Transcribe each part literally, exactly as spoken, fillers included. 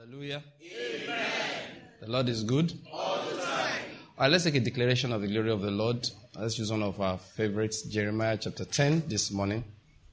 Hallelujah. Amen. The Lord is good. All the time. All right, let's take a declaration of the glory of the Lord. Let's use one of our favorites, Jeremiah chapter ten this morning.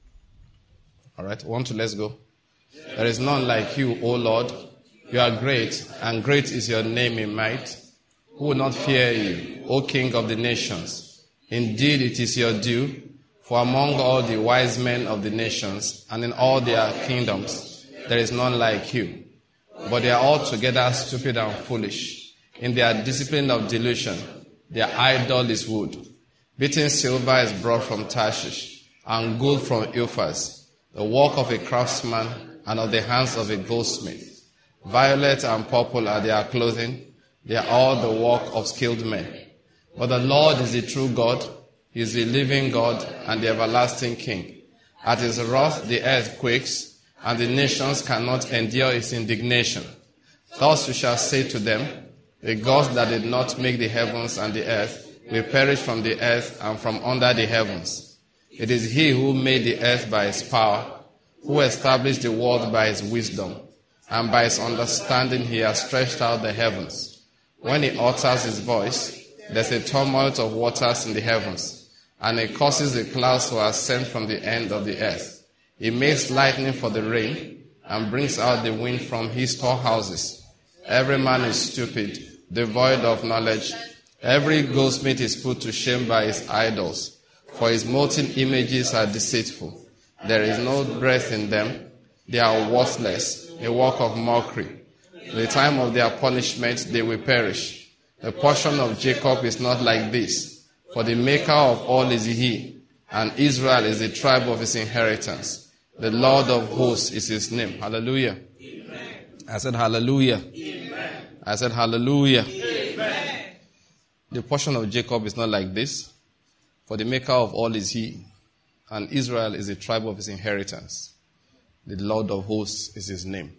All right, one, two, let's go. There is none like you, O Lord. You are great, and great is your name in might. Who will not fear you, O King of the nations? Indeed, it is your due, for among all the wise men of the nations, and in all their kingdoms, there is none like you. But they are altogether stupid and foolish. In their discipline of delusion, their idol is wood. Beaten silver is brought from Tarshish, and gold from Euphrates, the work of a craftsman and of the hands of a goldsmith. Violet and purple are their clothing. They are all the work of skilled men. But the Lord is the true God. He is the living God and the everlasting King. At his wrath the earth quakes, and the nations cannot endure its indignation. Thus you shall say to them, the gods that did not make the heavens and the earth will perish from the earth and from under the heavens. It is he who made the earth by his power, who established the world by his wisdom, and by his understanding he has stretched out the heavens. When he utters his voice, there's a tumult of waters in the heavens, and he causes the clouds to ascend from the end of the earth. He makes lightning for the rain, and brings out the wind from his storehouses. Every man is stupid, devoid of knowledge. Every goldsmith is put to shame by his idols, for his molten images are deceitful. There is no breath in them. They are worthless, a work of mockery. In the time of their punishment they will perish. The portion of Jacob is not like this, for the maker of all is he, and Israel is the tribe of his inheritance. The Lord of hosts is his name. Hallelujah. Amen. I said hallelujah. Amen. I said hallelujah. Amen. The portion of Jacob is not like this, for the maker of all is he, and Israel is the tribe of his inheritance. The Lord of hosts is his name.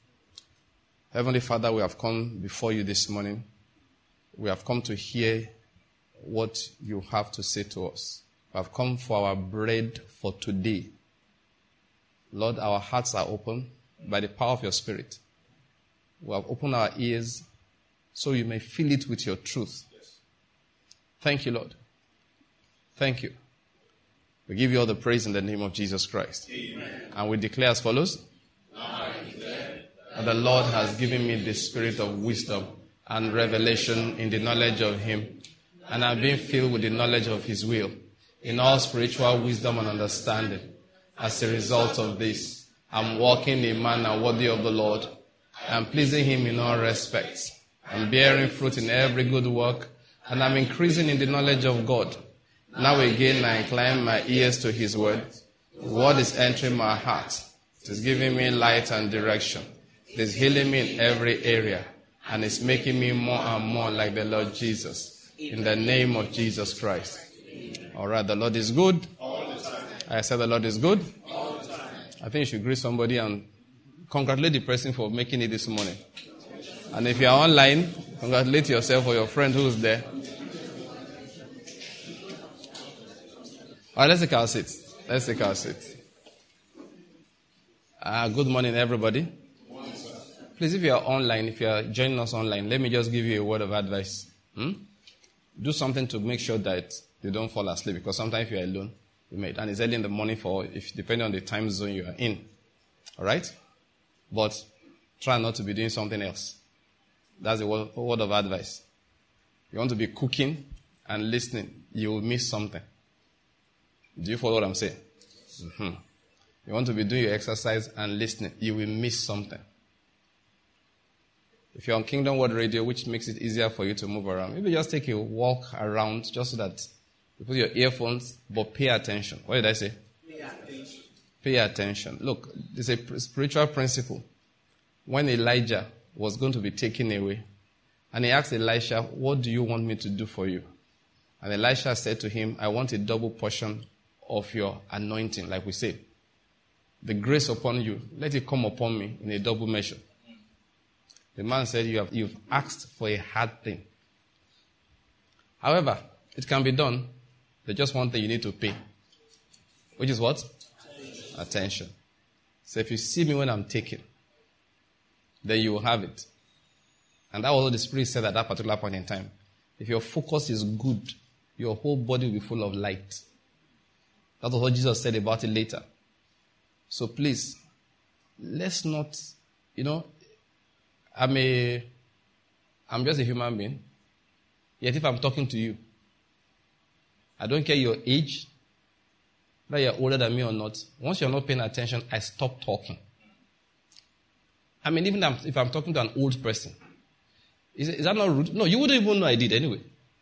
Heavenly Father, we have come before you this morning. We have come to hear what you have to say to us. We have come for our bread for today. Lord, our hearts are open by the power of your Spirit. We have opened our ears so you may fill it with your truth. Thank you, Lord. Thank you. We give you all the praise in the name of Jesus Christ. Amen. And we declare as follows. I declare that the Lord has given me the spirit of wisdom and revelation in the knowledge of him, and I've been filled with the knowledge of his will, in all spiritual wisdom and understanding. As a result of this, I'm walking in a manner worthy of the Lord. I'm pleasing him in all respects. I'm bearing fruit in every good work, and I'm increasing in the knowledge of God. Now again I incline my ears to his word. The word is entering my heart. It is giving me light and direction. It is healing me in every area, and it's making me more and more like the Lord Jesus. In the name of Jesus Christ. All right, the Lord is good. I said the Lord is good. all the time. I think you should greet somebody and congratulate the person for making it this morning. And if you are online, congratulate yourself or your friend who's there. All right, let's take our seats. Let's take our seats. Uh, good morning, everybody. Please, if you are online, if you are joining us online, let me just give you a word of advice. Hmm? Do something to make sure that you don't fall asleep, because sometimes if you are alone, you may, and it's early in the morning for, if depending on the time zone you are in. All right? But try not to be doing something else. That's a word, a word of advice. You want to be cooking and listening, you will miss something. Do you follow what I'm saying? Mm-hmm. You want to be doing your exercise and listening, you will miss something. If you're on Kingdom World Radio, which makes it easier for you to move around, maybe just take a walk around just so that you put your earphones, but pay attention. What did I say? Pay attention. Pay attention. Look, there's a spiritual principle. When Elijah was going to be taken away, and he asked Elisha, what do you want me to do for you? And Elisha said to him, I want a double portion of your anointing, like we say. The grace upon you, let it come upon me in a double measure. The man said, you have, you've asked for a hard thing. However, it can be done. There's just one thing you need to pay. Which is what? Attention. Attention. So if you see me when I'm taking, then you will have it. And that was what the Spirit said at that particular point in time. If your focus is good, your whole body will be full of light. That was what Jesus said about it later. So please, let's not, you know, I'm a, I'm just a human being. Yet if I'm talking to you, I don't care your age, whether you're older than me or not. Once you're not paying attention, I stop talking. I mean, even if I'm talking to an old person, is, is that not rude? No, you wouldn't even know I did anyway.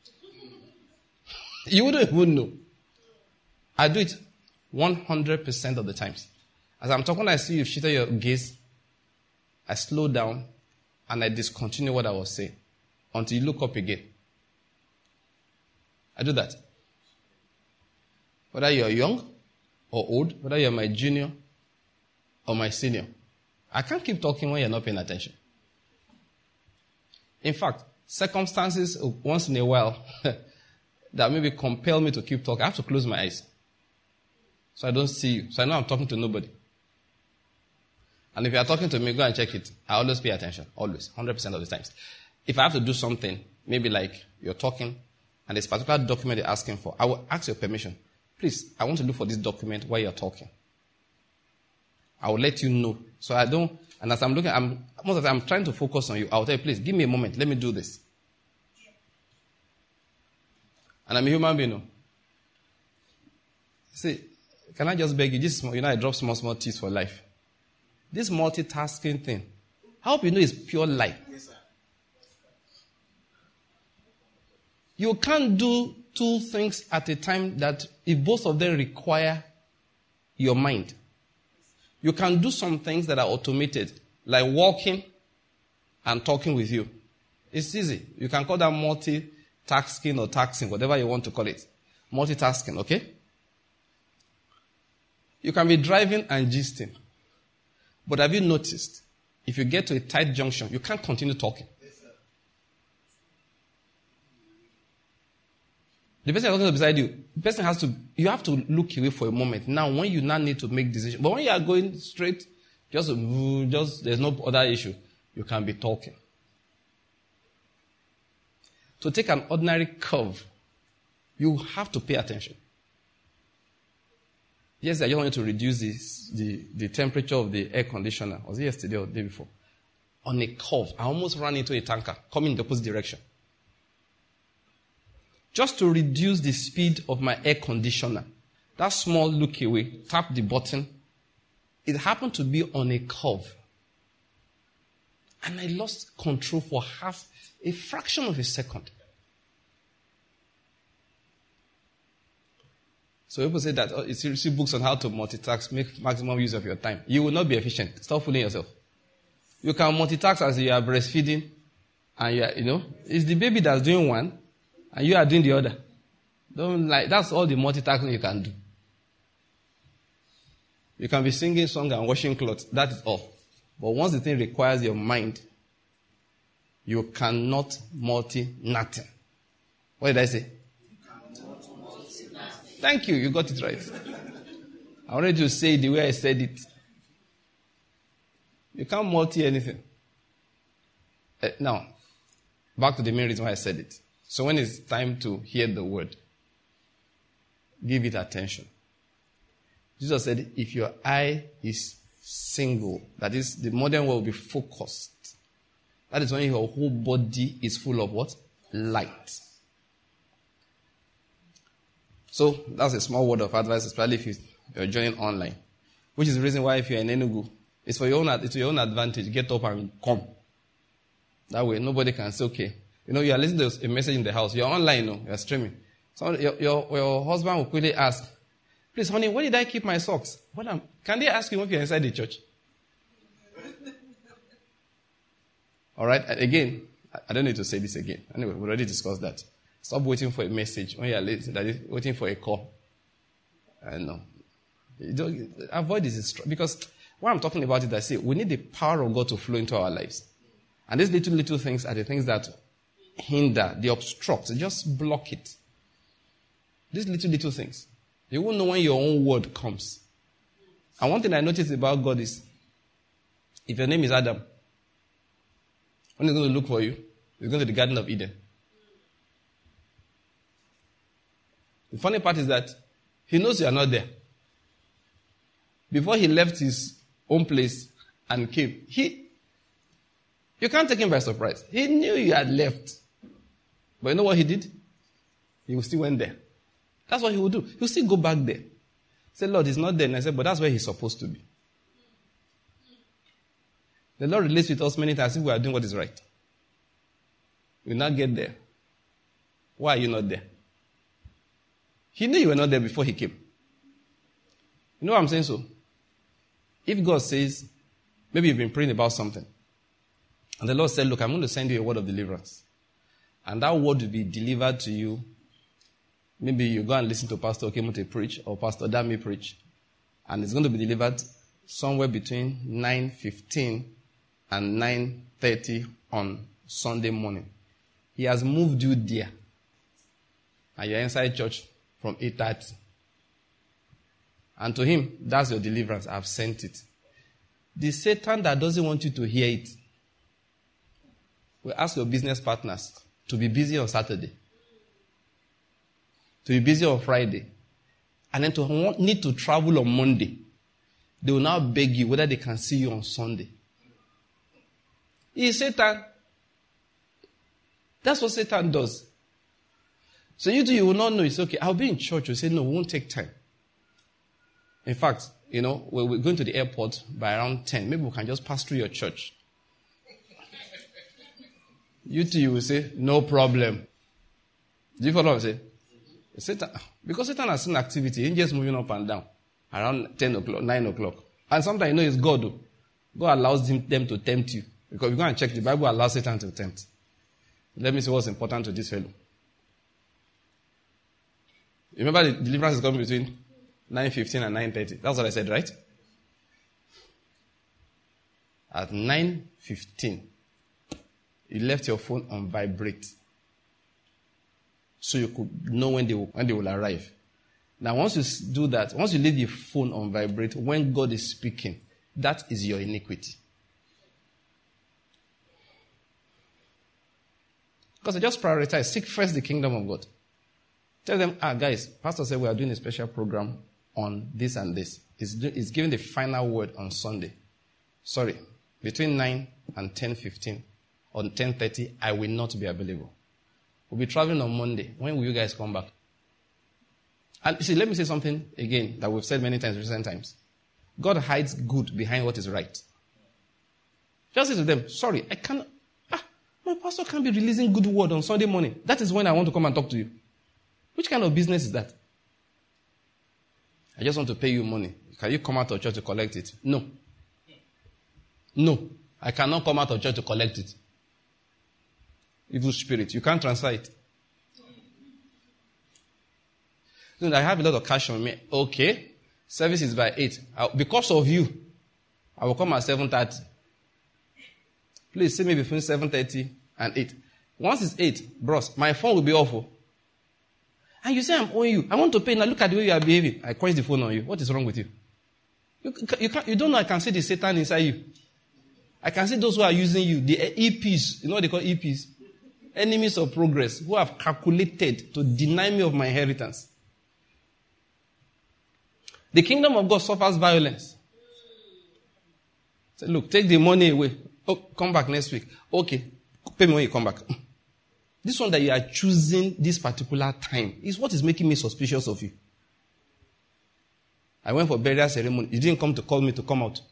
You wouldn't even know. I do it one hundred percent of the times. As I'm talking, I see you've shifted your gaze. I slow down and I discontinue what I was saying until you look up again. I do that. Whether you're young or old, whether you're my junior or my senior, I can't keep talking when you're not paying attention. In fact, circumstances once in a while that maybe compel me to keep talking, I have to close my eyes so I don't see you. So I know I'm talking to nobody. And if you're talking to me, go and check it. I always pay attention. Always. one hundred percent of the times. If I have to do something, maybe like you're talking and this particular document you're asking for, I will ask your permission. Please, I want to look for this document while you're talking. I will let you know. So I don't, and as I'm looking, I'm, most of the time I'm trying to focus on you. I'll tell you, please, give me a moment. Let me do this. And I'm a human being. No? See, can I just beg you, this, you know, I drop small, small teas for life. This multitasking thing, I hope you know it's pure lie. Yes, sir. You can't do two things at a time that if both of them require your mind. You can do some things that are automated, like walking and talking with you. It's easy. You can call that multitasking or taxing, whatever you want to call it. Multitasking, okay? You can be driving and gisting. But have you noticed, if you get to a tight junction, you can't continue talking. The person talking beside you, the person has to, you have to look away for a moment. Now, when you now need to make decisions, but when you are going straight, just, just, there's no other issue, you can be talking. To take an ordinary curve, you have to pay attention. Yes, I just wanted to reduce this, the, the temperature of the air conditioner. Was it yesterday or the day before? On a curve, I almost ran into a tanker coming in the opposite direction. Just to reduce the speed of my air conditioner, that small look away, tap the button. It happened to be on a curve. And I lost control for half, a fraction of a second. So people say that, oh, if you see books on how to multitask, make maximum use of your time. You will not be efficient. Stop fooling yourself. You can multitask as you are breastfeeding, and you are, you know, it's the baby that's doing one, and you are doing the other. Don't like, that's all the multitasking you can do. You can be singing song and washing clothes. That is all. But once the thing requires your mind, you cannot multi nothing. What did I say? Thank you. You got it right. I wanted to say it the way I said it. You can't multi anything. Uh, now, back to the main reason why I said it. So when it's time to hear the word, give it attention. Jesus said, if your eye is single, that is, the modern world will be focused. That is when your whole body is full of what? Light. So that's a small word of advice, especially if you're joining online. Which is the reason why if you're in Enugu, it's for your own, it's to your own advantage. Get up and come. That way, nobody can say, okay. You know, you are listening to a message in the house. You're online, no? You're streaming. So your, your, your husband will quickly ask, please, honey, where did I keep my socks? What am, can they ask you if you're inside the church? All right? Again, I don't need to say this again. Anyway, we already discussed that. Stop waiting for a message when you're waiting for a call. I know. You don't, avoid this. Because what I'm talking about is I say we need the power of God to flow into our lives. And these little, little things are the things that hinder, they obstruct, they just block it. These little, little things. You won't know when your own word comes. And one thing I noticed about God is, if your name is Adam, When he's going to look for you, he's going to the Garden of Eden. The funny part is that he knows you are not there. Before he left his own place and came, he, you can't take him by surprise. He knew you had left. But you know what he did? He still went there. That's what he would do. He would still go back there. Say, Lord, he's not there. And I said, but that's where he's supposed to be. The Lord relates with us many times if we are doing what is right. We will not get there. Why are you not there? He knew you were not there before he came. You know what I'm saying so? If God says, maybe you've been praying about something, and the Lord said, look, I'm going to send you a word of deliverance. And that word will be delivered to you. Maybe you go and listen to Pastor Okemote preach or Pastor Dami preach. And it's going to be delivered somewhere between nine fifteen and nine thirty on Sunday morning. He has moved you there. And you're inside church from eight thirty. And to him, that's your deliverance. I've sent it. The Satan that doesn't want you to hear it will ask your business partners to be busy on Saturday, to be busy on Friday, and then to want, need to travel on Monday. They will now beg you whether they can see you on Sunday. He is Satan. That's what Satan does. So you do, you will not know. It's okay. I'll be in church. You say, no, it won't take time. In fact, you know, we're going to the airport by around ten. Maybe we can just pass through your church. You too, you will say, no problem. Do you follow what I'm saying? Satan, because Satan has seen activity, he's just moving up and down around ten o'clock, nine o'clock. And sometimes you know it's God. Though. God allows them, them to tempt you. Because you go and check, the Bible allows Satan to tempt. Let me see what's important to this fellow. You remember the deliverance is coming between nine fifteen and nine thirty. That's what I said, right? At nine fifteen, you left your phone on vibrate. So you could know when they will, when they will arrive. Now, once you do that, once you leave your phone on vibrate, when God is speaking, that is your iniquity. Because I just prioritize, seek first the kingdom of God. Tell them, ah, guys, Pastor said we are doing a special program on this and this. It's, it's giving the final word on Sunday. Sorry, between nine and ten fifteen, on ten thirty, I will not be available. We'll be traveling on Monday. When will you guys come back? And see, let me say something again that we've said many times, recent times. God hides good behind what is right. Just say to them, sorry, I can't, ah, my pastor can't be releasing good word on Sunday morning. That is when I want to come and talk to you. Which kind of business is that? I just want to pay you money. Can you come out of church to collect it? No. No. I cannot come out of church to collect it. Evil spirit. You can't transfer it. No, I have a lot of cash on me. Okay. Service is by eight. I, because of you, I will come at seven thirty. Please see me between seven thirty and eight. Once it's eight, bros, my phone will be awful. And you say, I'm owing you. I want to pay. Now look at the way you are behaving. I quench the phone on you. What is wrong with you? You, you, can't, you don't know I can see the Satan inside you. I can see those who are using you. The E Ps. You know what they call E Ps? Enemies of progress. Who have calculated to deny me of my inheritance. The kingdom of God suffers violence. Say, look, take the money away. Oh, come back next week. Okay. Pay me when you come back. This one that you are choosing this particular time is what is making me suspicious of you. I went for burial ceremony. You didn't come to call me to come out.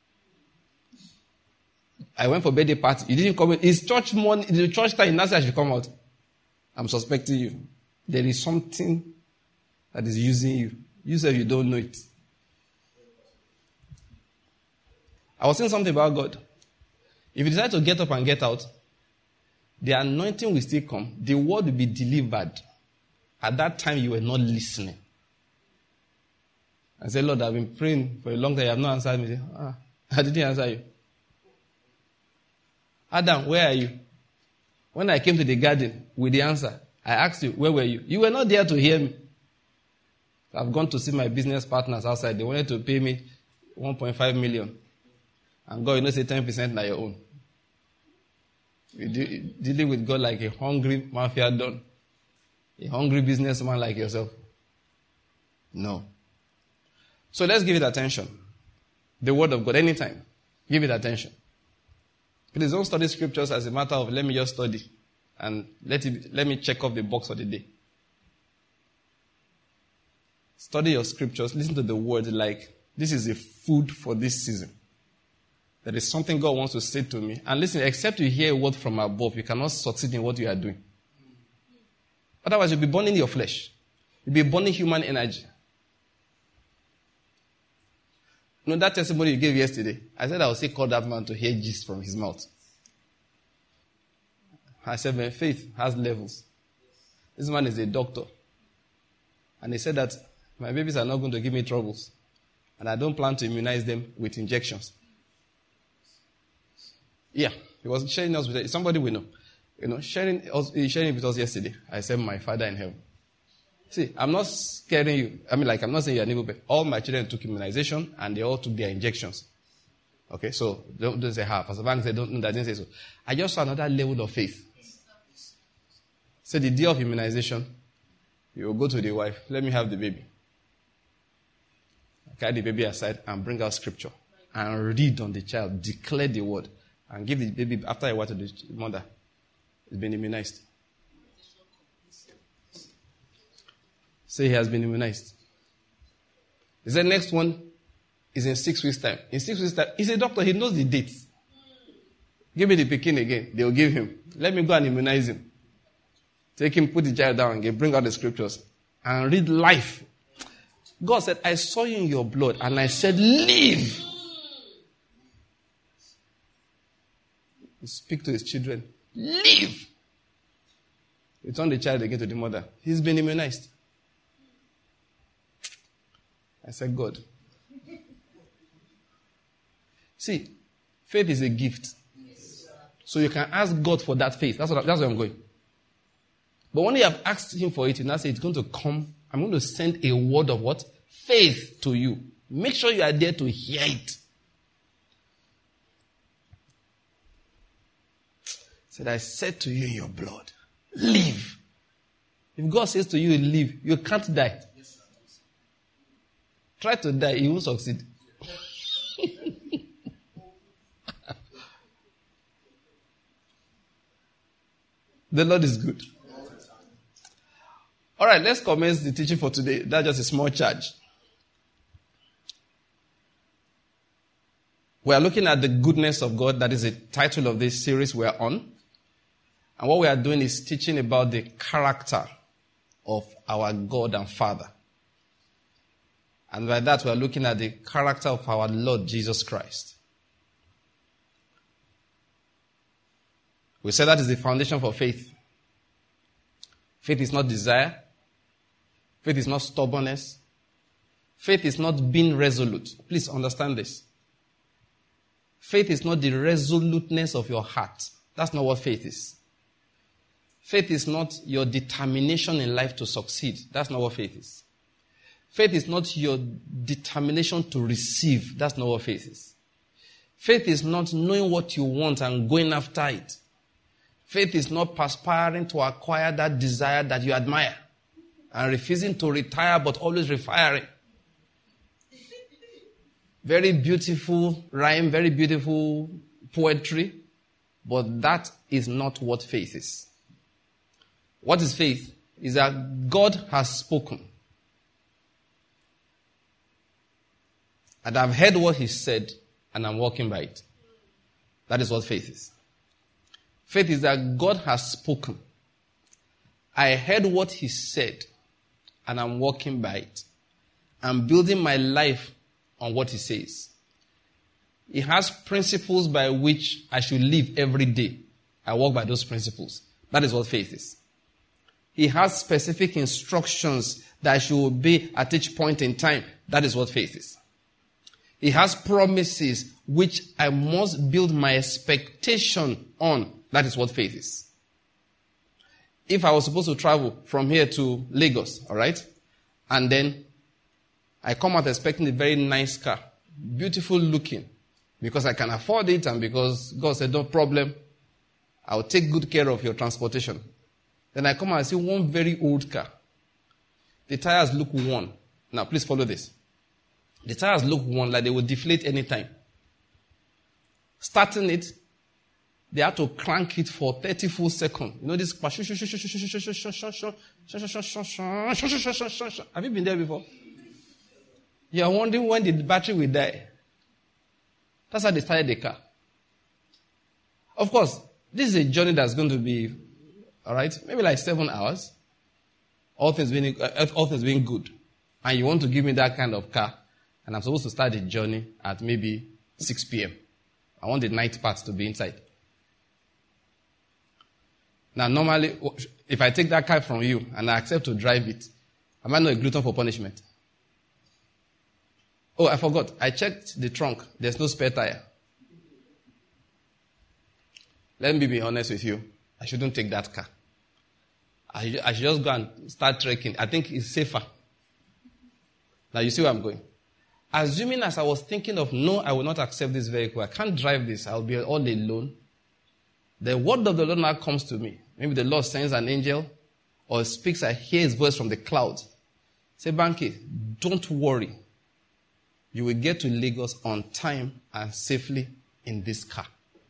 I went for birthday party. You didn't come in. It's church morning. The church time. That's why I should come out. I'm suspecting you. There is something that is using you. You say you don't know it. I was saying something about God. If you decide to get up and get out, the anointing will still come. The word will be delivered. At that time, you were not listening. I said, Lord, I've been praying for a long time. You have not answered me. Ah, I didn't answer you. Adam, where are you? When I came to the garden with the answer, I asked you, where were you? You were not there to hear me. I've gone to see my business partners outside. They wanted to pay me one point five million. And God, you know, say ten percent now your own. You're de- dealing with God like a hungry mafia don. A hungry businessman like yourself. No. So let's give it attention. The word of God, anytime. Give it attention. Please don't study scriptures as a matter of let me just study and let it, let me check off the box for the day. Study your scriptures. Listen to the word like this is a food for this season. There is something God wants to say to me. And listen, except you hear a word from above, you cannot succeed in what you are doing. Otherwise, you'll be burning your flesh. You'll be burning human energy. You know that testimony you gave yesterday? I said I would say call that man to hear gist from his mouth. I said, my faith has levels. This man is a doctor. And he said that my babies are not going to give me troubles. And I don't plan to immunize them with injections. Yeah, he was sharing us with somebody we know. You know, sharing us, sharing with us yesterday. I said, my Father in heaven. See, I'm not scaring you. I mean, like, I'm not saying you're an evil person. All my children took immunization and they all took their injections. Okay, so don't, don't say half. Pastor Bank said, don't, I didn't say so. I just saw another level of faith. So the day of immunization, you will go to the wife, let me have the baby. Carry the baby aside and bring out scripture. And read on the child, declare the word. And give the baby, after a while, to the mother. It's been immunized. Say he has been immunized. He said next one is in six weeks' time. In six weeks' time, he's a doctor, he knows the dates. Give me the pikin again. They'll give him. Let me go and immunize him. Take him, put the child down, and bring out the scriptures. And read life. God said, I saw you in your blood, and I said, live. He speak to his children. Live. He turned the child again to the mother. He's been immunized. I said, God. See, faith is a gift. So you can ask God for that faith. That's what, that's where I'm going. But when you have asked him for it, you now say it's going to come. I'm going to send a word of what? Faith to you. Make sure you are there to hear it. Said, I said to you in your blood, live. If God says to you, live, you can't die. Try to die, you won't succeed. The Lord is good. All right, let's commence the teaching for today. That's just a small charge. We are looking at the goodness of God. That is the title of this series we are on. And what we are doing is teaching about the character of our God and Father. And by that, we are looking at the character of our Lord Jesus Christ. We said that is the foundation for faith. Faith is not desire. Faith is not stubbornness. Faith is not being resolute. Please understand this. Faith is not the resoluteness of your heart. That's not what faith is. Faith is not your determination in life to succeed. That's not what faith is. Faith is not your determination to receive. That's not what faith is. Faith is not knowing what you want and going after it. Faith is not perspiring to acquire that desire that you admire and refusing to retire but always refiring. Very beautiful rhyme, very beautiful poetry, but that is not what faith is. What is faith? Is that God has spoken. And I've heard what he said and I'm walking by it. That is what faith is. Faith is that God has spoken. I heard what he said and I'm walking by it. I'm building my life on what he says. He has principles by which I should live every day. I walk by those principles. That is what faith is. He has specific instructions that I should obey at each point in time. That is what faith is. He has promises which I must build my expectation on. That is what faith is. If I was supposed to travel from here to Lagos, all right, and then I come out expecting a very nice car, beautiful looking, because I can afford it and because God said no problem, I'll take good care of your transportation. Then I come and see one very old car. The tires look worn. Now, please follow this. The tires look worn, like they will deflate anytime. Starting it, they had to crank it for thirty full seconds. You know this? Have you been there before? You are wondering when the battery will die. That's how they started the car. Of course, this is a journey that's going to be, all right, maybe like seven hours. All things being, uh, all things being good. And you want to give me that kind of car. And I'm supposed to start the journey at maybe six p.m. I want the night part to be inside. Now, normally, if I take that car from you and I accept to drive it, am I not a glutton for punishment? Oh, I forgot. I checked the trunk. There's no spare tire. Let me be honest with you. I shouldn't take that car. I, I should just go and start trekking. I think it's safer. Now, you see where I'm going. Assuming as I was thinking of, no, I will not accept this vehicle. I can't drive this. I'll be all alone. The word of the Lord now comes to me. Maybe the Lord sends an angel or speaks, I hear his voice from the clouds. Say, Banky, don't worry. You will get to Lagos on time and safely in this car.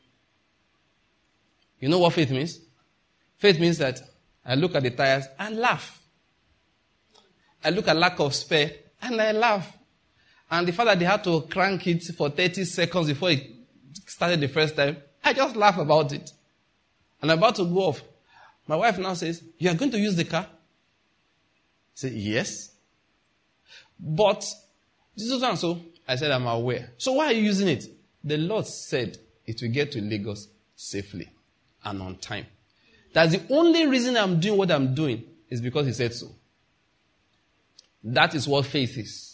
You know what faith means? Faith means that I look at the tires and laugh. I look at lack of spare and I laugh. And the fact that they had to crank it for thirty seconds before it started the first time, I just laugh about it. And I'm about to go off. My wife now says, you are going to use the car? I say, yes. But, this is and so. I said, I'm aware. So why are you using it? The Lord said it will get to Lagos safely and on time. That's the only reason I'm doing what I'm doing is because he said so. That is what faith is.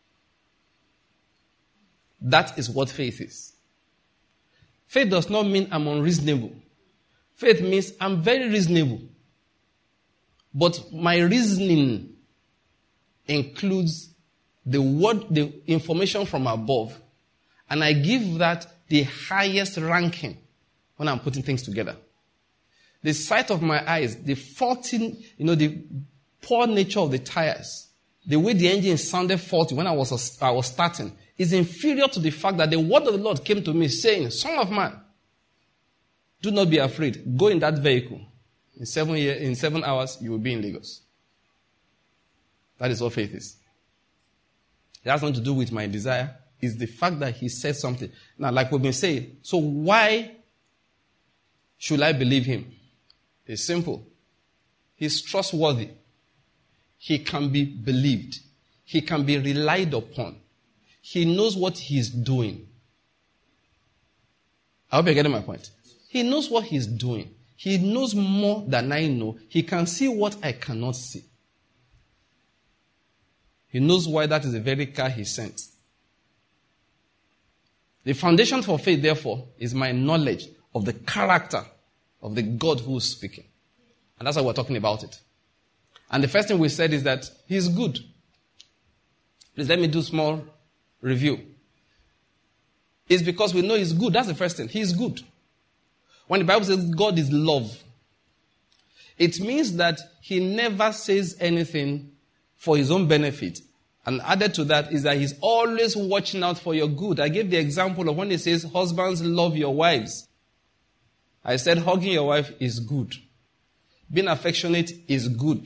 That is what faith is. Faith does not mean I'm unreasonable. Faith means I'm very reasonable. But my reasoning includes the word, the information from above. And I give that the highest ranking when I'm putting things together. The sight of my eyes, the faulty, you know, the poor nature of the tires, the way the engine sounded faulty when I was, I was starting, is inferior to the fact that the word of the Lord came to me saying, Son of man, do not be afraid. Go in that vehicle. In seven year, in seven hours, you will be in Lagos. That is what faith is. It has nothing to do with my desire. It's the fact that he said something. Now, like we've been saying, so why should I believe him? It's simple. He's trustworthy. He can be believed. He can be relied upon. He knows what he's doing. I hope you're getting my point. He knows what he's doing. He knows more than I know. He can see what I cannot see. He knows why that is the very car he sent. The foundation for faith, therefore, is my knowledge of the character of the God who is speaking. And that's why we're talking about it. And the first thing we said is that he's good. Please let me do a small review. It's because we know he's good. That's the first thing. He's good. When the Bible says God is love, it means that he never says anything for his own benefit. And added to that is that he's always watching out for your good. I gave the example of when he says, husbands, love your wives. I said hugging your wife is good. Being affectionate is good.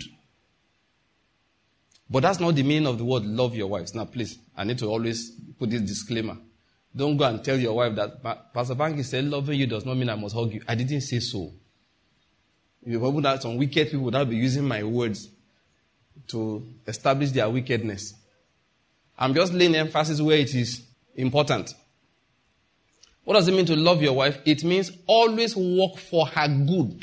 But that's not the meaning of the word love your wives. Now, please, I need to always put this disclaimer. Don't go and tell your wife that Pastor Banky said loving you does not mean I must hug you. I didn't say so. You probably that some wicked people would not be using my words to establish their wickedness. I'm just laying emphasis where it is important. What does it mean to love your wife? It means always work for her good.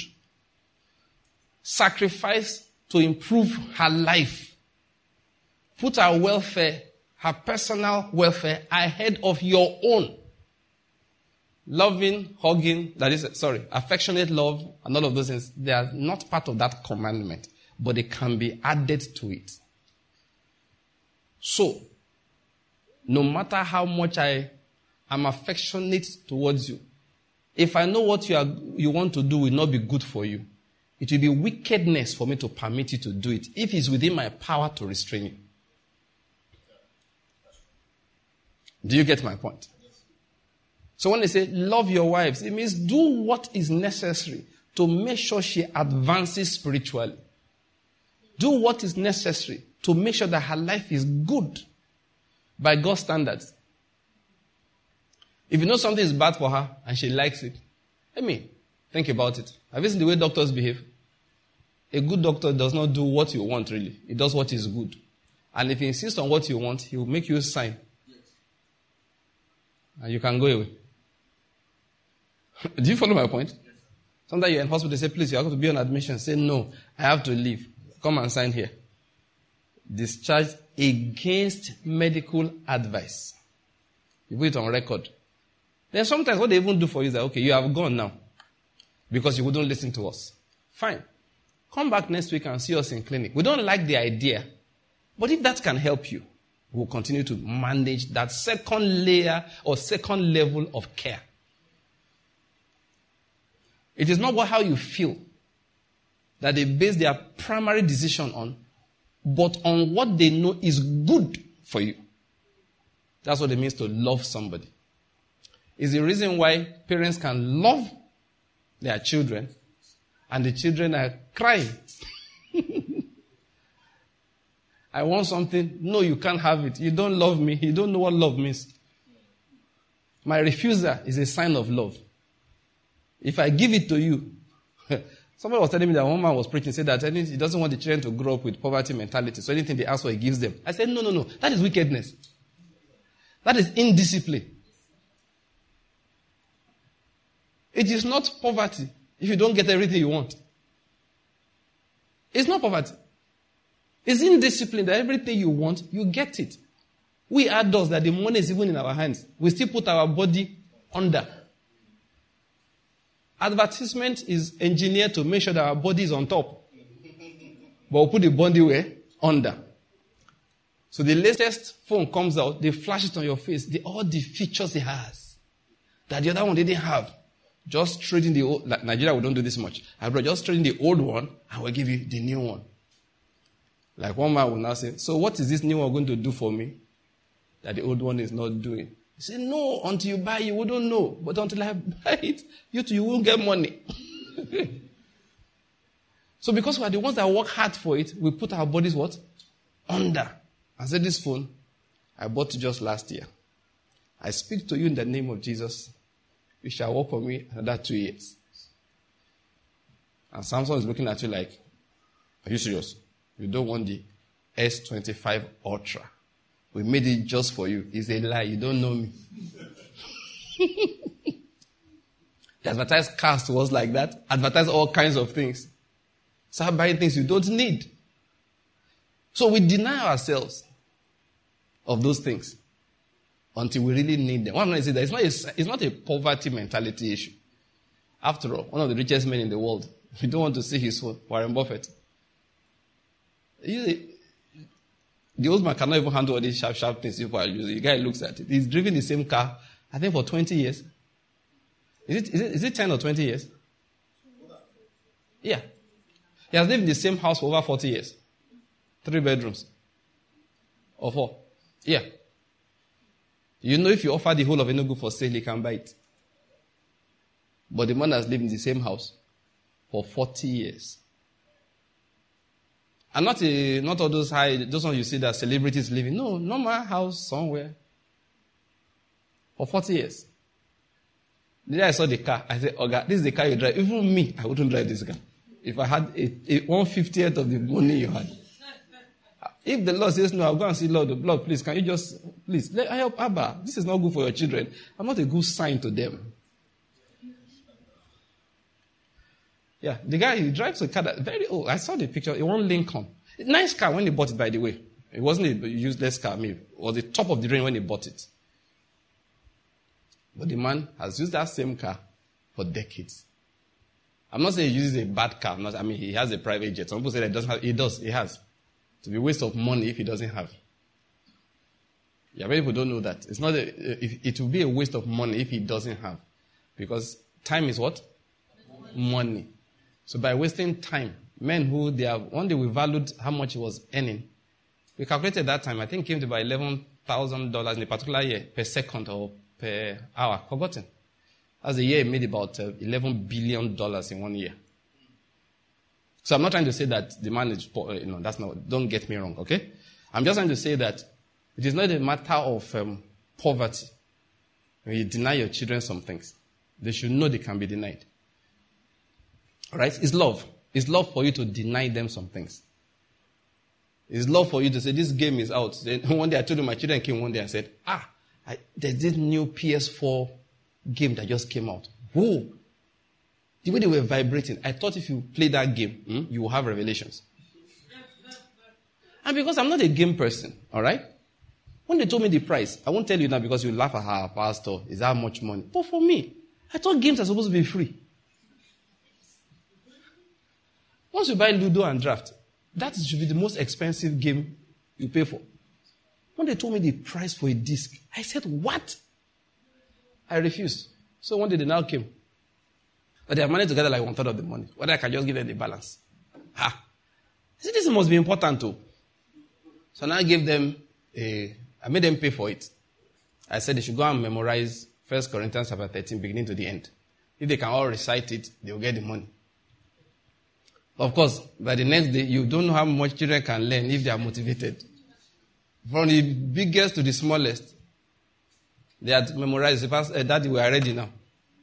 Sacrifice to improve her life. Put her welfare, her personal welfare, ahead of your own. Loving, hugging, that is, sorry, affectionate love, and all of those things, they are not part of that commandment, but they can be added to it. So, no matter how much I am affectionate towards you, If I know what you, are, you want to do will not be good for you, it will be wickedness for me to permit you to do it if it's within my power to restrain you. Do you get my point? So when they say love your wives, it means do what is necessary to make sure she advances spiritually. Do what is necessary to make sure that her life is good by God's standards. If you know something is bad for her and she likes it, let me think about it. Have you seen the way doctors behave? A good doctor does not do what you want, really. He does what is good. And if he insists on what you want, he will make you sign. And you can go away. Do you follow my point? Sometimes you're in hospital, they say, please, you have to be on admission. Say, no, I have to leave. Come and sign here. Discharged against medical advice. You put it on record. Then sometimes what they even do for you is that, okay, you have gone now because you wouldn't listen to us. Fine. Come back next week and see us in clinic. We don't like the idea. But if that can help you, we'll continue to manage that second layer or second level of care. It is not what how you feel that they base their primary decision on, but on what they know is good for you. That's what it means to love somebody. It's the reason why parents can love their children and the children are crying. I want something. No, you can't have it. You don't love me. You don't know what love means. My refusal is a sign of love. If I give it to you, somebody was telling me that one man was preaching, said that he doesn't want the children to grow up with poverty mentality. So anything they ask for, he gives them. I said, no, no, no. That is wickedness. That is indiscipline. It is not poverty if you don't get everything you want. It's not poverty. It's indiscipline that everything you want, you get it. We adults that the money is even in our hands. We still put our body under. Advertisement is engineered to make sure that our body is on top. But we'll put the body where? Under. So the latest phone comes out, they flash it on your face. The, all the features it has that the other one didn't have. Just trade in the old, like Nigeria, we don't do this much. I brought just trade in the old one and we'll give you the new one. Like one man will now say, so what is this new one going to do for me that the old one is not doing? He said, no, until you buy, you wouldn't know. But until I buy it, you too, you won't get money. So because we are the ones that work hard for it, we put our bodies what? Under. I said, this phone, I bought it just last year. I speak to you in the name of Jesus. You shall work for me another two years. And Samson is looking at you like, are you serious? You don't want the S twenty-five Ultra. We made it just for you. It's a lie. You don't know me. They advertise cars to us like that. Advertise all kinds of things. Start buying things you don't need. So we deny ourselves of those things until we really need them. What I'm going to say that it's not a, it's not a poverty mentality issue. After all, one of the richest men in the world, we don't want to see his phone, Warren Buffett. The old man cannot even handle all these sharp, sharp things people are using. The guy looks at it. He's driven the same car, I think, for twenty years. Is it, is it, is it ten or twenty years? Yeah. He has lived in the same house for over forty years. Three bedrooms. Or four. Yeah. You know if you offer the whole of Enugu for sale, he can buy it. But the man has lived in the same house for forty years. And not a, not all those high, those ones you see that celebrities living. No, normal house somewhere. For forty years. The day I saw the car, I said, oh God, this is the car you drive. Even me, I wouldn't drive this car. If I had a, a one fiftieth of the money you had. If the Lord says, no, I'll go and see Lord, Lord, please, can you just, please, let, help Abba. This is not good for your children. I'm not a good sign to them. Yeah, the guy, he drives a car that very old. I saw the picture. It won Lincoln. Nice car when he bought it, by the way. It wasn't a useless car. Maybe it was the top of the range when he bought it. But the man has used that same car for decades. I'm not saying he uses a bad car. I'm not, I mean, he has a private jet. Some people say that he doesn't have. He does. He has. To be a waste of money if he doesn't have. Yeah, many people don't know that. It's not. A, it, it will be a waste of money if he doesn't have, because Time is what? Money. So by wasting time, men who they have, one day we valued how much he was earning. We calculated that time, I think it came to about eleven thousand dollars in a particular year per second or per hour. Forgotten. As a year, he made about uh, eleven billion dollars in one year. So I'm not trying to say that the man is poor. You know, that's not, don't get me wrong, okay? I'm just trying to say that it is not a matter of um, poverty. When you deny your children some things, they should know they can be denied. All right? It's love. It's love for you to deny them some things. It's love for you to say, this game is out. Then one day I told you, my children came one day and said, ah, I, there's this new P S four game that just came out. Whoa. The way they were vibrating, I thought if you play that game, hmm, you will have revelations. And because I'm not a game person, all right? When they told me the price, I won't tell you now because you laugh at her, pastor, is that much money? But for me, I thought games are supposed to be free. Once you buy Ludo and Draft, that should be the most expensive game you pay for. When they told me the price for a disc, I said, what? I refused. So one day they now came. But they have managed to gather like one third of the money. Whether I can just give them the balance. Ha! I said, this must be important too. So now I gave them a, I made them pay for it. I said they should go and memorize First Corinthians chapter thirteen, beginning to the end. If they can all recite it, they will get the money. Of course, by the next day, you don't know how much children can learn if they are motivated. From the biggest to the smallest, they had memorized. Uh, Daddy, we are ready now.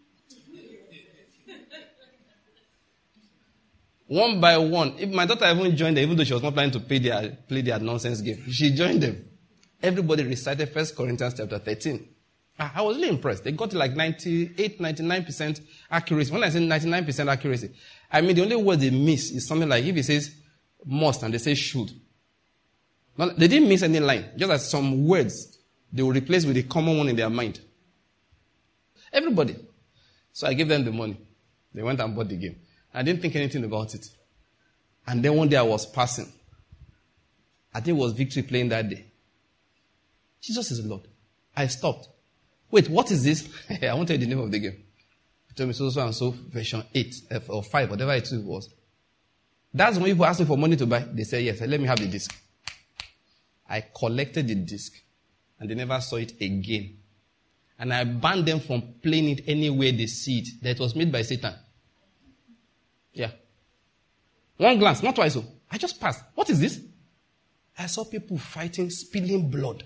One by one. If my daughter even joined them, even though she was not planning to play their, play their nonsense game, she joined them. Everybody recited First Corinthians chapter thirteen. I was really impressed. They got like ninety-eight, ninety-nine percent accuracy. When I say ninety-nine percent accuracy, I mean the only word they miss is something like if it says must and they say should. Not, they didn't miss any line. Just as some words they will replace with a common one in their mind. Everybody. So I gave them the money. They went and bought the game. I didn't think anything about it. And then one day I was passing. I think it was Victory playing that day. Jesus is the Lord. I stopped. Wait, what is this? I won't tell you the name of the game. He told me so, so and so, version eight or five, whatever it was. That's when people ask me for money to buy. They say, yes, let me have the disc. I collected the disc and they never saw it again. And I banned them from playing it anywhere they see it. That was made by Satan. Yeah. One glance, not twice. So I just passed. What is this? I saw people fighting, spilling blood.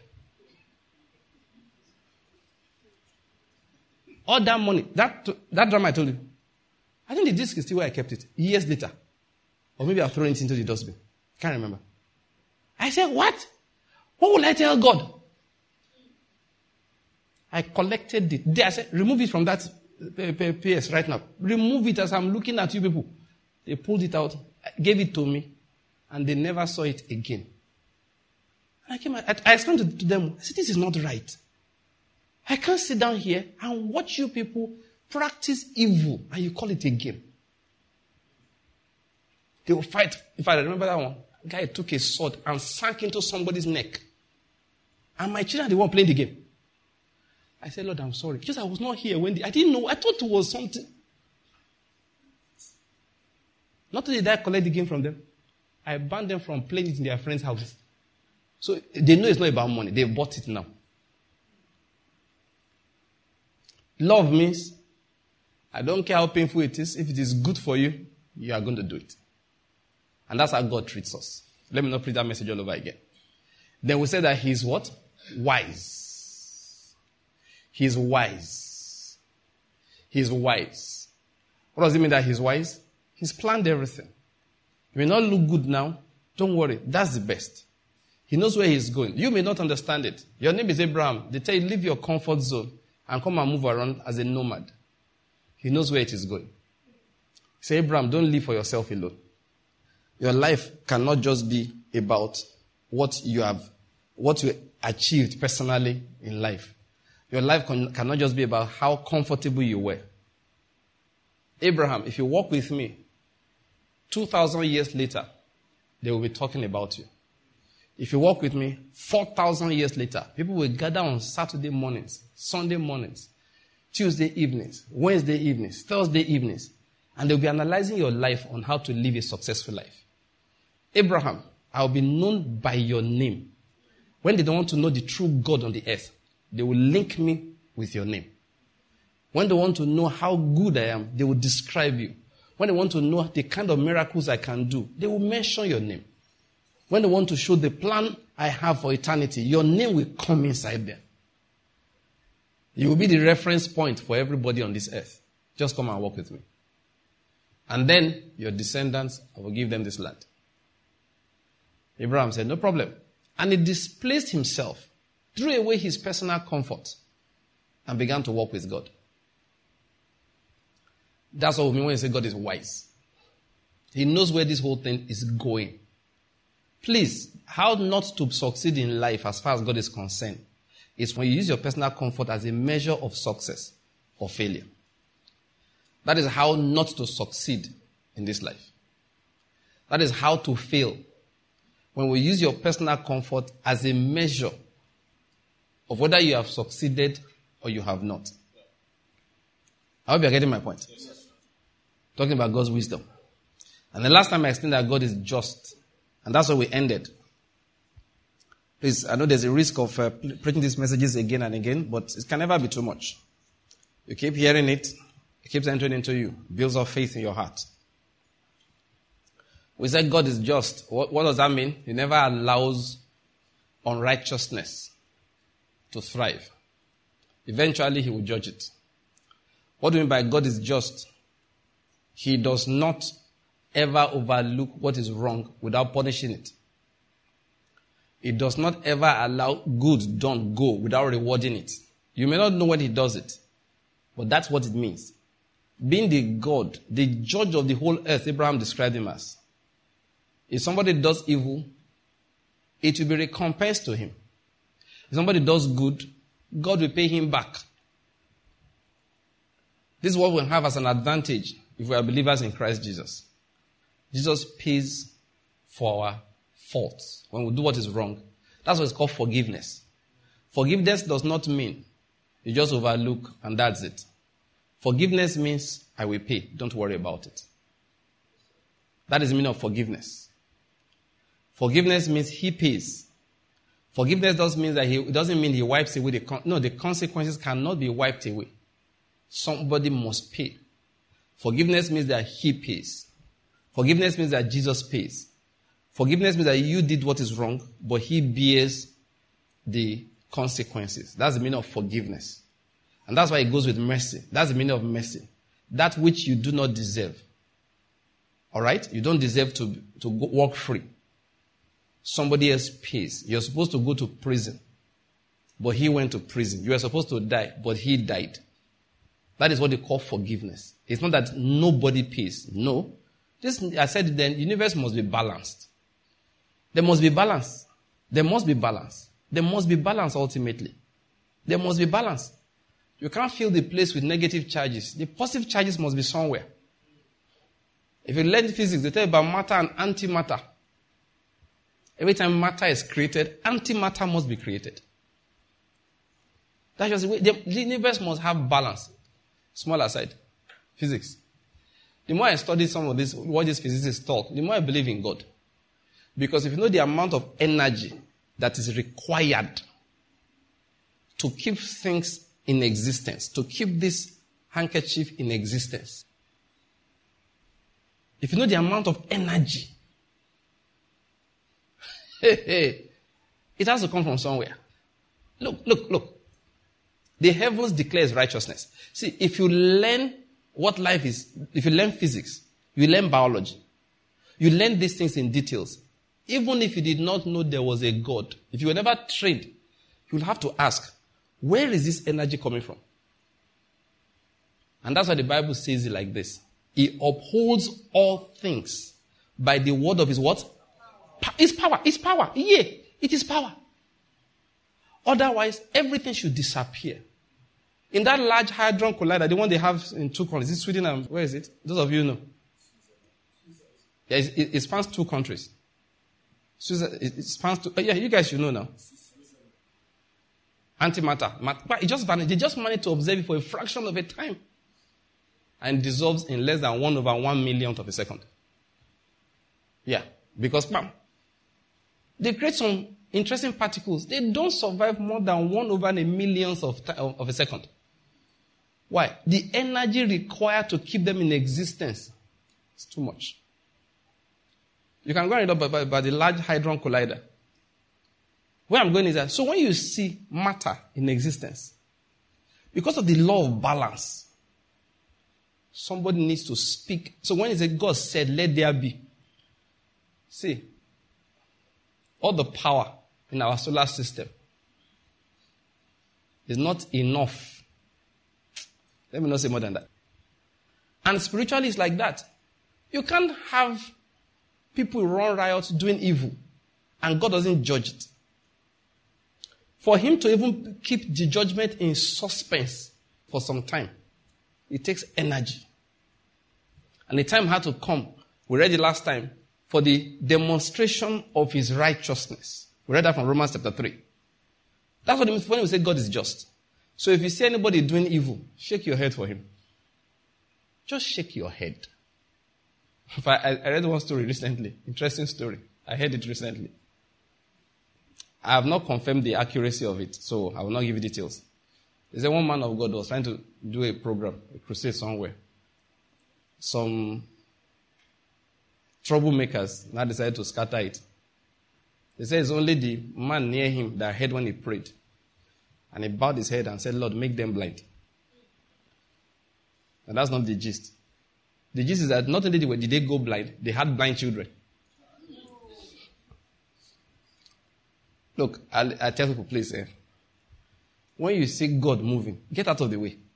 All that money, that that drama I told you, I think the disc is still where I kept it. Years later. Or maybe I've thrown it into the dustbin. Can't remember. I said, what? What will I tell God? I collected it. There, I said, remove it from that P S right now. Remove it as I'm looking at you people. They pulled it out, gave it to me, and they never saw it again. And I came, I, I explained to, to them, I said, this is not right. I can't sit down here and watch you people practice evil and you call it a game. They will fight. If I remember that one, a guy took a sword and sank into somebody's neck. And my children are the one playing the game. I said, Lord, I'm sorry. Because I was not here when the, I didn't know. I thought it was something. Not only did I collect the game from them, I banned them from playing it in their friends' houses. So they know it's not about money. They bought it now. Love means, I don't care how painful it is. If it is good for you, you are going to do it. And that's how God treats us. Let me not preach that message all over again. Then we say that he's what? Wise. He's wise. He's wise. What does it mean that he's wise? He's planned everything. It may not look good now. Don't worry. That's the best. He knows where he's going. You may not understand it. Your name is Abraham. They tell you, leave your comfort zone and come and move around as a nomad. He knows where it is going. Say, Abraham, don't live for yourself alone. Your life cannot just be about what you have, what you achieved personally in life. Your life can, cannot just be about how comfortable you were. Abraham, if you walk with me, two thousand years later, they will be talking about you. If you walk with me, four thousand years later, people will gather on Saturday mornings, Sunday mornings, Tuesday evenings, Wednesday evenings, Thursday evenings, and they'll be analyzing your life on how to live a successful life. Abraham, I'll be known by your name. When they don't want to know the true God on the earth, they will link me with your name. When they want to know how good I am, they will describe you. When they want to know the kind of miracles I can do, they will mention your name. When they want to show the plan I have for eternity, your name will come inside there. You will be the reference point for everybody on this earth. Just come and walk with me. And then your descendants, I will give them this land. Abraham said, no problem. And he displaced himself, threw away his personal comfort, and began to walk with God. That's what we mean when you say God is wise. He knows where this whole thing is going. Please, how not to succeed in life as far as God is concerned is when you use your personal comfort as a measure of success or failure. That is how not to succeed in this life. That is how to fail. When we use your personal comfort as a measure of whether you have succeeded or you have not. I hope you're getting my point. Talking about God's wisdom. And the last time I explained that God is just. And that's where we ended. Please, I know there's a risk of uh, preaching these messages again and again, but it can never be too much. You keep hearing it. It keeps entering into you. Builds up faith in your heart. We said God is just. What, what does that mean? He never allows unrighteousness to thrive. Eventually, he will judge it. What do you mean by God is just? He does not ever overlook what is wrong without punishing it. He does not ever allow good done go without rewarding it. You may not know when he does it, but that's what it means. Being the God, the judge of the whole earth, Abraham described him as. If somebody does evil, it will be recompensed to him. If somebody does good, God will pay him back. This is what we have as an advantage if we are believers in Christ Jesus. Jesus pays for our faults when we do what is wrong. That's what it's called forgiveness. Forgiveness does not mean you just overlook and that's it. Forgiveness means I will pay. Don't worry about it. That is the meaning of forgiveness. Forgiveness means he pays. Forgiveness doesn't mean that he it doesn't mean he wipes away the con- no the consequences cannot be wiped away. Somebody must pay. Forgiveness means that he pays. Forgiveness means that Jesus pays. Forgiveness means that you did what is wrong, but he bears the consequences. That's the meaning of forgiveness. And that's why it goes with mercy. That's the meaning of mercy. That which you do not deserve. Alright? You don't deserve to, to go, walk free. Somebody else pays. You're supposed to go to prison, but he went to prison. You were supposed to die, but he died. That is what they call forgiveness. It's not that nobody pays. No. This, I said then, the universe must be balanced. There must be balance. There must be balance. There must be balance ultimately. There must be balance. You can't fill the place with negative charges. The positive charges must be somewhere. If you learn physics, they tell you about matter and antimatter. Every time matter is created, antimatter must be created. That's just the way. The, the universe must have balance. Small aside. Physics. The more I study some of this, what these physicists talk, the more I believe in God. Because if you know the amount of energy that is required to keep things in existence, to keep this handkerchief in existence, if you know the amount of energy, it has to come from somewhere. Look, look, look. The heavens declares righteousness. See, if you learn what life is, if you learn physics, you learn biology, you learn these things in details. Even if you did not know there was a God, if you were never trained, you'll have to ask, where is this energy coming from? And that's why the Bible says it like this. He upholds all things by the word of his what? Pa- it's power. It's power. Yeah, it is power. Otherwise, everything should disappear. In that large hadron collider, the one they have in two countries, is it Sweden and where is it? Those of you know. Yeah, it, it, it spans two countries. It, it spans two. Uh, yeah, you guys should know now. Antimatter. Mat- it just vanished. They just managed to observe it for a fraction of a time. And dissolves in less than one over one millionth of a second. Yeah. Because, bam. They create some interesting particles. They don't survive more than one over a millionth of, t- of a second. Why? The energy required to keep them in existence is too much. You can go and read up about, about the Large Hadron Collider. Where I'm going is that, so when you see matter in existence, because of the law of balance, somebody needs to speak. So when it says God said, let there be. See, all the power in our solar system is not enough. Let me not say more than that. And spiritually it's like that. You can't have people run riot doing evil and God doesn't judge it. For him to even keep the judgment in suspense for some time, it takes energy. And the time had to come, we read it last time, for the demonstration of his righteousness. We read that from Romans chapter three. That's what it means when we say God is just. So if you see anybody doing evil, shake your head for him. Just shake your head. I, I read one story recently. Interesting story. I heard it recently. I have not confirmed the accuracy of it, so I will not give you details. There's a one man of God was trying to do a program, a crusade somewhere. Some troublemakers now decided to scatter it. They say it's only the man near him that heard when he prayed. And he bowed his head and said, Lord, make them blind. And that's not the gist. The gist is that not only did they go blind, they had blind children. Look, I'll, I'll tell people, please, eh, when you see God moving, get out of the way.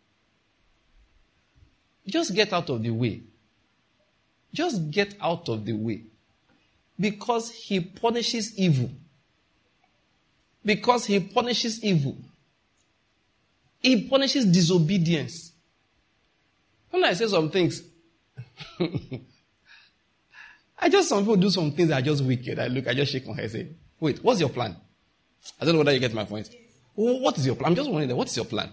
Just get out of the way. Just get out of the way. Because he punishes evil. Because he punishes evil. He punishes disobedience. When I say some things, I just, some people do some things that are just wicked. I look, I just shake my head and say, wait, what's your plan? I don't know whether you get my point. What is your plan? I'm just wondering, what is your plan?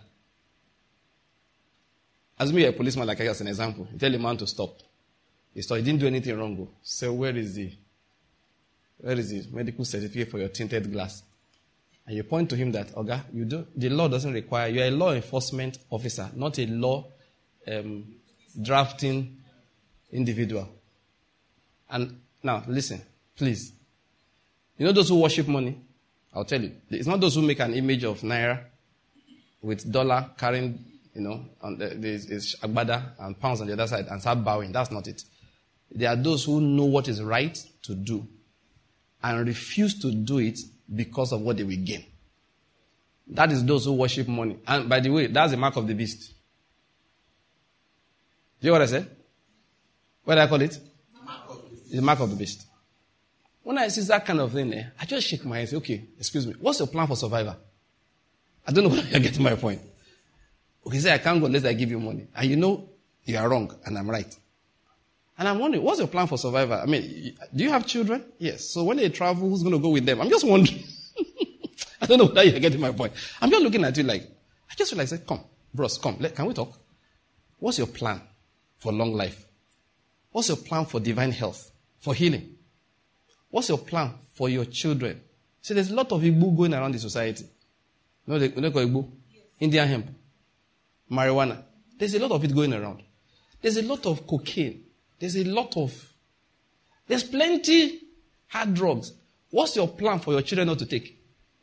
As me, a policeman, like I as an example, you tell a man to stop. He stopped. He didn't do anything wrong. So where is the, where is the medical certificate for your tinted glass? And you point to him that, Oga, you do, the law doesn't require, you're a law enforcement officer, not a law um, drafting individual. And now, listen, please. You know those who worship money? I'll tell you. It's not those who make an image of Naira with dollar carrying, you know, on the, there's agbada and pounds on the other side and start bowing. That's not it. There are those who know what is right to do and refuse to do it because of what they will gain. That is those who worship money. And by the way, that's the mark of the beast. Do you know what I said? What do I call it? It's the mark of the beast. When I see that kind of thing there, I just shake my head and say, okay, excuse me, what's your plan for survival? I don't know whether you're getting my point. Okay, say I can't go unless I give you money. And you know you are wrong and I'm right. And I'm wondering, what's your plan for survival? I mean, do you have children? Yes. So when they travel, who's going to go with them? I'm just wondering. I don't know whether you're getting my point. I'm just looking at you like, I just feel like, say, come, bros, come, let, can we talk? What's your plan for long life? What's your plan for divine health, for healing? What's your plan for your children? See, there's a lot of Igbo going around the society. You know, they, they call Igbo? Yes. Indian hemp. Marijuana. There's a lot of it going around. There's a lot of cocaine. There's a lot of... There's plenty hard drugs. What's your plan for your children not to take?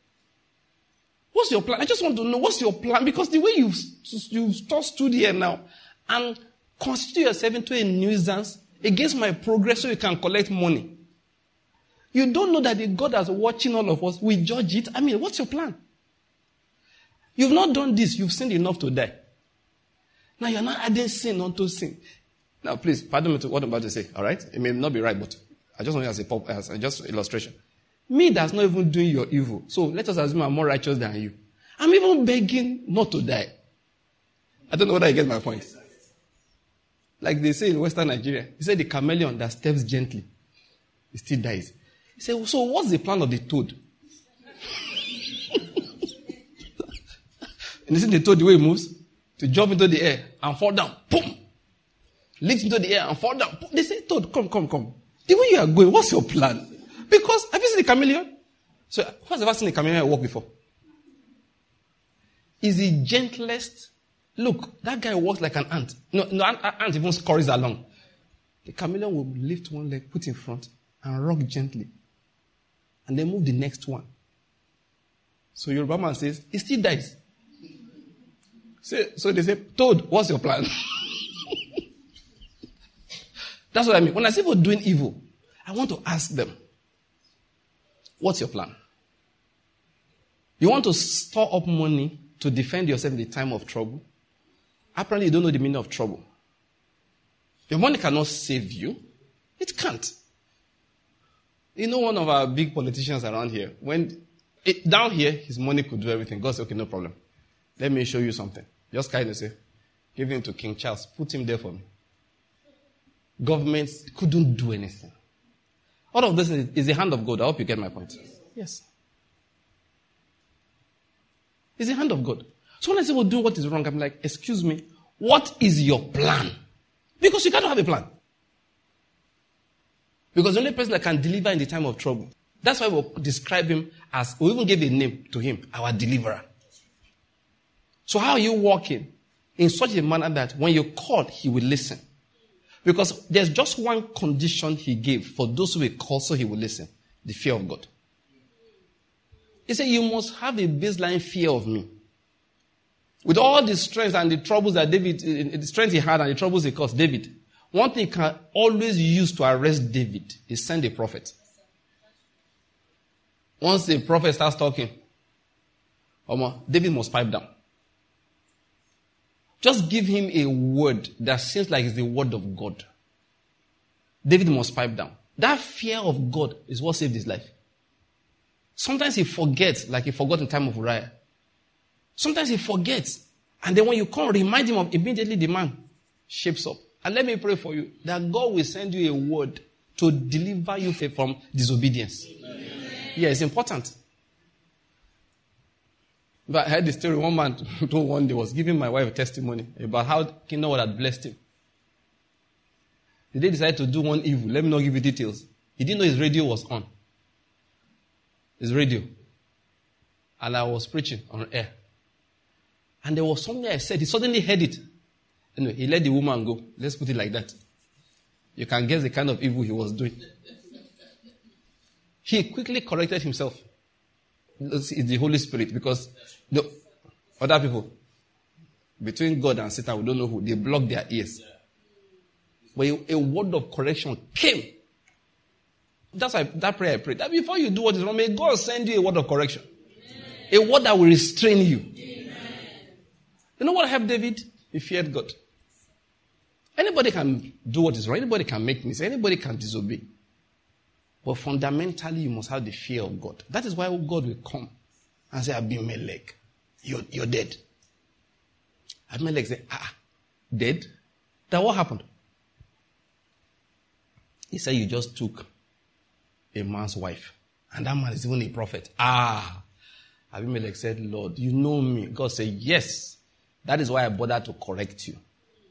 What's your plan? I just want to know, what's your plan? Because the way you've, you've stood here now and constitute yourself into a nuisance against my progress so you can collect money. You don't know that the God that's watching all of us will judge it. I mean, what's your plan? You've not done this. You've sinned enough to die. Now you're not adding sin onto sin. Now, please, pardon me to what I'm about to say, all right? It may not be right, but I just want it as a pop, as a just illustration. Me that's not even doing your evil. So let us assume I'm more righteous than you. I'm even begging not to die. I don't know whether you get my point. Like they say in Western Nigeria, he said the chameleon that steps gently, he still dies. He said, so what's the plan of the toad? And you see the toad, the way it moves, to jump into the air and fall down. Boom! Lift into the air and fall down. Boom. They say, Toad, come, come, come. The way you are going, what's your plan? Because, have you seen the chameleon? So, who's ever seen a chameleon walk before? Is the gentlest. Look, that guy walks like an ant. No, no, an ant even scurries along. The chameleon will lift one leg, put in front, and rock gently. And then move the next one. So Yoruba man says, he still dies. So, so they say, Toad, what's your plan? That's what I mean. When I see people doing evil, I want to ask them, what's your plan? You want to store up money to defend yourself in the time of trouble? Apparently, you don't know the meaning of trouble. Your money cannot save you. It can't. You know, one of our big politicians around here, when it, down here, his money could do everything. God said, okay, no problem. Let me show you something. Just kind of say, give him to King Charles. Put him there for me. Governments couldn't do anything. All of this is, is the hand of God. I hope you get my point. Yes. It's the hand of God. So when I say, well, do what is wrong, I'm like, excuse me, what is your plan? Because you cannot have a plan. Because the only person that can deliver in the time of trouble. That's why we'll describe him as, we even gave a name to him, our deliverer. So how are you walking in such a manner that when you call, he will listen? Because there's just one condition he gave for those who will call so he will listen. The fear of God. He said, you must have a baseline fear of me. With all the strength and the troubles that David, the strength he had and the troubles he caused David, one thing he can always use to arrest David is send a prophet. Once the prophet starts talking, David must pipe down. Just give him a word that seems like it's the word of God. David must pipe down. That fear of God is what saved his life. Sometimes he forgets, like he forgot in time of Uriah. Sometimes he forgets. And then when you come, remind him of, immediately the man shapes up. And let me pray for you, that God will send you a word to deliver you from disobedience. Amen. Yeah, it's important. But I heard the story, one man told one day, was giving my wife a testimony about how King Noah had blessed him. The day he decided to do one evil, let me not give you details. He didn't know his radio was on. His radio. And I was preaching on air. And there was something I said, he suddenly heard it. Anyway, he let the woman go. Let's put it like that. You can guess the kind of evil he was doing. He quickly corrected himself. It's the Holy Spirit, because the other people, between God and Satan, we don't know who, they block their ears. But a, a word of correction came. That's why that prayer I prayed. That before you do what is wrong, may God send you a word of correction. Amen. A word that will restrain you. Amen. You know what helped David? He feared God. Anybody can do what is wrong. Anybody can make mistakes. Anybody can disobey. But fundamentally, you must have the fear of God. That is why God will come and say, Abimelech, you're, you're dead. Abimelech said, ah, dead? Then what happened? He said, you just took a man's wife. And that man is even a prophet. Ah. Abimelech said, Lord, you know me. God said, yes. That is why I bothered to correct you.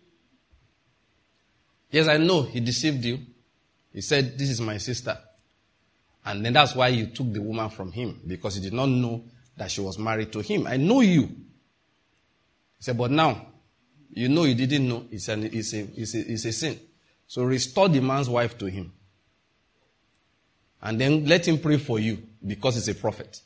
Yes, I know he deceived you. He said, this is my sister. And then that's why you took the woman from him, because you did not know that she was married to him. I know you. He said, but now, you know you didn't know. It's, an, it's, a, it's, a, it's a sin. So restore the man's wife to him. And then let him pray for you, because he's a prophet.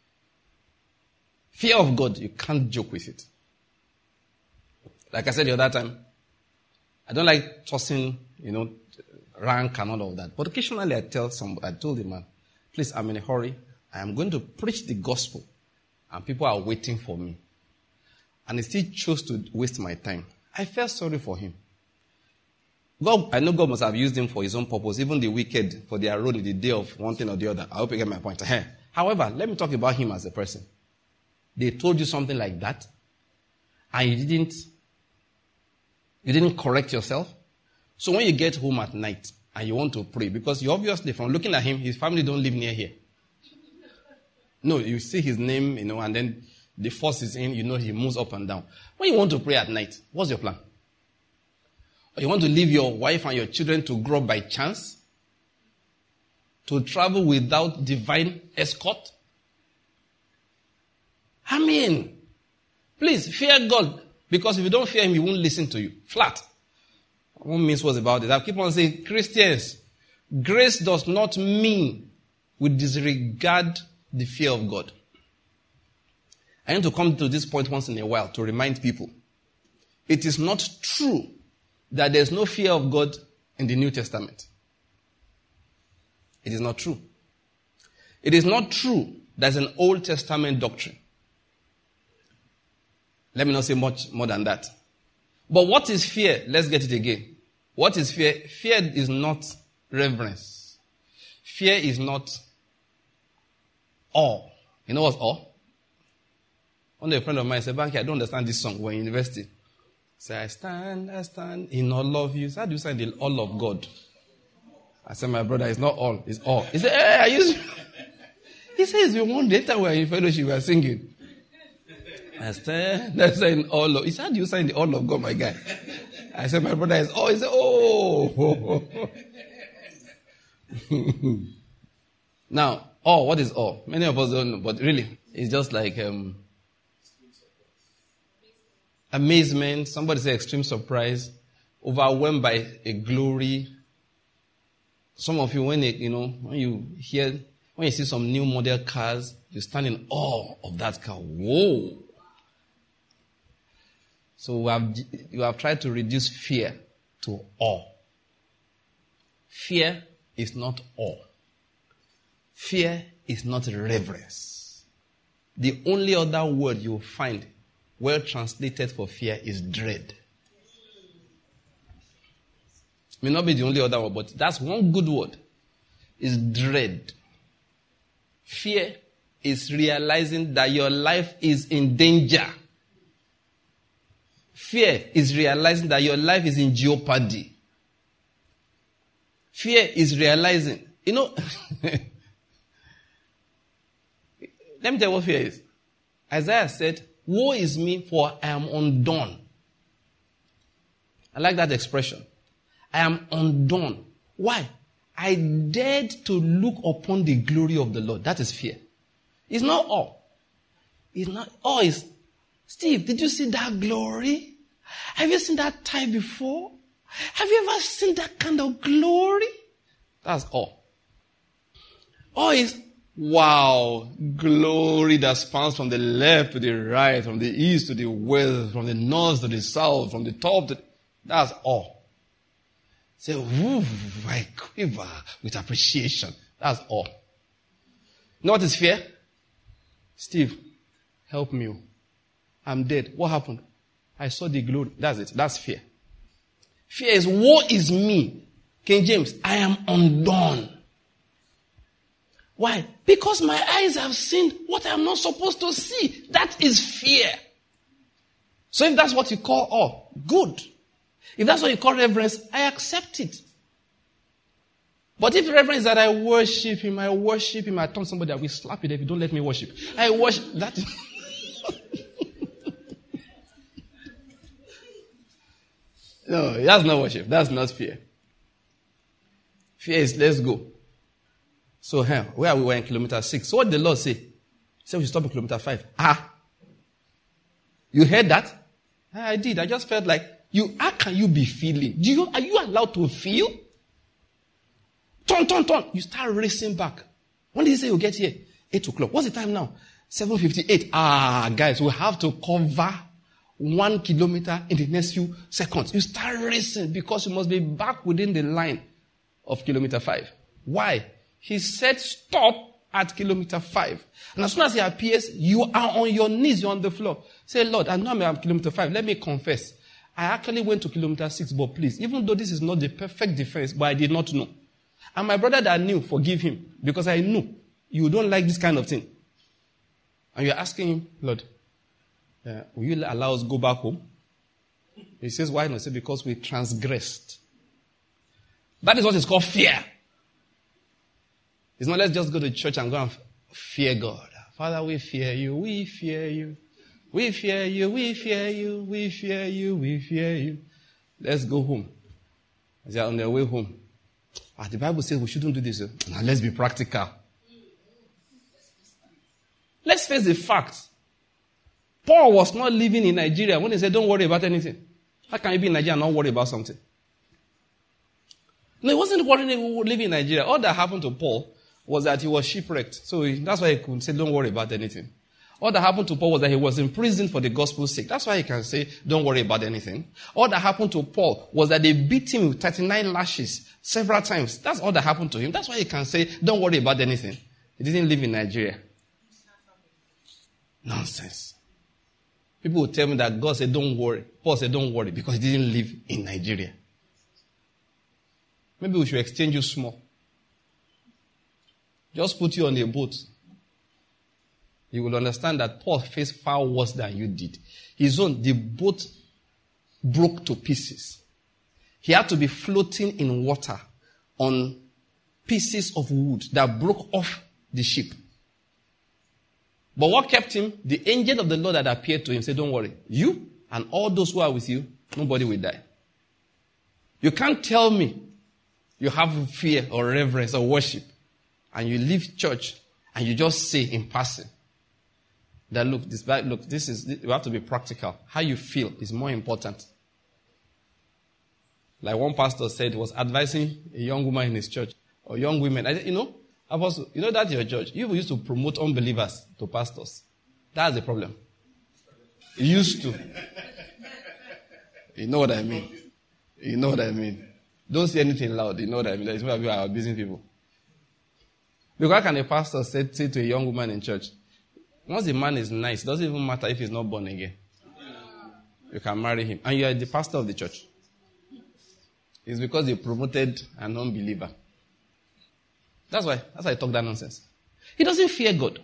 Fear of God, you can't joke with it. Like I said the other time, I don't like tossing, you know, rank and all of that. But occasionally I tell some, I told the man, please, I'm in a hurry. I am going to preach the gospel. And people are waiting for me. And he still chose to waste my time. I felt sorry for him. God, I know God must have used him for his own purpose. Even the wicked, for their role in the day of one thing or the other. I hope you get my point. However, let me talk about him as a person. They told you something like that. And you didn't, you didn't correct yourself. So when you get home at night and you want to pray, because you obviously, from looking at him, his family don't live near here. No, you see his name, you know, and then The force is in, you know, he moves up and down. When you want to pray at night, what's your plan? Or you want to leave your wife and your children to grow up by chance? To travel without divine escort? I mean, please fear God, because if you don't fear him, he won't listen to you. Flat. I won't mince words about it. I keep on saying, Christians, grace does not mean we disregard the fear of God. I need to come to this point once in a while to remind people. It is not true that there is no fear of God in the New Testament. It is not true. It is not true there's an Old Testament doctrine. Let me not say much more than that. But what is fear? Let's get it again. What is fear? Fear is not reverence. Fear is not awe. You know what's awe? One day a friend of mine said, Banky, I don't understand this song. We're in university. Say, I stand, I stand in all of you. So how do you stand in all of God? I said, my brother, it's not all, it's all. He said, hey, I used He says, we one day we're in fellowship, we're singing. I stand, I stand in all of. He said, how do you stand in all of God, my guy? I said, my brother is all. He said, oh. Now, all, what is all? Many of us don't know, but really, it's just like um, amazement. Somebody say extreme surprise, overwhelmed by a glory. Some of you, when it, you know, when you hear, when you see some new model cars, you stand in awe of that car. Whoa! So we have, you have tried to reduce fear to awe. Fear is not awe. Fear is not reverence. The only other word you will find well translated for fear is dread. May not be the only other word, but that's one good word. Is dread. Fear is realizing that your life is in danger. Fear is realizing that your life is in jeopardy. Fear is realizing, you know, let me tell you what fear is. Isaiah said, woe is me, for I am undone. I like that expression. I am undone. Why? I dared to look upon the glory of the Lord. That is fear. It's not awe. It's not awe. Is, Steve, did you see that glory? Have you seen that type before? Have you ever seen that kind of glory? That's awe. Awe is, wow, glory that spans from the left to the right, from the east to the west, from the north to the south, from the top to the, that's awe. Say, woo, I quiver with appreciation. That's awe. You know what is fear? Steve, help me. I'm dead. What happened? I saw the glory. That's it. That's fear. Fear is, woe is me. King James, I am undone. Why? Because my eyes have seen what I am not supposed to see. That is fear. So if that's what you call awe, good. If that's what you call reverence, I accept it. But if reverence is that I worship him, I worship him, I turn somebody that will slap it if you don't let me worship. I worship, that is... No, that's not worship. That's not fear. Fear is, let's go. So here, where we were in kilometer six. So what did the Lord say? He said we should stop in kilometer five. Ah. You heard that? I did. I just felt like, you, how can you be feeling? Do you, are you allowed to feel? Turn, turn, turn. You start racing back. When did he say you'll get here? eight o'clock. What's the time now? seven fifty-eight. Ah, guys, we have to cover one kilometer in the next few seconds. You start racing because you must be back within the line of kilometer five. Why? He said stop at kilometer five. And as soon as he appears, you are on your knees, you're on the floor. Say, Lord, I know I'm at kilometer five. Let me confess. I actually went to kilometer six, but please, even though this is not the perfect defense, but I did not know. And my brother that knew, forgive him, because I knew you don't like this kind of thing. And you're asking him, Lord, uh, will you allow us to go back home? He says, why not? He said, because we transgressed. That is what is called fear. It's not let's just go to church and go and fear God. Father, we fear you. We fear you. We fear you, we fear you, we fear you, we fear you. Let's go home. As they are on their way home. Ah, the Bible says we shouldn't do this. Now let's be practical. Let's face the fact. Paul was not living in Nigeria when he said, don't worry about anything. How can you be in Nigeria and not worry about something? No, he wasn't worrying living in Nigeria. All that happened to Paul was that he was shipwrecked. So he, that's why he could say, don't worry about anything. All that happened to Paul was that he was in prison for the gospel's sake. That's why he can say, don't worry about anything. All that happened to Paul was that they beat him with thirty-nine lashes several times. That's all that happened to him. That's why he can say, don't worry about anything. He didn't live in Nigeria. Nonsense. People will tell me that God said, don't worry. Paul said, don't worry, because he didn't live in Nigeria. Maybe we should exchange you small. Just put you on a boat. You will understand that Paul faced far worse than you did. His own, the boat broke to pieces. He had to be floating in water on pieces of wood that broke off the ship. But what kept him? The angel of the Lord that appeared to him said, don't worry. You and all those who are with you, nobody will die. You can't tell me you have fear or reverence or worship and you leave church and you just say in passing that look, this look, this is, you have to be practical. How you feel is more important. Like one pastor said, he was advising a young woman in his church, or young women. I said, you know, Apostle, you know that your church, you used to promote unbelievers to pastors. That's the problem. You used to. You know what I mean? You know what I mean? Don't say anything loud. You know what I mean? There's more people are abusing people. Because how can a pastor say, say to a young woman in church, once the man is nice, it doesn't even matter if he's not born again. You can marry him. And you are the pastor of the church. It's because they promoted an unbeliever. That's why. That's why I talk that nonsense. He doesn't fear God.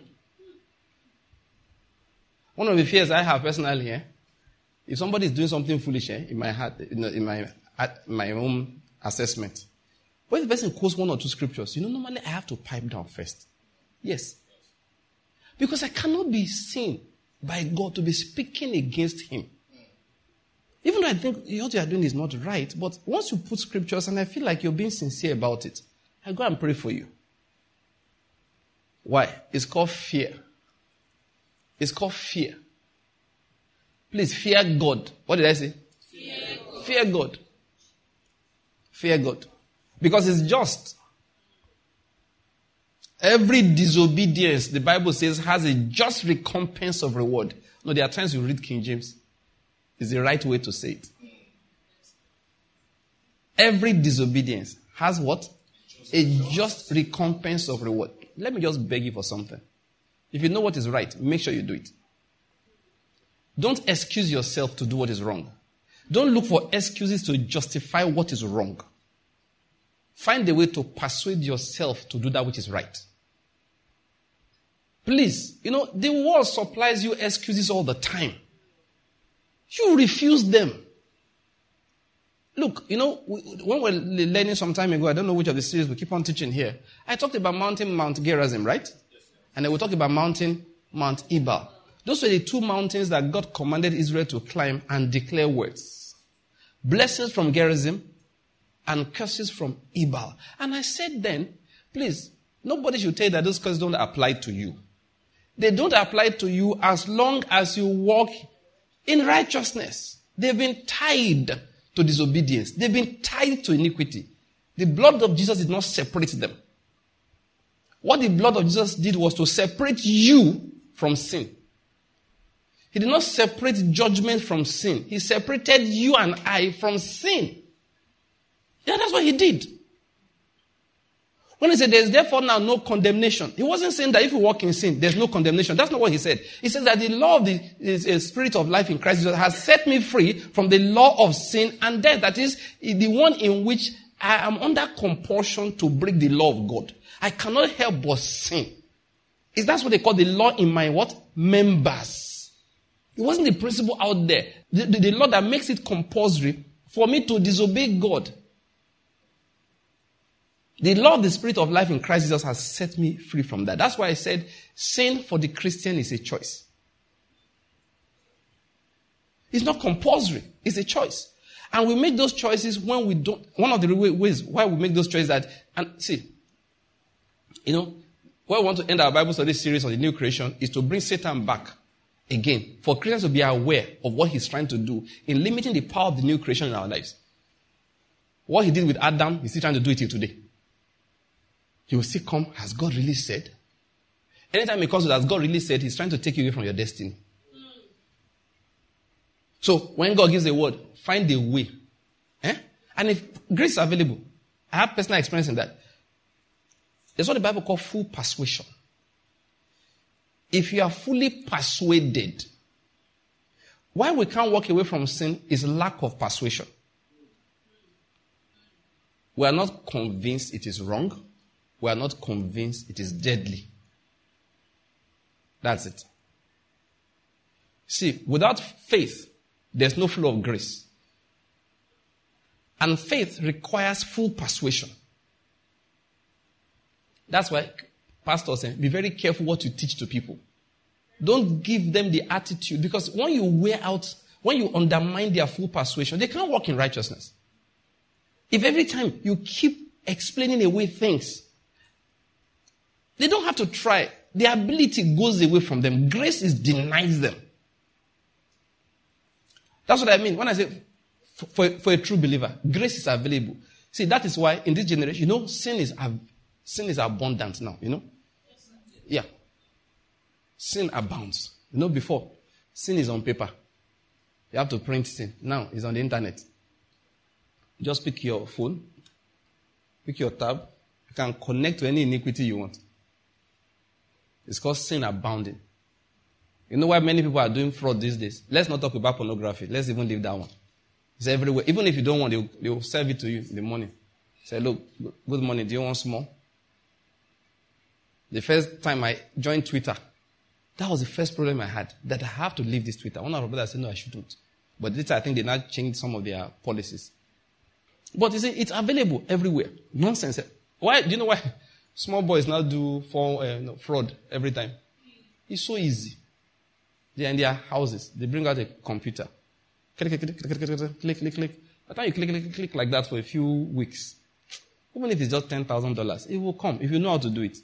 One of the fears I have personally, eh, if somebody is doing something foolish eh, in my heart, in, in my my own assessment, but if the person quotes one or two scriptures, you know, normally I have to pipe down first. Yes. Because I cannot be seen by God to be speaking against him. Even though I think what you are doing is not right, but once you put scriptures and I feel like you're being sincere about it, I go and pray for you. Why? It's called fear. It's called fear. Please, fear God. What did I say? Fear God. Fear God. Fear God. Because it's just. Every disobedience, the Bible says, has a just recompense of reward. No, there are times you read King James. It's the right way to say it. Every disobedience has what? A just recompense of reward. Let me just beg you for something. If you know what is right, make sure you do it. Don't excuse yourself to do what is wrong. Don't look for excuses to justify what is wrong. Find a way to persuade yourself to do that which is right. Please, you know, the world supplies you excuses all the time. You refuse them. Look, you know, when we were learning some time ago, I don't know which of the series we keep on teaching here, I talked about mountain Mount Gerizim, right? Yes, and then we talked about mountain Mount Ebal. Those were the two mountains that God commanded Israel to climb and declare words. Blessings from Gerizim and curses from Ebal. And I said then, please, nobody should tell you that those curses don't apply to you. They don't apply to you as long as you walk in righteousness. They've been tied to disobedience. They've been tied to iniquity. The blood of Jesus did not separate them. What the blood of Jesus did was to separate you from sin. He did not separate judgment from sin. He separated you and I from sin. Yeah, that's what he did. When he said there's therefore now no condemnation, he wasn't saying that if you walk in sin, there's no condemnation. That's not what he said. He says that the law of the uh, spirit of life in Christ Jesus has set me free from the law of sin and death. That is the one in which I am under compulsion to break the law of God. I cannot help but sin. Is that what they call the law in my what? Members. It wasn't the principle out there. The, the, the law that makes it compulsory for me to disobey God. The law of the spirit of life in Christ Jesus has set me free from that. That's why I said sin for the Christian is a choice. It's not compulsory. It's a choice. And we make those choices when we don't. One of the ways why we make those choices that, and see, you know, why we want to end our Bible study series on the new creation is to bring Satan back again. For Christians to be aware of what he's trying to do in limiting the power of the new creation in our lives. What he did with Adam, he's still trying to do it till today. He will still come, has God really said? Anytime he comes with, has God really said, he's trying to take you away from your destiny. So, when God gives a word, find a way. Eh? And if grace is available, I have personal experience in that. There's what the Bible calls full persuasion. If you are fully persuaded, why we can't walk away from sin is lack of persuasion. We are not convinced it is wrong. We are not convinced it is deadly. That's it. See, without faith, there's no flow of grace. And faith requires full persuasion. That's why pastors say, be very careful what you teach to people. Don't give them the attitude, because when you wear out, when you undermine their full persuasion, they can't walk in righteousness. If every time you keep explaining away things, they don't have to try. The ability goes away from them. Grace is denies them. That's what I mean when I say for, for a true believer, grace is available. See, that is why in this generation, you know, sin is sin is abundant now, you know? Yeah. Sin abounds. You know, before, sin is on paper. You have to print sin. Now, it's on the internet. Just pick your phone, pick your tab, you can connect to any iniquity you want. It's called sin abounding. You know why many people are doing fraud these days? Let's not talk about pornography. Let's even leave that one. It's everywhere. Even if you don't want, they'll, they'll serve it to you in the morning. Say, look, good morning, do you want small? The first time I joined Twitter, that was the first problem I had, that I have to leave this Twitter. One of my brothers said, no, I shouldn't. But later I think they now changed some of their policies. But you see, it's available everywhere. Nonsense. Why? Do you know why small boys now do for, uh, no, fraud every time? It's so easy. They're in their houses. They bring out a computer. Click, click, click, click, click, click, click, click, click. By the time you click, click, click like that for a few weeks, even if it's just ten thousand dollars, it will come if you know how to do it.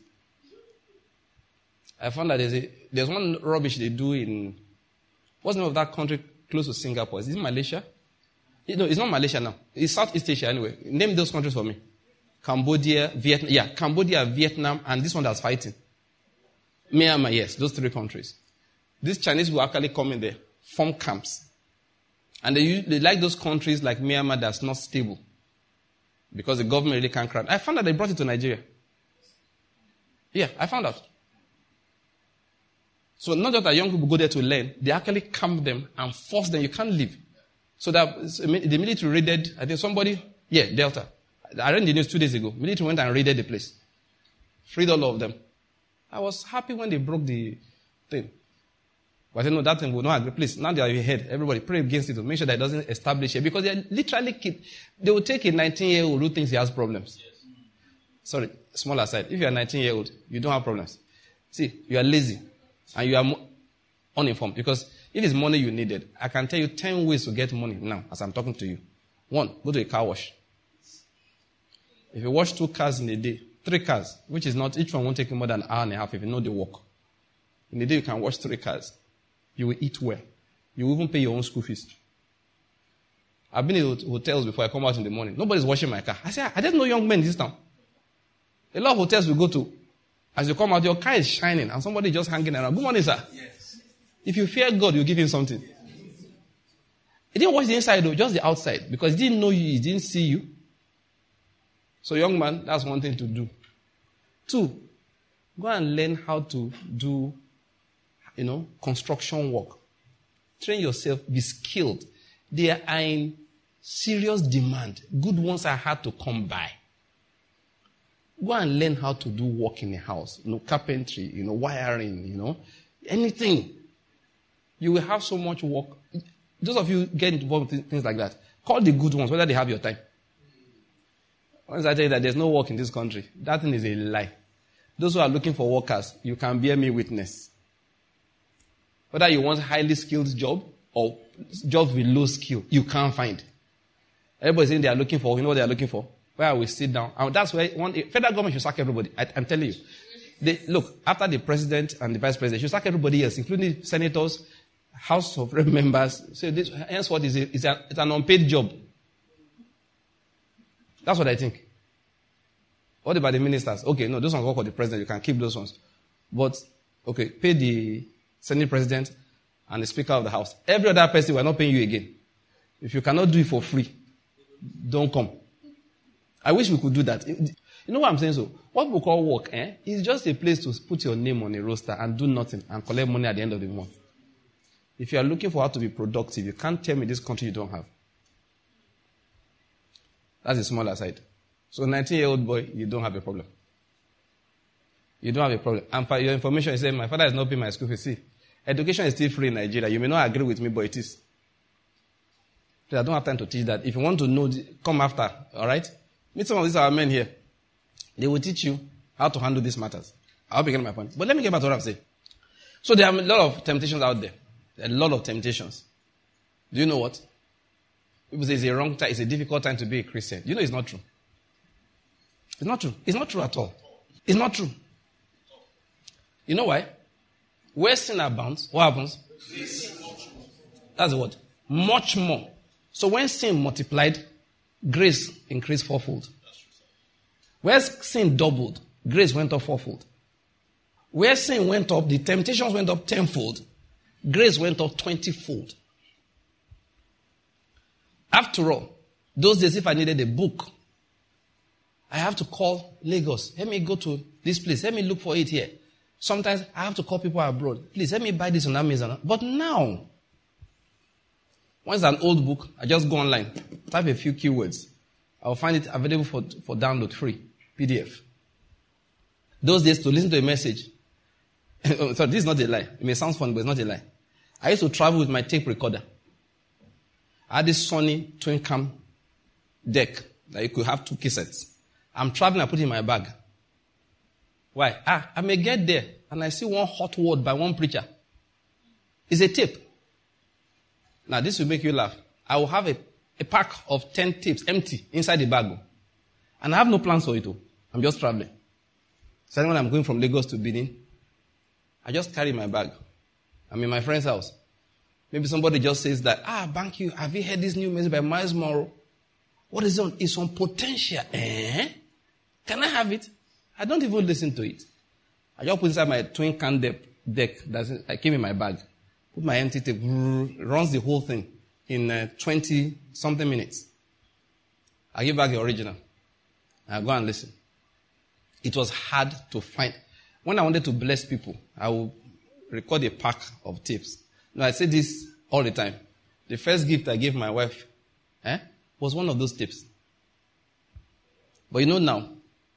I found that there's, a, there's one rubbish they do in, what's the name of that country close to Singapore? Is it Malaysia? No, it's not Malaysia now. It's Southeast Asia anyway. Name those countries for me. Cambodia, Vietnam, yeah, Cambodia, Vietnam, and this one that's fighting. Myanmar, yes, those three countries. These Chinese will actually come in there, form camps. And they, they like those countries like Myanmar that's not stable. Because the government really can't crack. I found out they brought it to Nigeria. Yeah, I found out. So not just that young people go there to learn, they actually camp them and force them, you can't leave. So that the military raided, I think somebody, yeah, Delta. I read the news two days ago. Military went and raided the place. Freed all of them. I was happy when they broke the thing. But I said, no, that thing will not agree. Please, now they are ahead. Everybody pray against it to make sure that it doesn't establish it. Because they literally keep, they will take a nineteen-year-old who thinks he has problems. Yes. Sorry, small aside. If you are nineteen-year-old, you don't have problems. See, you are lazy. And you are uninformed. Because if it's money you needed, I can tell you ten ways to get money now as I'm talking to you. One, go to a car wash. If you wash two cars in a day, three cars, which is not, each one won't take you more than an hour and a half if you know the work. In a day you can wash three cars. You will eat well. You will even pay your own school fees. I've been in hotels before I come out in the morning. Nobody's washing my car. I say, I didn't know young men in this town. A lot of hotels we go to, as you come out, your car is shining and somebody just hanging around. Good morning, sir. Yes. If you fear God, you give him something. He didn't wash the inside though, just the outside. Because he didn't know you, he didn't see you. So young man, that's one thing to do. Two, go and learn how to do, you know, construction work. Train yourself, be skilled. They are in serious demand. Good ones are hard to come by. Go and learn how to do work in a house. You know, carpentry, you know, wiring, you know, anything. You will have so much work. Those of you get involved in things like that. Call the good ones, whether they have your time. Once I tell you that there's no work in this country, that thing is a lie. Those who are looking for workers, you can bear me witness. Whether you want a highly skilled job or jobs with low skill, you can't find. Everybody's saying they are looking for, you know what they are looking for? Where we sit down. And that's where one, federal government should sack everybody. I, I'm telling you. They, look, after the president and the vice president, they should sack everybody else, including senators, House of Rep members. So this, henceforth, is a, is a, it's an unpaid job. That's what I think. What about the ministers? Okay, no, those ones work for the president. You can keep those ones. But, okay, pay the Senate president and the Speaker of the House. Every other person, we're not paying you again. If you cannot do it for free, don't come. I wish we could do that. You know what I'm saying? So, what we call work, eh, is just a place to put your name on a roster and do nothing and collect money at the end of the month. If you are looking for how to be productive, you can't tell me this country you don't have. That's a small aside. So, nineteen-year-old boy, you don't have a problem. You don't have a problem. And for your information, you say, my father is not paying my school fees. See, education is still free in Nigeria. You may not agree with me, but it is. I don't have time to teach that. If you want to know, come after, all right? Meet some of these our men here. They will teach you how to handle these matters. I'll begin my point. But let me get back to what I'm saying. So there are a lot of temptations out there. There are a lot of temptations. Do you know what? People say it's a wrong time, it's a difficult time to be a Christian. You know it's not true. It's not true. It's not true at all. It's not true. You know why? Where sin abounds, what happens? That's the word. Much more. So when sin multiplied, grace increased fourfold. Where sin doubled, grace went up fourfold. Where sin went up, the temptations went up tenfold. Grace went up twentyfold. After all, those days if I needed a book, I have to call Lagos. Let me go to this place. Let me look for it here. Sometimes I have to call people abroad. Please, let me buy this on Amazon. But now, once it's an old book, I just go online, type a few keywords. I'll find it available for, for download, free, P D F. Those days, to listen to a message, so this is not a lie. It may sound fun, but it's not a lie. I used to travel with my tape recorder. I had this Sony twin cam deck that you could have two cassettes. I'm traveling, I put it in my bag. Why? Ah, I may get there and I see one hot word by one preacher. It's a tape. Now this will make you laugh. I will have a, a pack of ten tapes empty inside the bag. And I have no plans for it. I'm just traveling. So when I'm going from Lagos to Benin, I just carry my bag. I'm in my friend's house. Maybe somebody just says that, ah, thank you. Have you heard this new message by Miles Morrow? What is it on? It's on potential. Eh? Can I have it? I don't even listen to it. I just put inside my twin can deck, deck that I came in my bag. Put my empty tape, runs the whole thing in uh, twenty something minutes. I give back the original. I go and listen. It was hard to find. When I wanted to bless people, I would record a pack of tapes. Now, I say this all the time. The first gift I gave my wife eh, was one of those tapes. But you know now,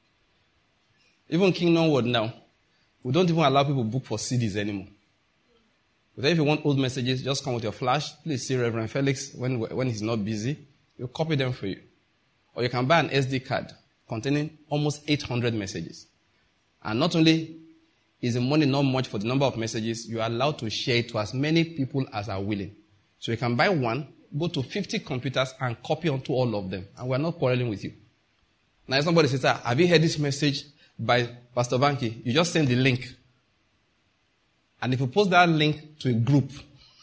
even Kingdom Word now, we don't even allow people to book for C Ds anymore. But if you want old messages, just come with your flash. Please see Reverend Felix when, when he's not busy. He'll copy them for you. Or you can buy an S D card containing almost eight hundred messages. And not only is the money not much for the number of messages, you are allowed to share it to as many people as are willing. So you can buy one, go to fifty computers and copy onto all of them. And we're not quarreling with you. Now if somebody says, ah, have you heard this message by Pastor Banky? You just send the link. And if you post that link to a group,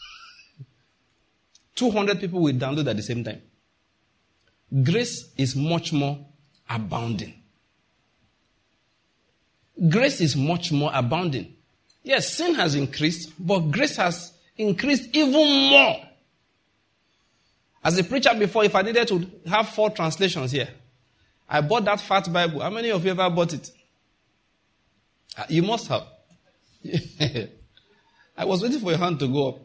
two hundred people will download at the same time. Grace is much more abounding. Grace is much more abounding. Yes, sin has increased, but grace has increased even more. As a preacher before, if I needed to have four translations here, I bought that fat Bible. How many of you ever bought it? You must have. I was waiting for your hand to go up.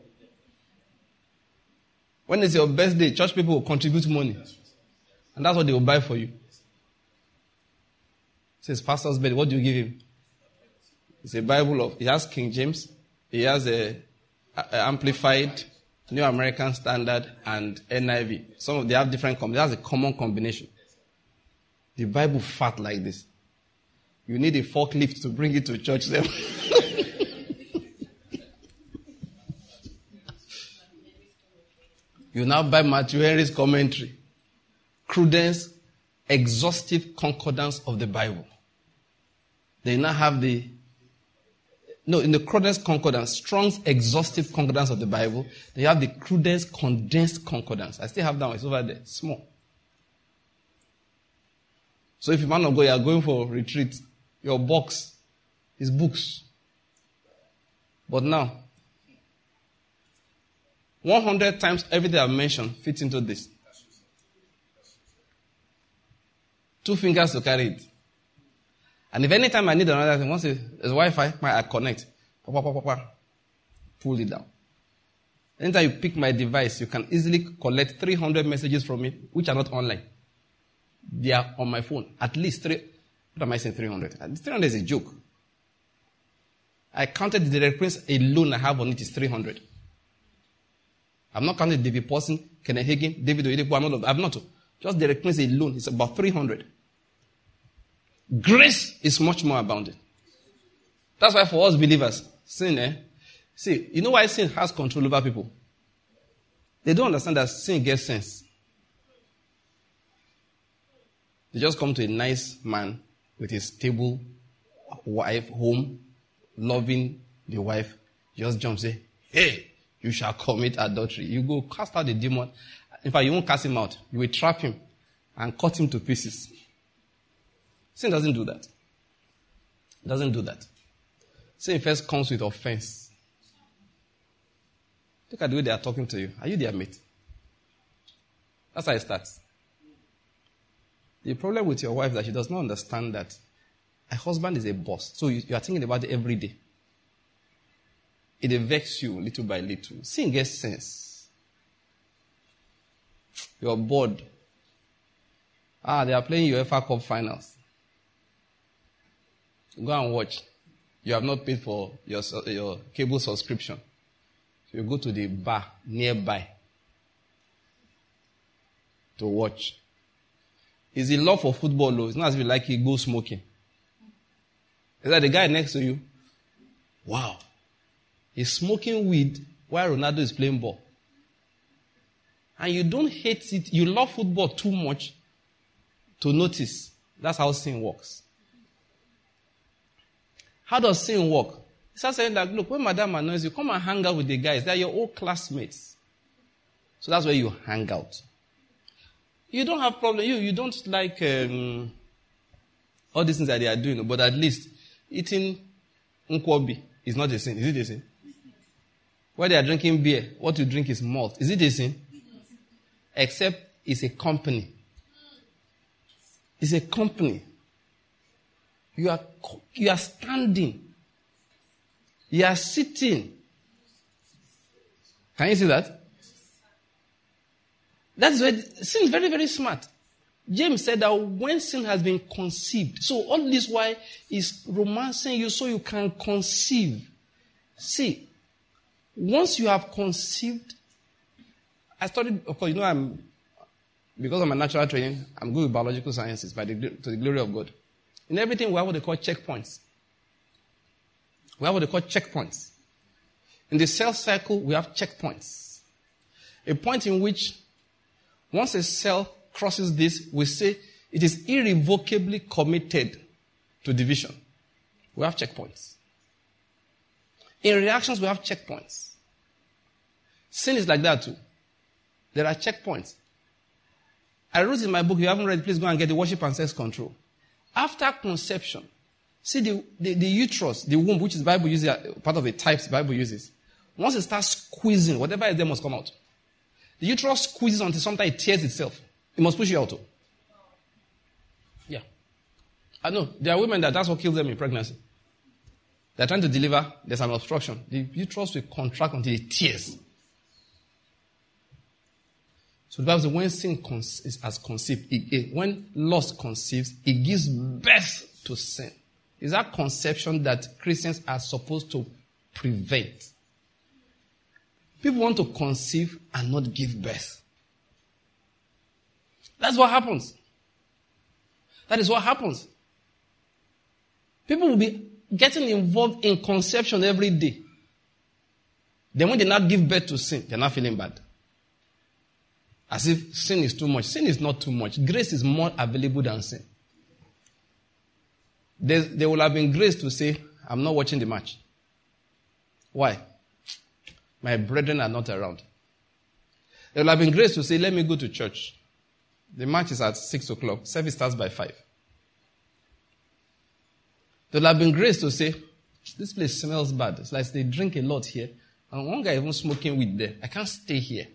When it's your birthday, church people will contribute money. And that's what they will buy for you. It says, pastor's birthday, what do you give him? It's a Bible of, he has King James, he has a, a Amplified, New American Standard, and N I V. Some of they have different, com- that's a common combination. The Bible fat like this. You need a forklift to bring it to church. You now buy Matthew Henry's commentary. Cruden's exhaustive concordance of the Bible. They now have the, no, in the Cruden's concordance, Strong's exhaustive concordance of the Bible, they have the Cruden's condensed concordance. I still have that one. It's over there. Small. So if you man of God, you are going for retreat, your box is books. But now, one hundred times everything I've mentioned fits into this. Two fingers to carry it. And if anytime I need another thing, once there's Wi-Fi, I connect. Pa, pa, pa, pa, pa. Pull it down. Anytime you pick my device, you can easily collect three hundred messages from me, which are not online. They are on my phone. At least three. What am I saying? three hundred. three hundred is a joke. I counted the direct prints alone I have on it is three hundred. I'm not counting David Paulson, Kenneth Hagin, David Oyedepo, I'm not. I've not. Just direct prints alone is about three hundred. Grace is much more abounding. That's why for us believers, sin, eh? See, you know why sin has control over people? They don't understand that sin gets sense. They just come to a nice man with his stable wife, home, loving the wife. Just jump, say, hey, you shall commit adultery. You go cast out the demon. In fact, you won't cast him out. You will trap him and cut him to pieces. Sin doesn't do that. It doesn't do that. Sin first comes with offense. Look at the way they are talking to you. Are you their mate? That's how it starts. The problem with your wife is that she does not understand that a husband is a boss. So you, you are thinking about it every day. It affects you little by little. Sin gets sense. You're bored. Ah, they are playing UEFA Cup finals. Go and watch. You have not paid for your, your cable subscription. So you go to the bar nearby to watch. It's the love for football, though. It's not as if you like it, go smoking. Is that the guy next to you? Wow. He's smoking weed while Ronaldo is playing ball. And you don't hate it. You love football too much to notice. That's how sin works. How does sin work? He starts saying that, look, when madam annoys you, come and hang out with the guys. They're your old classmates. So that's where you hang out. You don't have problem. You, you don't like um, all these things that they are doing, but at least eating nkwobi is not a sin. Is it a sin? While they are drinking beer, what you drink is malt. Is it a sin? Except it's a company. It's a company. You are, you are standing. You are sitting. Can you see that? That's why sin is very, very smart. James said that when sin has been conceived, so all this why is romancing you so you can conceive. See, once you have conceived, I studied, of course, you know, I'm, because of my natural training, I'm good with biological sciences by the, to the glory of God. In everything, we have what they call checkpoints. We have what they call checkpoints. In the cell cycle, we have checkpoints. A point in which, once a cell crosses this, we say it is irrevocably committed to division. We have checkpoints. In reactions, we have checkpoints. Sin is like that too. There are checkpoints. I wrote in my book, if you haven't read it, please go and get the Worship and Sex Control. After conception, see the, the, the uterus, the womb, which is Bible uses, part of the types Bible uses. Once it starts squeezing, whatever is there must come out. The uterus squeezes until sometimes it tears itself. It must push you out. Yeah. I know. There are women that that's what kills them in pregnancy. They're trying to deliver, there's an obstruction. The uterus will contract until it tears. So the Bible says when sin con- is as conceived, it, it, when lust conceives, it gives birth to sin. It's that conception that Christians are supposed to prevent. People want to conceive and not give birth. That's what happens. That is what happens. People will be getting involved in conception every day. Then when they not give birth to sin, they're not feeling bad. As if sin is too much. Sin is not too much. Grace is more available than sin. There, there will have been grace to say, I'm not watching the match. Why? My brethren are not around. There will have been grace to say, let me go to church. The match is at six o'clock. Service starts by five. There will have been grace to say, this place smells bad. It's like they drink a lot here. And one guy even smoking weed there. I can't stay here.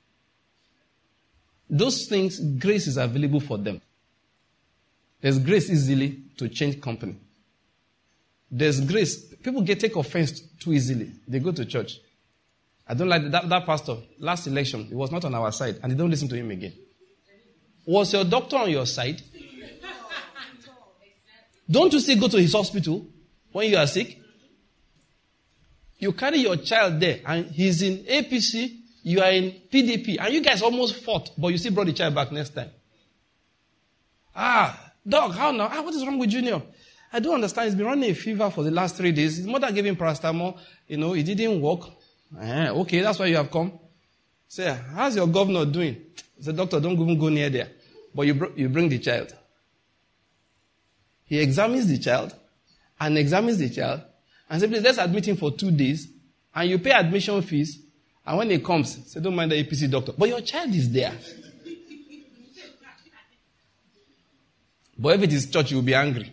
Those things, grace is available for them. There's grace easily to change company. There's grace. People get take offense too easily. They go to church. I don't like that, that pastor. Last election, he was not on our side, and they don't listen to him again. Was your doctor on your side? Don't you still go to his hospital when you are sick? You carry your child there, and he's in A P C, you are in P D P, and you guys almost fought, but you still brought the child back next time. Ah, dog, how now? Ah, what is wrong with Junior? I don't understand. He's been running a fever for the last three days. His mother gave him paracetamol. You know, it didn't work. Ah, okay, that's why you have come. Say, how's your governor doing? The doctor, don't even go near there. But you, br- you bring the child. He examines the child and examines the child and says, please, let's admit him for two days. And you pay admission fees. And when he comes, say, don't mind the A P C doctor. But your child is there. But if it is church, you'll be angry.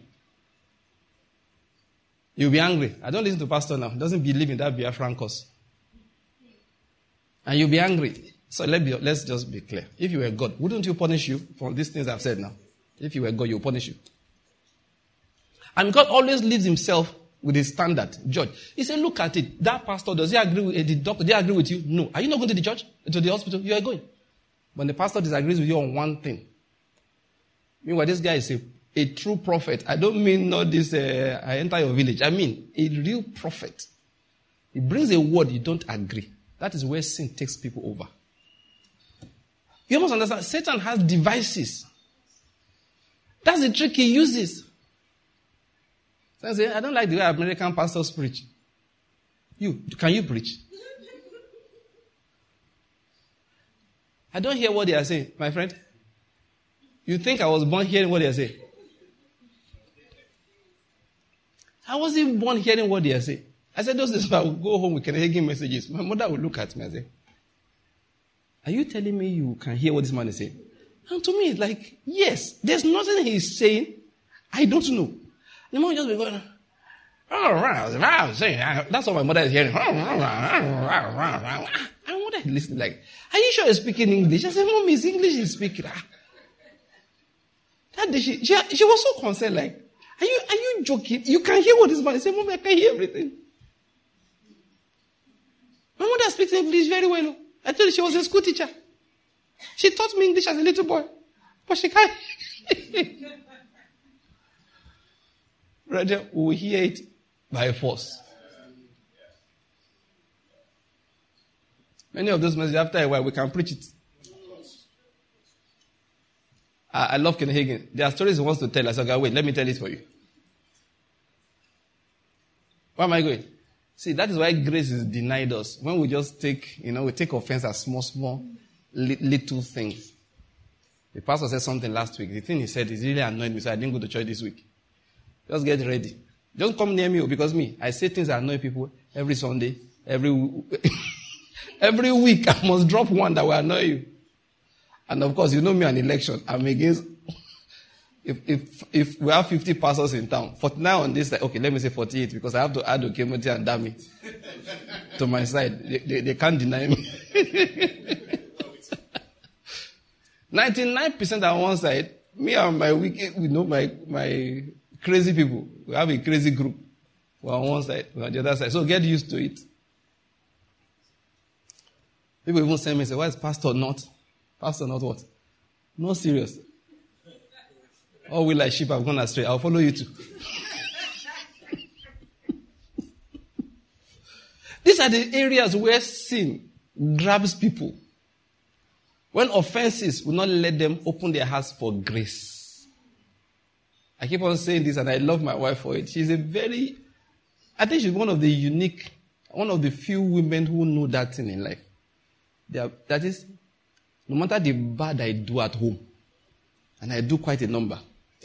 You'll be angry. I don't listen to pastor now. He doesn't believe in that Biafran cause. And you'll be angry. So let be, let's just be clear. If you were God, wouldn't you punish you for these things I've said now? If you were God, you'll punish you. And God always leaves himself with his standard, judge. He said, look at it. That pastor, does he agree with uh, the doctor? Do they agree with you? No. Are you not going to the church? To the hospital? You are going. When the pastor disagrees with you on one thing. Meanwhile, this guy is a, a true prophet. I don't mean not this, uh, I enter your village. I mean a real prophet. He brings a word you don't agree. That is where sin takes people over. You must understand, Satan has devices. That's the trick he uses. So I say, I don't like the way American pastors preach. You, can you preach? I don't hear what they are saying, my friend. You think I was born hearing what they are saying? I wasn't born hearing what they are saying. I said, those days I would go home with Canadian messages. My mother would look at me and say, are you telling me you can hear what this man is saying? And to me, it's like, yes, there's nothing he's saying I don't know. The man just be going, that's what my mother is hearing. And my mother is listening like, are you sure you're speaking English? I said, Mom, it's English he's speaking. That day she, she, she was so concerned, like, are you, are you joking? You can hear what this man is saying. Mom, I can hear everything. My mother speaks English very well. I told you she was a school teacher. She taught me English as a little boy. But she can't. Brother, we will hear it by force. Many of those messages, after a while, we can preach it. I, I love Ken Hagin. There are stories he wants to tell. I said, okay, wait, let me tell it for you. Where am I going? See, that is why grace is denied us. When we just take, you know, we take offense at small, small, li- little things. The pastor said something last week. The thing he said is really annoyed me, so I didn't go to church this week. Just get ready. Don't come near me, because me, I say things that annoy people every Sunday, every every week. I must drop one that will annoy you. And of course, you know me on election. I'm against. If if if we have fifty pastors in town, forty-nine on this side, okay, let me say forty-eight, because I have to add Okemoti and Dami to my side. They, they, they can't deny me. ninety-nine percent on one side, me and my wicked, you know, my my crazy people. We have a crazy group. We're on one side, we're on the other side. So get used to it. People even send me and say, why is pastor not? Pastor not what? Not serious. Oh, we like sheep have gone astray. I'll follow you too. These are the areas where sin grabs people. When offenses will not let them open their hearts for grace. I keep on saying this, and I love my wife for it. She's a very, I think she's one of the unique, one of the few women who know that thing in life. Are, that is, No matter the bad I do at home, and I do quite a number,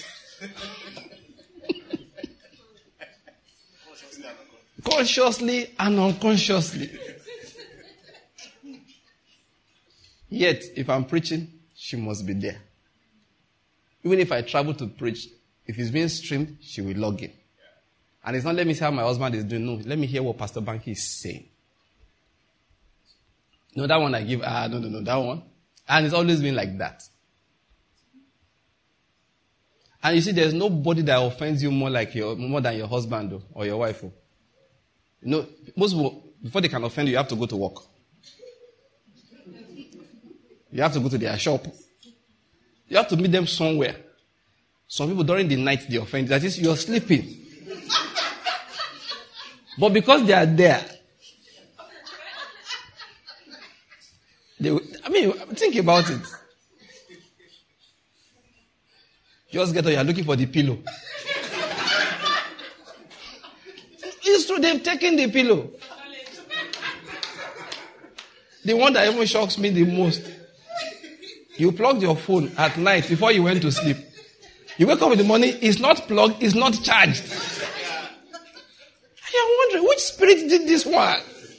consciously and unconsciously. Yet, if I'm preaching, she must be there. Even if I travel to preach, if it's being streamed, she will log in. And it's not let me see how my husband is doing. No, let me hear what Pastor Banky is saying. No, that one I give, ah, no, no, no, that one. And it's always been like that. And you see, there's nobody that offends you more like your, more than your husband though, or your wife. Oh. You know, most people, before they can offend you, you have to go to work. You have to go to their shop. You have to meet them somewhere. Some people during the night they offend you. That is, you're sleeping. But because they are there, they, I mean, think about it. Just get up, you're looking for the pillow. It's true, they've taken the pillow. The one that even shocks me the most. You plugged your phone at night before you went to sleep. You wake up in the morning, it's not plugged, it's not charged. You're wondering, which spirit did this one?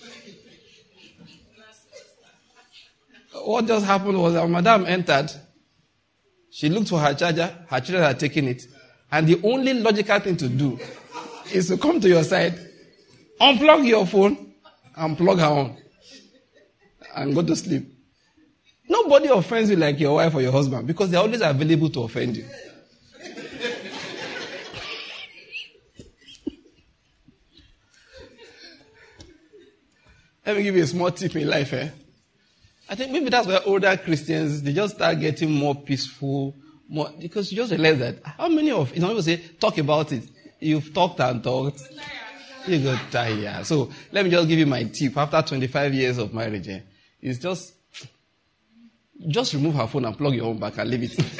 What just happened was that Madame entered. She looked for her charger. Her children had taken it. And the only logical thing to do is to come to your side, unplug your phone, and plug her on, and go to sleep. Nobody offends you like your wife or your husband because they're always available to offend you. Let me give you a small tip in life. Eh? I think maybe that's why older Christians, they just start getting more peaceful, more because you just realize that how many of, you know, people say, talk about it. You've talked and talked. You got tired. So let me just give you my tip. After twenty-five years of marriage, eh, it's just, just remove her phone and plug your own back and leave it.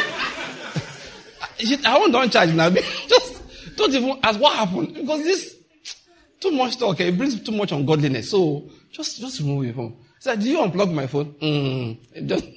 I won't don't charge now. Just don't even ask what happened. Because this, too much talk, eh, it brings too much ungodliness. So just, just remove your phone. So, do you unplug my phone? Mm, just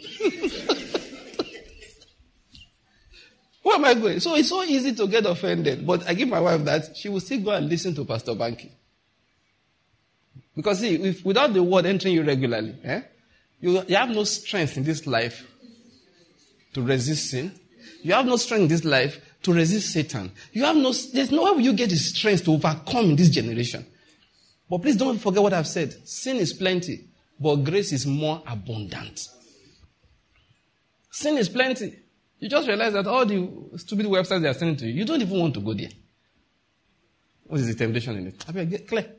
where am I going? So it's so easy to get offended. But I give my wife that she will still go and listen to Pastor Banky. Because see, if without the word entering you regularly, eh, you, you have no strength in this life to resist sin. You have no strength in this life to resist Satan. You have no, there's no way you get the strength to overcome in this generation. But please don't forget what I've said. Sin is plenty, but grace is more abundant. Sin is plenty. You just realize that all the stupid websites they are sending to you, you don't even want to go there. What is the temptation in it? I mean, get clear.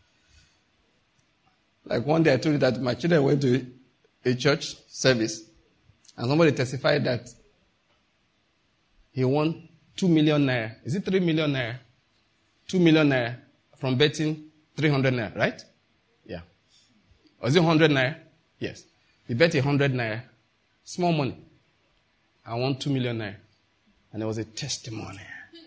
Like one day I told you that my children went to a church service and somebody testified that he won two million naira. Is it three million naira? Two million naira from betting three hundred naira, right? Yeah. Was it one hundred naira? Yes. He bet one hundred naira. Small money. I won two million naira. And there was a testimony.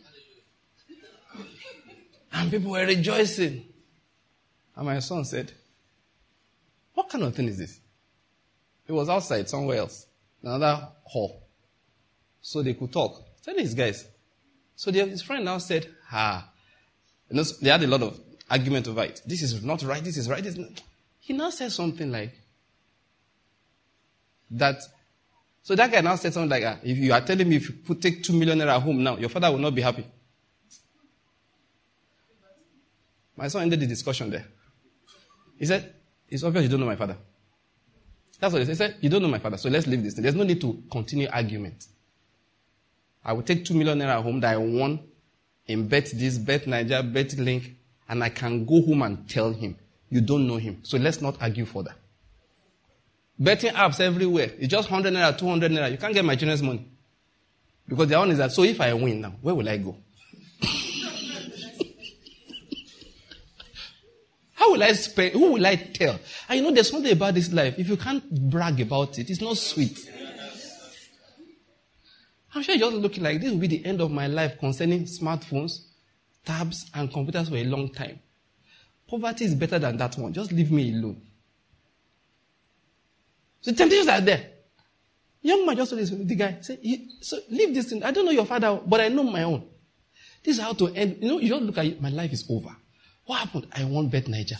And people were rejoicing. And my son said, what kind of thing is this? It was outside, somewhere else. Another hall. So they could talk. Tell these guys. So they, his friend now said, ha. You know, they had a lot of argument over it. This is not right, this is right. This is not. He now said something like that. So that guy now said something like, ah, if you are telling me if you put, take two million naira home now, your father will not be happy. My son ended the discussion there. He said, it's obvious you don't know my father. That's what he said. He said, you don't know my father, so let's leave this thing. There's no need to continue argument. I will take two million naira home that I won in bet this, bet Niger, bet link, and I can go home and tell him, you don't know him. So let's not argue further. Betting apps everywhere. It's just one hundred naira, two hundred naira. You can't get my children's money. Because the one is that, so if I win now, where will I go? How will I spend? Who will I tell? And you know, there's something about this life. If you can't brag about it, it's not sweet. I'm sure you're looking like this will be the end of my life concerning smartphones, tabs, and computers for a long time. Poverty is better than that one. Just leave me alone. So the temptations are there. Young man just told this, the guy, say, so leave this thing. I don't know your father, but I know my own. This is how to end. You know, you don't look at it, my life is over. What happened? I won Bet Niger.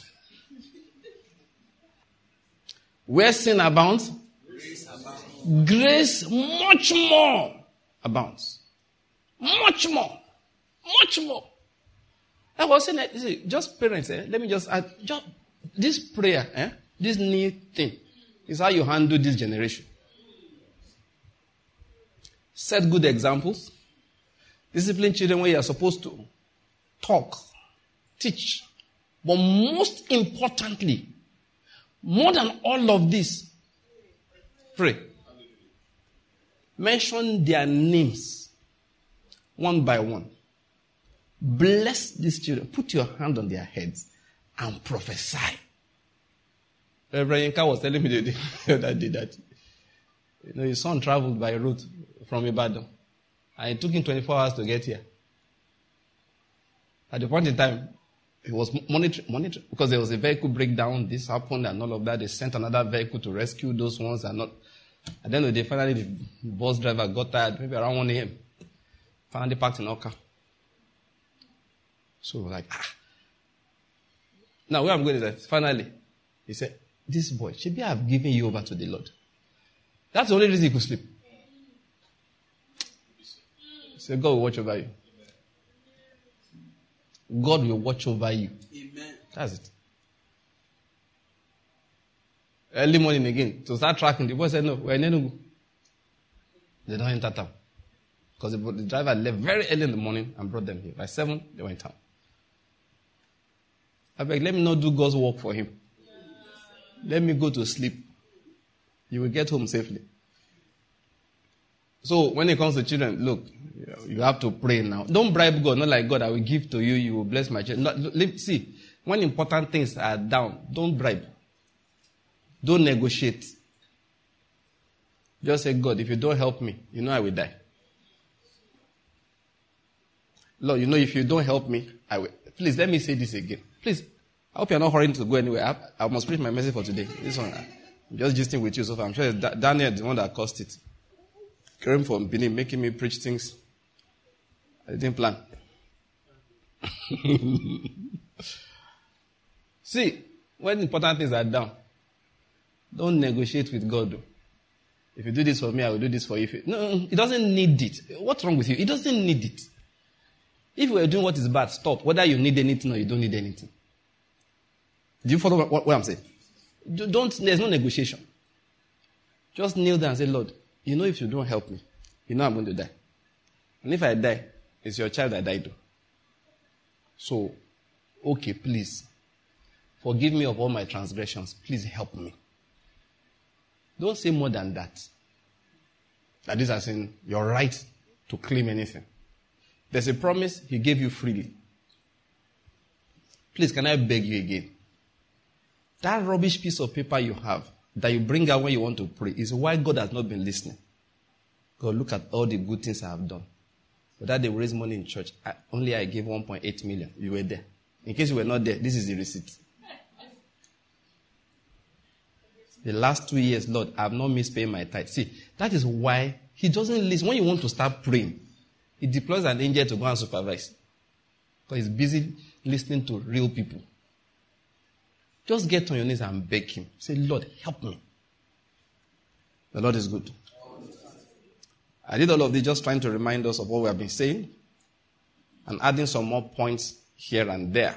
Where sin abounds, Grace abounds. grace much more abounds. Much more. Much more. I was saying that, see, just parents, eh, let me just add, just this prayer, eh, this new thing, is how you handle this generation. Set good examples. Discipline children where you are supposed to talk, teach. But most importantly, more than all of this, pray. Mention their names one by one. Bless these children. Put your hand on their heads and prophesy. Reverend Yinka was telling me the other day that you know, his son traveled by road from Ibadan. And it took him twenty-four hours to get here. At the point in time, he was monitoring, monitoring because there was a vehicle breakdown. This happened and all of that. They sent another vehicle to rescue those ones. And not. At the end of the day, finally, the bus driver got tired, maybe around one a.m. Finally parked in Oka. So, like, ah. Now, where I'm going is that, finally, he said, this boy, Shebi, I have given you over to the Lord. That's the only reason he could sleep. So God will watch over you. God will watch over you. Amen. That's it. Early morning again, to start tracking, the boy said, no, we're in Enugu. They don't enter town. Because the, the driver left very early in the morning and brought them here. By seven, they went town. I beg, let me not do God's work for him. Let me go to sleep. You will get home safely. So when it comes to children, look, you have to pray now. Don't bribe God. Not like, God, I will give to you. You will bless my children. Not, see, when important things are down, don't bribe. Don't negotiate. Just say, God, if you don't help me, you know I will die. Lord, you know if you don't help me, I will. Please, let me say this again. Please, I hope you're not hurrying to go anywhere. I, I must preach my message for today. This one, I'm just gisting with you so far. I'm sure it's da- Daniel, the one that caused it. Came from Benin, making me preach things I didn't plan. See, when important things are down, don't negotiate with God. Though. If you do this for me, I will do this for you. If you, no, he doesn't need it. What's wrong with you? He doesn't need it. If you are doing what is bad, stop. Whether you need anything or you don't need anything. Do you follow what, what I'm saying? Don't. There's no negotiation. Just kneel down and say, Lord, you know if you don't help me, you know I'm going to die. And if I die, it's your child that died. So, okay, please. Forgive me of all my transgressions. Please help me. Don't say more than that. That is as in your right to claim anything. There's a promise he gave you freely. Please, can I beg you again? That rubbish piece of paper you have that you bring out when you want to pray is why God has not been listening. God, look at all the good things I have done. But that they raise money in church, I, only I gave one point eight million. You were there. In case you were not there, this is the receipt. The last two years, Lord, I have not missed paying my tithe. See, that is why he doesn't listen. When you want to start praying, he deploys an angel to go and supervise. Because he's busy listening to real people. Just get on your knees and beg him. Say, Lord, help me. The Lord is good. I did all of this just trying to remind us of what we have been saying and adding some more points here and there.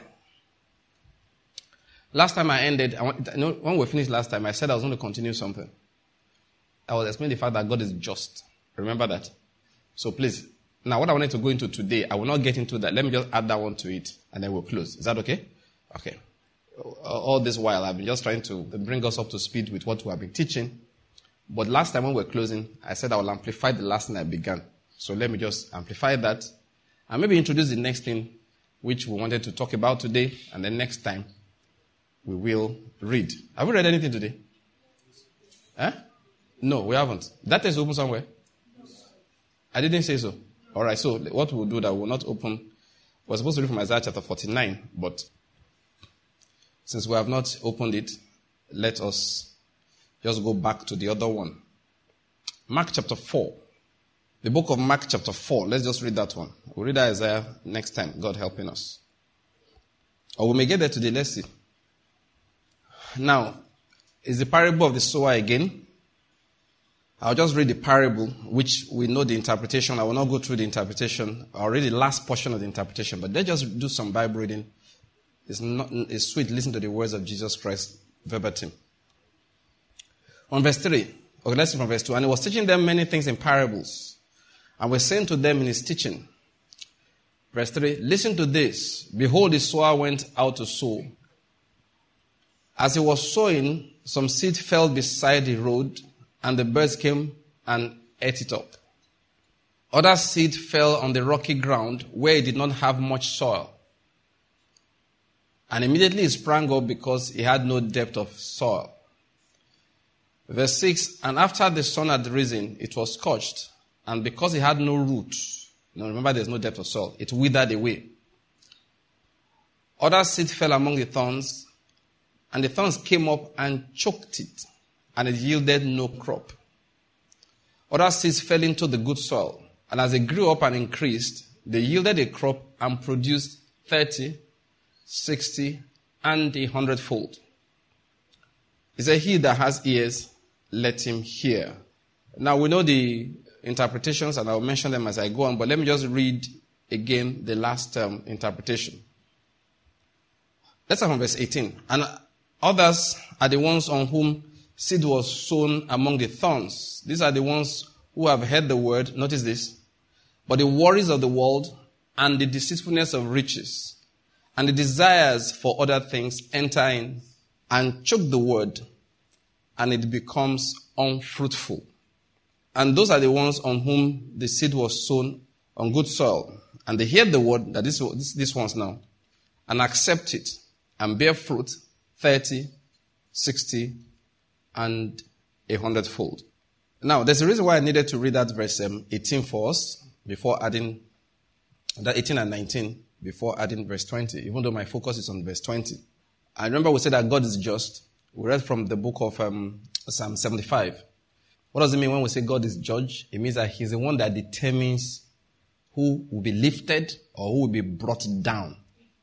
Last time I ended, I want, you know, when we finished last time, I said I was going to continue something. I was explaining the fact that God is just. Remember that? So please, now what I wanted to go into today, I will not get into that. Let me just add that one to it, and then we'll close. Is that okay? Okay. All this while, I've been just trying to bring us up to speed with what we have been teaching. But last time when we were closing, I said I will amplify the last thing I began. So let me just amplify that, and maybe introduce the next thing which we wanted to talk about today, and then next time we will read. Have we read anything today? Huh? No, we haven't. That is open somewhere? I didn't say so. All right, so what we'll do that we'll not open. We're supposed to read from Isaiah chapter forty-nine, but since we have not opened it, let us just go back to the other one. Mark chapter four. The book of Mark chapter four. Let's just read that one. We'll read Isaiah next time, God helping us. Or we may get there today, let's see. Now, is the parable of the sower again. I'll just read the parable, which we know the interpretation. I will not go through the interpretation. I'll read the last portion of the interpretation. But let's just do some Bible reading. It's, not, it's sweet. Listen to the words of Jesus Christ verbatim. On verse three. Okay, let's see from verse two. And he was teaching them many things in parables. And was saying to them in his teaching. Verse three. Listen to this. Behold, the sower went out to sow. As he was sowing, some seed fell beside the road, and the birds came and ate it up. Other seed fell on the rocky ground, where it did not have much soil. And immediately it sprang up because it had no depth of soil. Verse six, and after the sun had risen, it was scorched, and because it had no root, now remember there's no depth of soil, it withered away. Other seed fell among the thorns, and the thorns came up and choked it, and it yielded no crop. Other seeds fell into the good soil, and as they grew up and increased, they yielded a crop and produced thirty, sixty, and a hundredfold. He said, he that has ears, let him hear. Now we know the interpretations, and I'll mention them as I go on, but let me just read again the last um, interpretation. Let's start from verse eighteen. And others are the ones on whom seed was sown among the thorns. These are the ones who have heard the word. Notice this. But the worries of the world and the deceitfulness of riches and the desires for other things enter in and choke the word, and it becomes unfruitful. And those are the ones on whom the seed was sown on good soil. And they hear the word, that this, this, this ones now, and accept it and bear fruit, thirty, sixty, and a hundredfold. Now, there's a reason why I needed to read that verse um, eighteen for us before adding, that eighteen and nineteen, before adding verse twenty, even though my focus is on verse twenty. I remember we said that God is just. We read from the book of um, Psalm seventy-five. What does it mean when we say God is judge? It means that he's the one that determines who will be lifted or who will be brought down.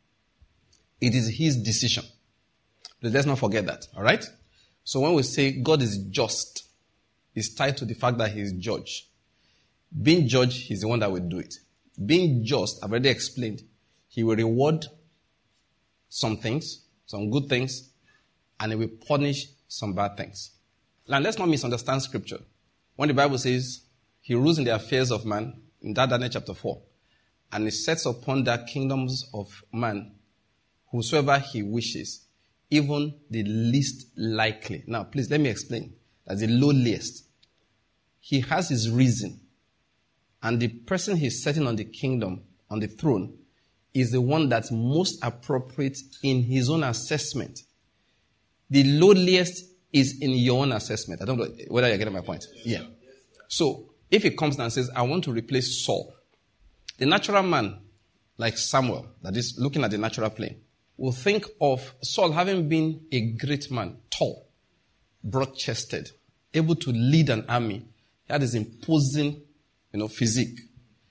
It is his decision. But let's not forget that, all right? So when we say God is just, it's tied to the fact that he is judge. Being judge, he's the one that will do it. Being just, I've already explained, he will reward some things, some good things, and he will punish some bad things. Now, let's not misunderstand scripture. When the Bible says he rules in the affairs of man, in that Daniel chapter four, and he sets upon the kingdoms of man whosoever he wishes, even the least likely. Now, please let me explain. That's the lowliest. He has his reason, and the person he's setting on the kingdom, on the throne, is the one that's most appropriate in his own assessment. The lowliest is in your own assessment. I don't know whether you're getting my point. Yeah. So, if he comes down and says, I want to replace Saul, the natural man, like Samuel, that is looking at the natural plane, will think of Saul having been a great man, tall, broad-chested, able to lead an army. He had his imposing, you know, physique.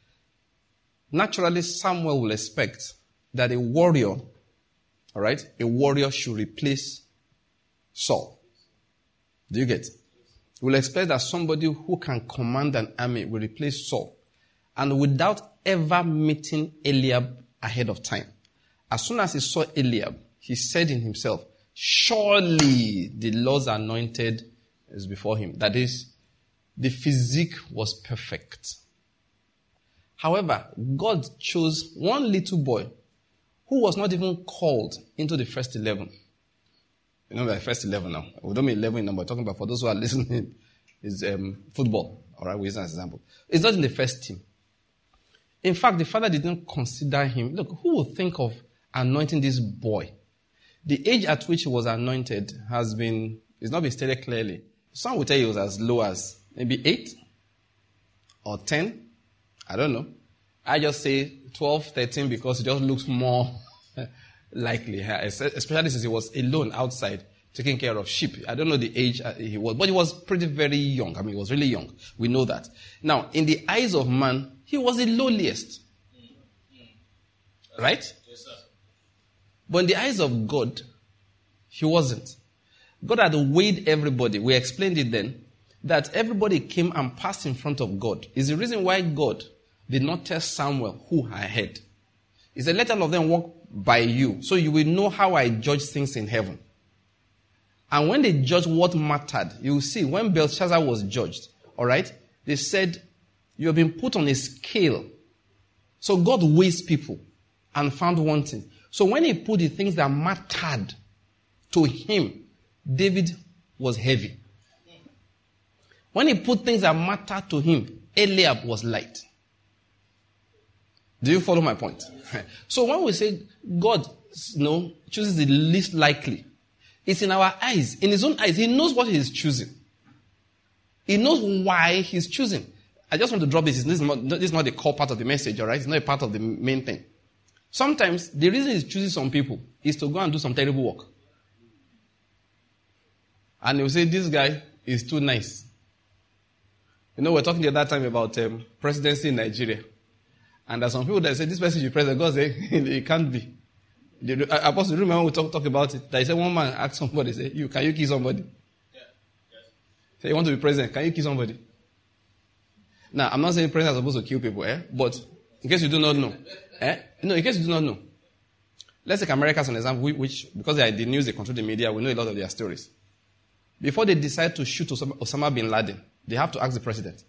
Naturally, Samuel will expect that a warrior, all right, a warrior should replace Saul. Do you get it? He will expect that somebody who can command an army will replace Saul. And without ever meeting Eliab ahead of time. As soon as he saw Eliab, he said in himself, surely the Lord's anointed is before him. That is, the physique was perfect. However, God chose one little boy who was not even called into the first eleven. You know, the first eleven now. We don't mean eleven number. We're talking about, for those who are listening, is um, football. All right, we use that as an example. It's not in the first team. In fact, the father didn't consider him. Look, who would think of anointing this boy? The age at which he was anointed has been, it's not been stated clearly. Some will tell you it was as low as maybe eight or ten. I don't know. I just say twelve, thirteen because it just looks more likely, especially since he was alone outside. It taking care of sheep. I don't know the age he was, but he was pretty very young. I mean, he was really young. We know that. Now, in the eyes of man, he was the lowliest. Right? Yes, sir. But in the eyes of God, he wasn't. God had weighed everybody. We explained it then. That everybody came and passed in front of God. Is the reason why God did not tell Samuel who I had. He said, let all of them walk by you, so you will know how I judge things in heaven. And when they judged what mattered, you will see, when Belshazzar was judged, all right, they said, you have been put on a scale. So God weighs people and found one thing. So when he put the things that mattered to him, David was heavy. When he put things that mattered to him, Eliab was light. Do you follow my point? So when we say God, you know, chooses the least likely, it's in our eyes. In his own eyes, he knows what he is choosing. He knows why he's choosing. I just want to drop this. This is not, this is not the core part of the message, all right? It's not a part of the main thing. Sometimes, the reason he's choosing some people is to go and do some terrible work. And he'll say, this guy is too nice. You know, we're talking the other time about um, presidency in Nigeria. And there's some people that say, this person should be president. God say, it can't be. The, Apostle, remember when we talk, talk about it? That he said, one man asked somebody, say, you, can you kill somebody? Yeah. Yes. Say, you want to be president, can you kill somebody? Now, I'm not saying presidents are supposed to kill people, eh? But, in case you do not know. Eh? No, in case you do not know. Let's take America as an example, which, because they are the news, they control the media, we know a lot of their stories. Before they decide to shoot Osama, Osama bin Laden, they have to ask the president.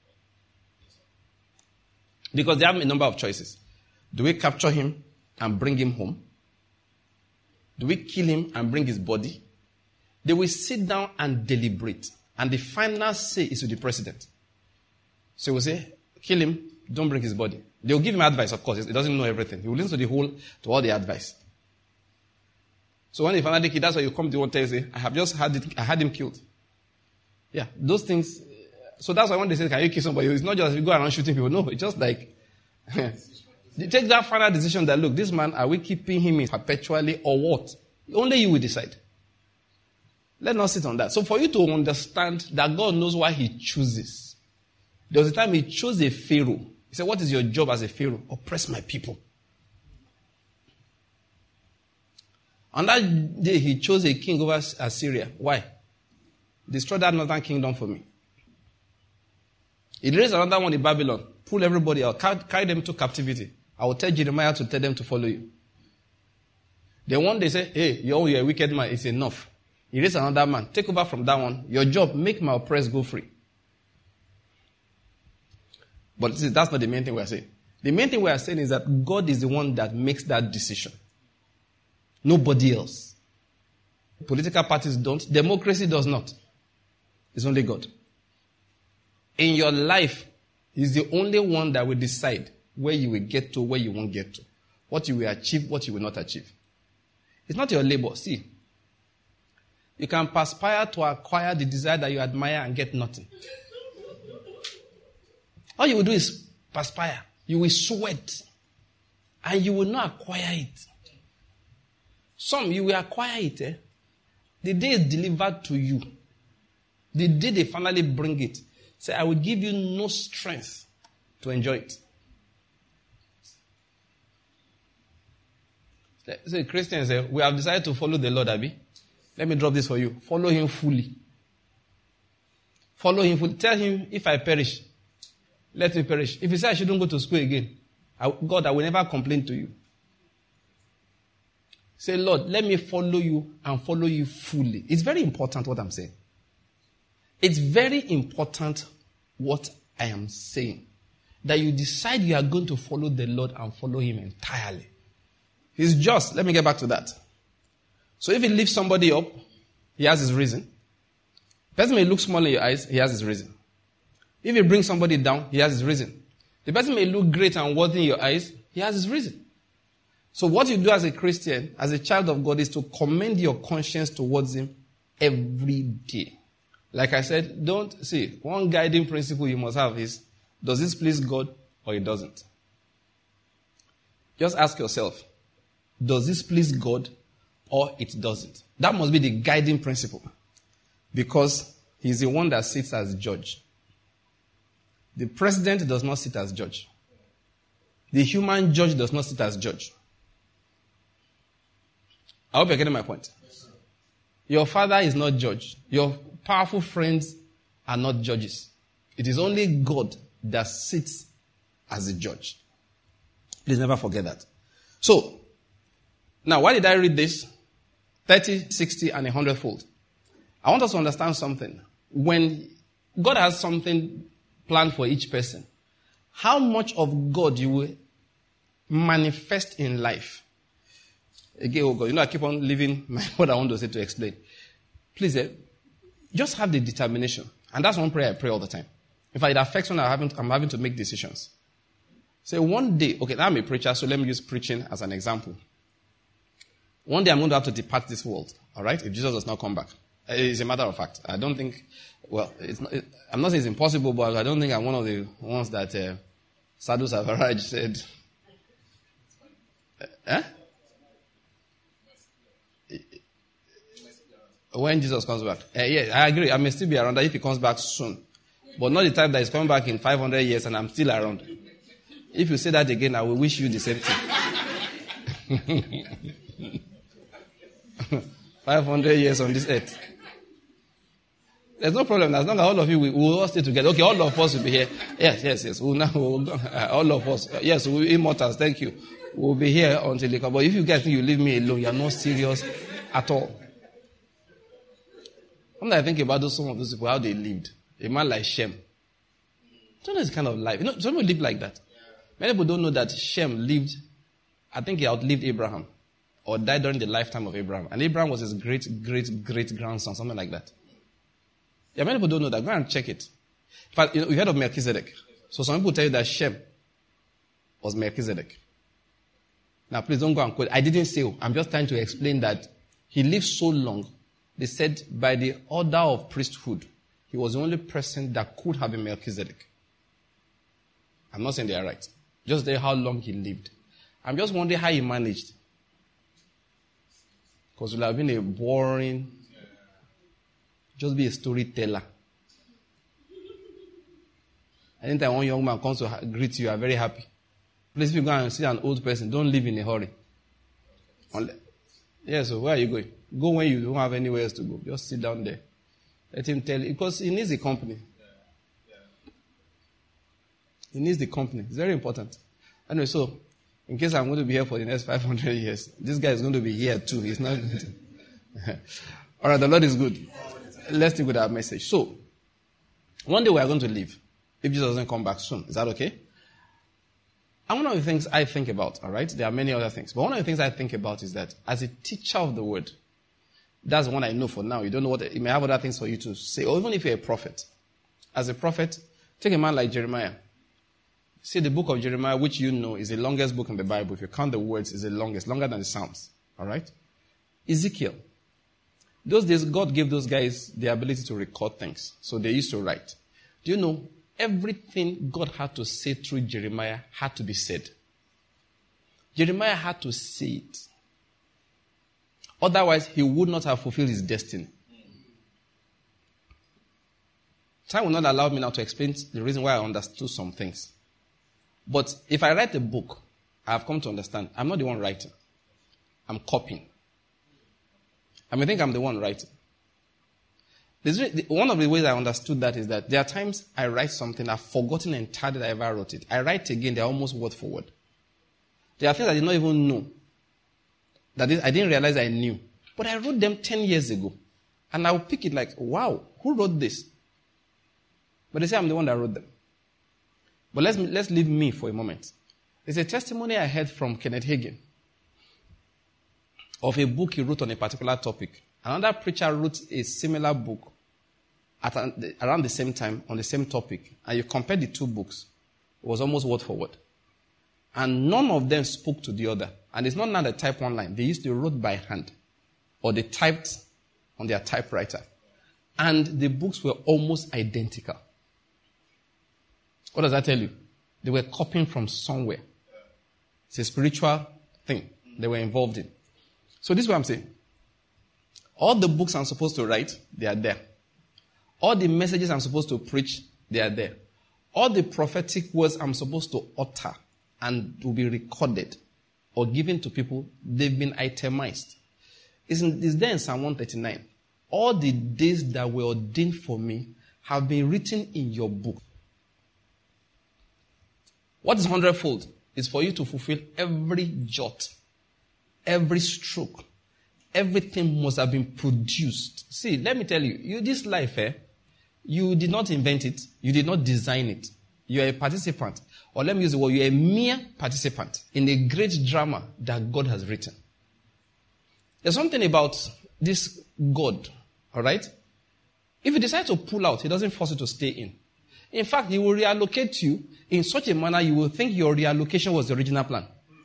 Because they have a number of choices. Do we capture him and bring him home? Do we kill him and bring his body? They will sit down and deliberate. And the final say is to the president. So we'll say, kill him, don't bring his body. They'll give him advice, of course. He doesn't know everything. He will listen to the whole, to all the advice. So when he finally kill, that's why you come to one tell you, say, I have just had it, I had him killed. Yeah, those things. So that's why when they say, can you kill somebody? It's not just you go around shooting people. No, it's just like, you take that final decision that, look, this man, are we keeping him in perpetually or what? Only you will decide. Let's not sit on that. So for you to understand that God knows why he chooses. There was a time he chose a Pharaoh. He said, what is your job as a Pharaoh? Oppress my people. On that day, he chose a king over Assyria. Why? Destroy that northern kingdom for me. He raised another one in Babylon. Pull everybody out. Carry them to captivity. I will tell Jeremiah to tell them to follow you. Then one day say, hey, you're, you're a wicked man. It's enough. He raised another man. Take over from that one. Your job, make my oppressed go free. But see, that's not the main thing we are saying. The main thing we are saying is that God is the one that makes that decision. Nobody else. Political parties don't. Democracy does not. It's only God. In your life, He's the only one that will decide where you will get to, where you won't get to. What you will achieve, what you will not achieve. It's not your labor. See, you can perspire to acquire the desire that you admire and get nothing. All you will do is perspire. You will sweat. And you will not acquire it. Some, you will acquire it. Eh? The day it's delivered to you. The day they finally bring it. Say, I will give you no strength to enjoy it. So Christians say, we have decided to follow the Lord, Abi. Let me drop this for you. Follow him fully. Follow him fully. Tell him, if I perish, let me perish. If he says I shouldn't go to school again, I, God, I will never complain to you. Say, Lord, let me follow you and follow you fully. It's very important what I'm saying. It's very important what I am saying. That you decide you are going to follow the Lord and follow him entirely. He's just. Let me get back to that. So if he lifts somebody up, he has his reason. The person may look small in your eyes, he has his reason. If he brings somebody down, he has his reason. The person may look great and worthy in your eyes, he has his reason. So what you do as a Christian, as a child of God, is to commend your conscience towards him every day. Like I said, don't, see, one guiding principle you must have is, does this please God or it doesn't? Just ask yourself, does this please God or it doesn't. That must be the guiding principle. Because he's the one that sits as judge. The president does not sit as judge. The human judge does not sit as judge. I hope you're getting my point. Your father is not judge. Your powerful friends are not judges. It is only God that sits as a judge. Please never forget that. So, now why did I read this? thirty, sixty, and a hundredfold. I want us to understand something. When God has something planned for each person, how much of God you will manifest in life. Again, oh God, you know, I keep on living my, what I want to say to explain. Please, eh, just have the determination. And that's one prayer I pray all the time. In fact, it affects when I haven't, I'm having to make decisions. Say, one day, okay, now I'm a preacher, so let me use preaching as an example. One day I'm going to have to depart this world, all right, if Jesus does not come back. It's a matter of fact. I don't think, well, it's not, it, I'm not saying it's impossible, but I don't think I'm one of the ones that uh, Sadhu Savaraj said. Eh? When Jesus comes back. Uh, yeah, I agree. I may still be around if he comes back soon. But not the time that he's coming back in five hundred years and I'm still around. If you say that again, I will wish you the same thing. five hundred years on this earth. There's no problem. As long as all of you, we will all stay together. Okay, all of us will be here. Yes, yes, yes. We'll now, we'll, uh, all of us. Uh, yes, we'll be immortals. Thank you. We'll be here until they come. But if you guys think you leave me alone, you're not serious at all. When I think about those, some of those people, how they lived. A man like Shem. Don't know this kind of life. You know, some people live like that. Many people don't know that Shem lived, I think he outlived Abraham. Or died during the lifetime of Abraham. And Abraham was his great, great, great grandson, something like that. Yeah, many people don't know that. Go and check it. In fact, you know, you heard of Melchizedek. So some people tell you that Shem was Melchizedek. Now, please don't go and quote. I didn't say. I'm just trying to explain that he lived so long. They said by the order of priesthood, he was the only person that could have been Melchizedek. I'm not saying they are right. Just there how long he lived. I'm just wondering how he managed. Because it would have been a boring, just be a storyteller. Anytime one young man comes to greet you, you are very happy. Please, if you go and see an old person, don't leave in a hurry. Yes, so where are you going? Go when you don't have anywhere else to go. Just sit down there. Let him tell you. Because he needs the company. He needs the company. It's very important. Anyway, so, in case I'm going to be here for the next five hundred years, this guy is going to be here too. He's not going to. All right, the Lord is good. Let's stick with our message. So, one day we are going to leave. If Jesus doesn't come back soon. Is that okay? And one of the things I think about, all right, there are many other things, but one of the things I think about is that as a teacher of the word, that's one I know for now. You don't know what, you may have other things for you to say, or even if you're a prophet. As a prophet, take a man like Jeremiah. See, the book of Jeremiah, which you know is the longest book in the Bible. If you count the words, it's the longest, longer than the Psalms. All right? Ezekiel. Those days, God gave those guys the ability to record things. So they used to write. Do you know, everything God had to say through Jeremiah had to be said. Jeremiah had to say it. Otherwise, he would not have fulfilled his destiny. Time will not allow me now to explain the reason why I understood some things. But if I write a book, I have come to understand, I'm not the one writing. I'm copying. I may think I'm the one writing. One of the ways I understood that is that there are times I write something, I've forgotten entirely that I ever wrote it. I write again, they're almost word for word. There are things I did not even know. That is, I didn't realize I knew. But I wrote them ten years ago. And I will pick it like, wow, who wrote this? But they say I'm the one that wrote them. But let's, let's leave me for a moment. There's a testimony I heard from Kenneth Hagin of a book he wrote on a particular topic. Another preacher wrote a similar book at a, around the same time on the same topic. And you compare the two books. It was almost word for word. And none of them spoke to the other. And it's not now they type one line. They used to write by hand. Or they typed on their typewriter. And the books were almost identical. What does that tell you? They were copying from somewhere. It's a spiritual thing they were involved in. So this is what I'm saying. All the books I'm supposed to write, they are there. All the messages I'm supposed to preach, they are there. All the prophetic words I'm supposed to utter and to be recorded or given to people, they've been itemized. It's, in, it's there in Psalm one thirty-nine. All the days that were ordained for me have been written in your book. What is hundredfold? Is for you to fulfill every jot, every stroke. Everything must have been produced. See, let me tell you, you this life, eh, you did not invent it. You did not design it. You are a participant. Or let me use the word, you are a mere participant in a great drama that God has written. There's something about this God, all right? If you decide to pull out, he doesn't force you to stay in. In fact, he will reallocate you in such a manner you will think your reallocation was the original plan.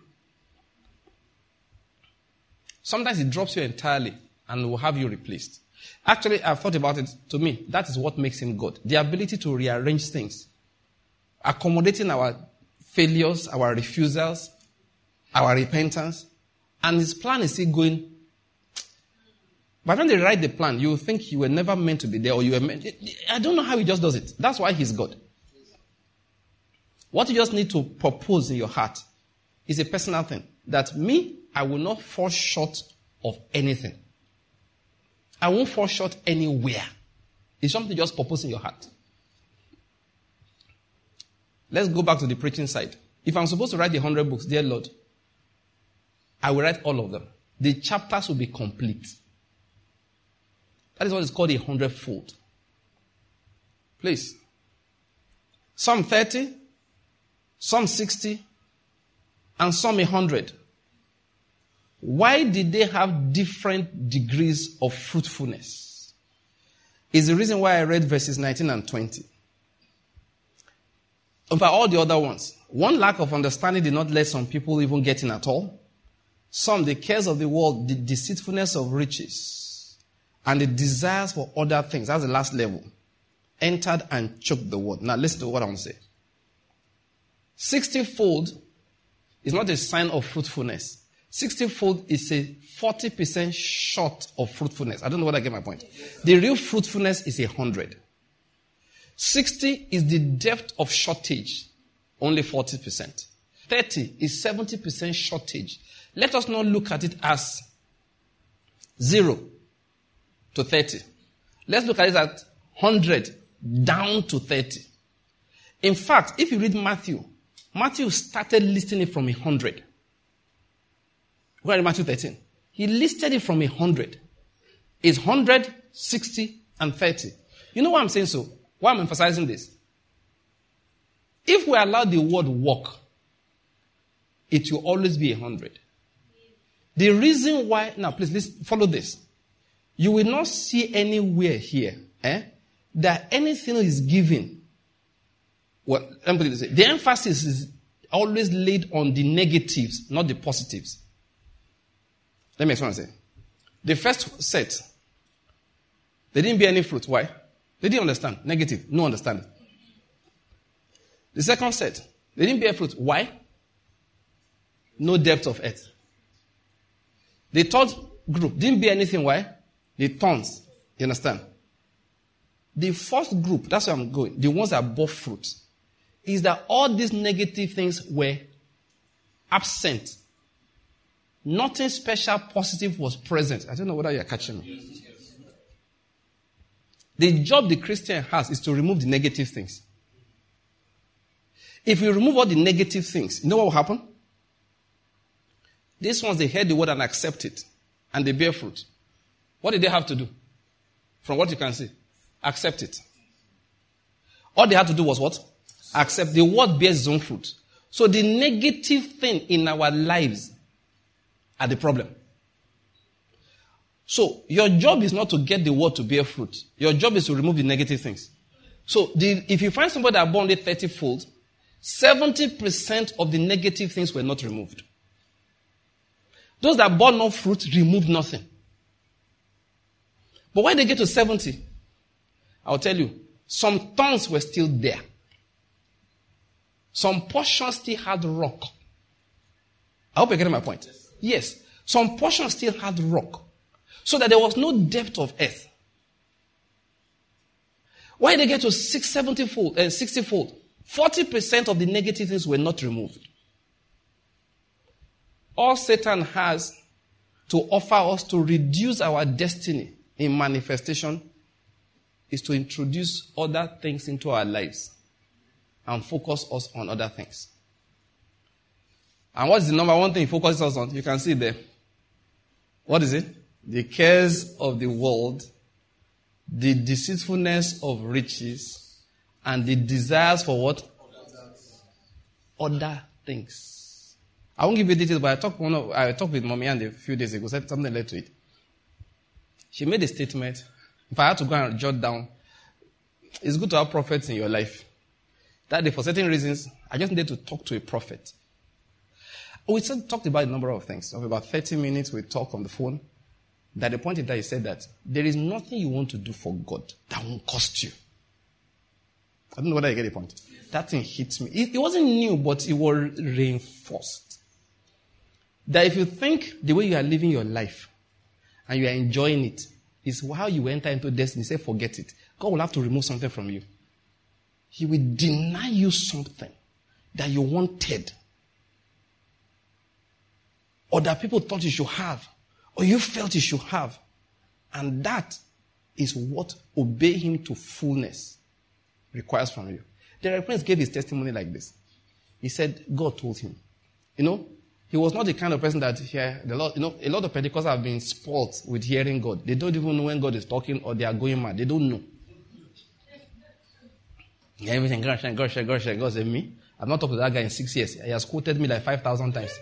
Sometimes he drops you entirely and will have you replaced. Actually, I've thought about it. To me, that is what makes him God. The ability to rearrange things. Accommodating our failures, our refusals, our repentance. And his plan is still going. But when they write the plan, you will think you were never meant to be there or you were meant. I don't know how he just does it. That's why he's God. What you just need to propose in your heart is a personal thing. That me, I will not fall short of anything. I won't fall short anywhere. It's something just propose in your heart. Let's go back to the preaching side. If I'm supposed to write the hundred books, dear Lord, I will write all of them. The chapters will be complete. That is what is called a hundredfold. Please. Some thirty, some sixty, and some a hundred. Why did they have different degrees of fruitfulness? Is the reason why I read verses nineteen and twenty. Over all the other ones, one lack of understanding did not let some people even get in at all. Some, the cares of the world, the deceitfulness of riches, and the desires for other things, that's the last level, entered and choked the word. Now listen to what I want to say. Sixty-fold is not a sign of fruitfulness. Sixty-fold is a forty percent short of fruitfulness. I don't know whether I get my point. The real fruitfulness is a hundred. Sixty is the depth of shortage, only forty percent. Thirty is seventy percent shortage. Let us not look at it as zero to thirty. Let's look at it at one hundred down to thirty. In fact, if you read Matthew, Matthew started listing it from one hundred. Go ahead, Matthew thirteen. He listed it from one hundred. It's one hundred, sixty, and thirty. You know why I'm saying so? Why I'm emphasizing this? If we allow the word walk, it will always be one hundred. The reason why, now please listen, follow this. You will not see anywhere here eh, that anything is given. Well, let me put it this way. The emphasis is always laid on the negatives, not the positives. Let me explain what I'm saying. The first set, they didn't bear any fruit. Why? They didn't understand. Negative. No understanding. The second set, they didn't bear fruit. Why? No depth of earth. The third group didn't bear anything. Why? The thorns. You understand? The fourth group, that's where I'm going, the ones that bore fruit, is that all these negative things were absent. Nothing special positive was present. I don't know whether you're catching me. The job the Christian has is to remove the negative things. If we remove all the negative things, you know what will happen? These ones, they heard the word and accept it. And they bear fruit. What did they have to do? From what you can see. Accept it. All they had to do was what? Accept. The word bears its own fruit. So the negative thing in our lives are the problem. So your job is not to get the word to bear fruit. Your job is to remove the negative things. So the, if you find somebody that bore only thirty-fold, seventy percent of the negative things were not removed. Those that bore no fruit removed nothing. But when they get to seventy, I'll tell you, some thorns were still there. Some portions still had rock. I hope you're getting my point. Yes. Some portions still had rock. So that there was no depth of earth. Why they get to six, seventy fold, uh, sixty fold? forty percent of the negative things were not removed. All Satan has to offer us to reduce our destiny in manifestation is to introduce other things into our lives and focus us on other things. And what's the number one thing he focuses us on? You can see there. What is it? The cares of the world, the deceitfulness of riches, and the desires for what? Other things. I won't give you details, but I talked, one of, I talked with Mommy and a few days ago, said something led to it. She made a statement. If I had to go and jot down, it's good to have prophets in your life. That day, for certain reasons, I just needed to talk to a prophet. We still talked about a number of things. Of about thirty minutes, we talked on the phone. That the point in that he said that there is nothing you want to do for God that won't cost you. I don't know whether you get the point. That thing hit me. It, it wasn't new, but it was reinforced. That if you think the way you are living your life and you are enjoying it is how you enter into destiny, say forget it. God will have to remove something from you. He will deny you something that you wanted, or that people thought you should have, or you felt you should have. And that is what obey him to fullness requires from you. The Reverend Prince gave his testimony like this. He said, God told him. You know, he was not the kind of person that hear the Lord. You know, a lot of Pentecostals have been spoiled with hearing God. They don't even know when God is talking or they are going mad. They don't know. Everything, God, God, God, God, God said, me? I've not talked to that guy in six years. He has quoted me like five thousand times.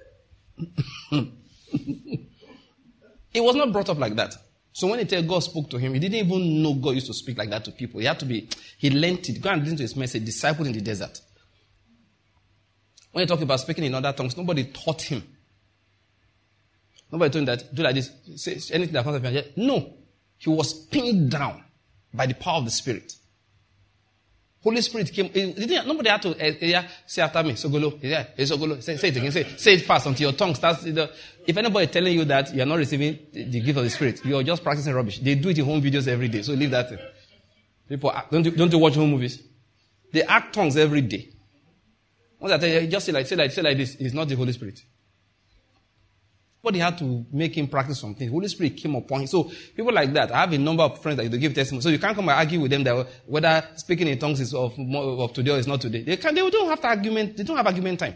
It was not brought up like that. So when he tell God spoke to him, he didn't even know God used to speak like that to people. He had to be, he learned it. Go and listen to his message, disciple in the desert. When he talked about speaking in other tongues, nobody taught him. Nobody told him that, do like this, say anything that comes up here. No. He was pinned down by the power of the Spirit. Holy Spirit came. Didn't, nobody had to uh, yeah, say after me. Sogolo. Yeah, Sogolo. Say, say it again. Say, say it fast until your tongue starts. The, if anybody telling you that you are not receiving the, the gift of the Spirit, you are just practicing rubbish. They do it in home videos every day. So leave that. People, don't you, don't you watch home movies? They act tongues every day. Once I tell you, just say like, say like, say like this. It's not the Holy Spirit. But he had to make him practice something. The Holy Spirit came upon him. So people like that, I have a number of friends that they give testimony. So you can't come and argue with them that whether speaking in tongues is of, of today or is not today. They can, they don't have to argument. They don't have argument time.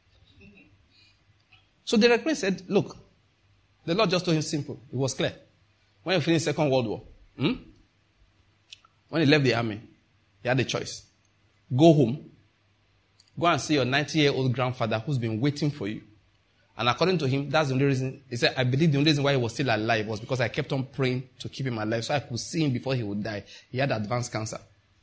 So the Reverend said, look, the Lord just told him simple. It was clear. When he finished Second World War, hmm? when he left the army, he had a choice. Go home. Go and see your ninety-year-old grandfather who's been waiting for you. And according to him, that's the only reason. He said, I believe the only reason why he was still alive was because I kept on praying to keep him alive so I could see him before he would die. He had advanced cancer.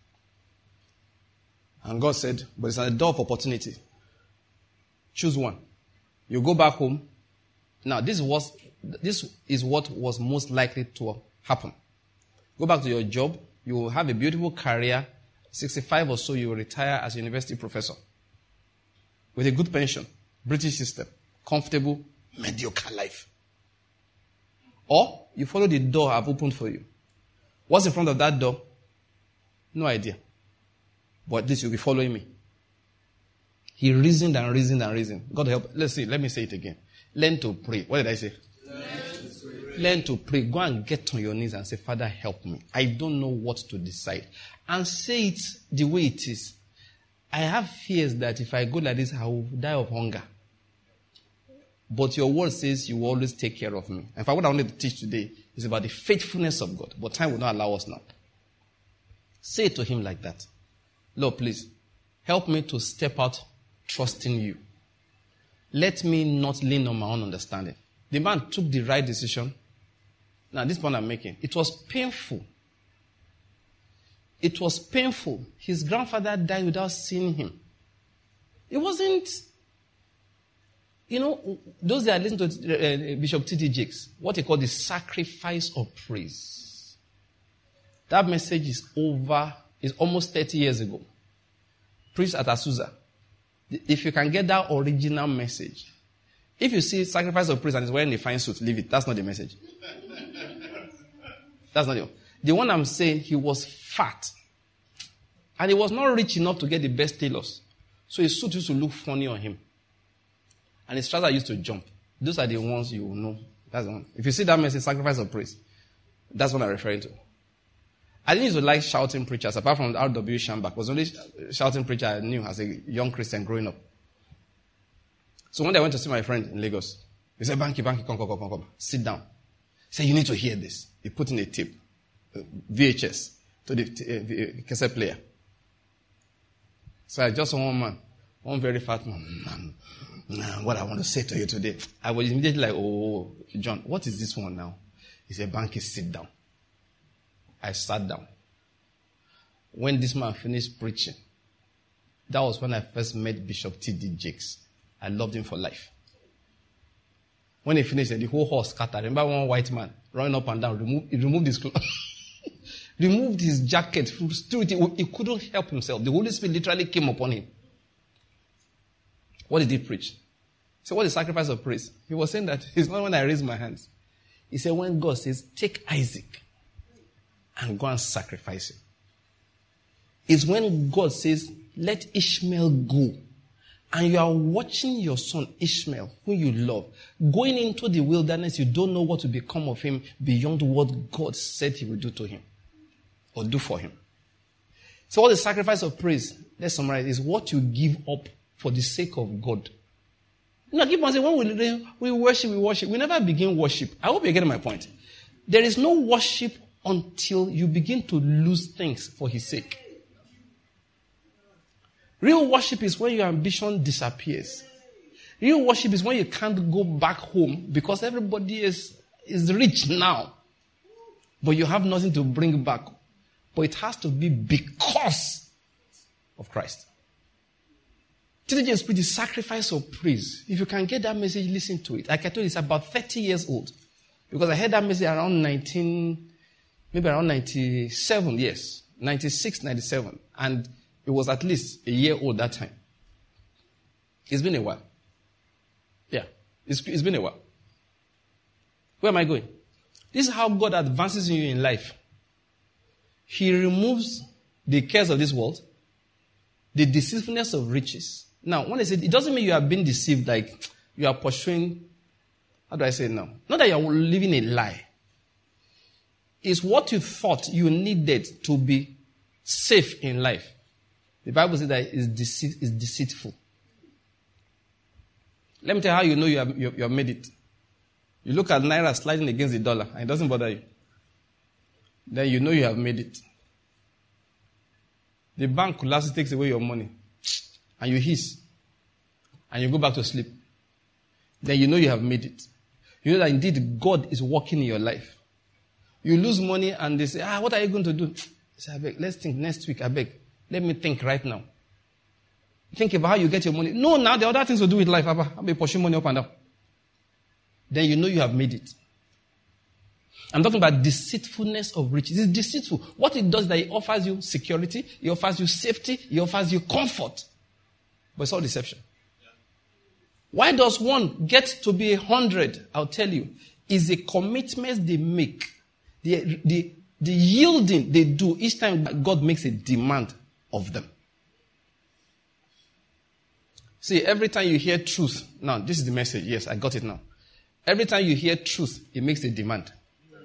And God said, but it's a door of opportunity. Choose one. You go back home. Now, this was, this is what was most likely to happen. Go back to your job. You will have a beautiful career. sixty-five or so, you will retire as a university professor. With a good pension. British system. Comfortable, mediocre life. Or you follow the door I've opened for you. What's in front of that door? No idea. But at least you'll be following me. He reasoned and reasoned and reasoned. God help. Let's see. Let me say it again. Learn to pray. What did I say? Learn to pray. Learn to pray. Go and get on your knees and say, Father, help me. I don't know what to decide. And say it the way it is. I have fears that if I go like this, I will die of hunger. But your word says you will always take care of me. In fact, what I wanted to teach today is about the faithfulness of God. But time will not allow us now. Say it to him like that. Lord, please, help me to step out trusting you. Let me not lean on my own understanding. The man took the right decision. Now, this point I'm making, it was painful. It was painful. His grandfather died without seeing him. It wasn't... You know, those that listen to uh, Bishop T D Jakes, what he called the sacrifice of praise. That message is over, is almost thirty years ago. Preached at Azusa. If you can get that original message, if you see sacrifice of praise and he's wearing a fine suit, leave it. That's not the message. That's not it. The one I'm saying, he was fat. And he was not rich enough to get the best tailors. So his suit used to look funny on him. And his trousers used to jump. Those are the ones you will know. That's the one. If you see that message, sacrifice of praise, that's what I'm referring to. I didn't used to like shouting preachers, apart from R W Shambach. It was the only shouting preacher I knew as a young Christian growing up. So one day I went to see my friend in Lagos. He said, Banky, Banky, come, come, come, come, come. Sit down. He said, you need to hear this. He put in a tape, V H S, to the uh, cassette player. So I just saw one man, one very fat man. man, man, what I want to say to you today. I was immediately like, oh, John, what is this one now? He said, Banky, sit down. I sat down. When this man finished preaching, that was when I first met Bishop T D Jakes. I loved him for life. When he finished, the whole house scattered. I remember one white man running up and down. Remove, he removed his clothes. removed his jacket. He couldn't help himself. The Holy Spirit literally came upon him. What did he preach? So what is sacrifice of praise? He was saying that it's not when I raise my hands. He said when God says, take Isaac and go and sacrifice him. It's when God says, let Ishmael go. And you are watching your son Ishmael, who you love, going into the wilderness. You don't know what will become of him beyond what God said he will do to him or do for him. So what the sacrifice of praise, let's summarize, is what you give up for the sake of God. You know, keep on saying, when we, we worship, we worship. We never begin worship. I hope you're getting my point. There is no worship until you begin to lose things for his sake. Real worship is when your ambition disappears. Real worship is when you can't go back home because everybody is, is rich now. But you have nothing to bring back. But it has to be because of Christ. T D J Spirit is sacrifice of praise. If you can get that message, listen to it. Like I told you, it's about thirty years old. Because I heard that message around nineteen, maybe around ninety-seven, yes. ninety-six, ninety-seven. And it was at least a year old that time. It's been a while. Yeah, it's, it's been a while. Where am I going? This is how God advances in you in life. He removes the cares of this world, the deceitfulness of riches. Now, when I say it doesn't mean you are being deceived, like you are pursuing, how do I say it now? Not that you are living a lie. It's what you thought you needed to be safe in life. The Bible says that it's, deceit, it's deceitful. Let me tell you how you know you have, you, you have made it. You look at Naira sliding against the dollar and it doesn't bother you. Then you know you have made it. The bank collapses, takes away your money. And you hiss. And you go back to sleep. Then you know you have made it. You know that indeed God is working in your life. You lose money and they say, ah, what are you going to do? I say, I beg, let's think next week, I beg. Let me think right now. Think about how you get your money. No, now there are other things to do with life. I'll be pushing money up and down. Then you know you have made it. I'm talking about deceitfulness of riches. It's deceitful. What it does is that it offers you security, it offers you safety, it offers you comfort. But it's all deception. Why does one get to be a hundred? I'll tell you. Is a commitment they make. The, the, the yielding they do each time God makes a demand of them. See, every time you hear truth, now this is the message. Yes, I got it now. Every time you hear truth, it makes a demand.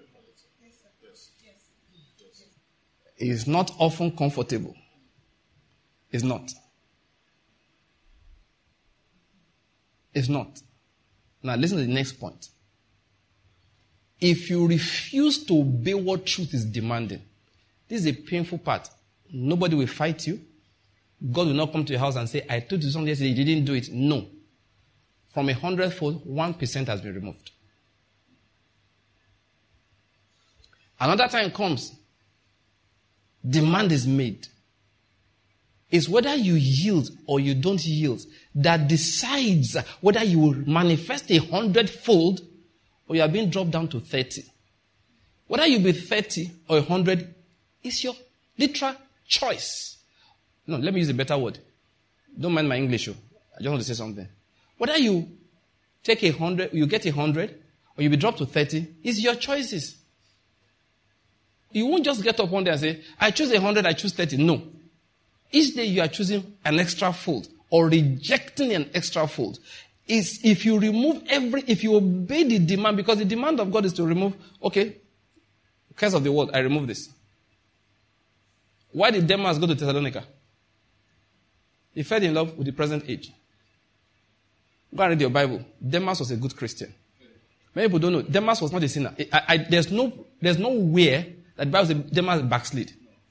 It's not often comfortable. It's not. It's not. Now listen to the next point. If you refuse to obey what truth is demanding, this is a painful part. Nobody will fight you. God will not come to your house and say, I told you something yesterday, you didn't do it. No. From a hundredfold, one percent has been removed. Another time comes, demand is made. It's whether you yield or you don't yield that decides whether you will manifest a hundredfold or you are being dropped down to thirty. Whether you be thirty or a hundred is your literal choice. No, let me use a better word. Don't mind my English. I just want to say something. Whether you take a hundred, you get a hundred, or you be dropped to thirty, is your choices. You won't just get up one day and say, I choose one hundred, I choose thirty. No. Each day you are choosing an extra fold or rejecting an extra fold. Is if you remove every, if you obey the demand, because the demand of God is to remove, okay, curse of the world, I remove this. Why did Demas go to Thessalonica? He fell in love with the present age. Go and read your Bible. Demas was a good Christian. Many people don't know. Demas was not a sinner. I, I, there's no, there's nowhere that the Bible says Demas backslid.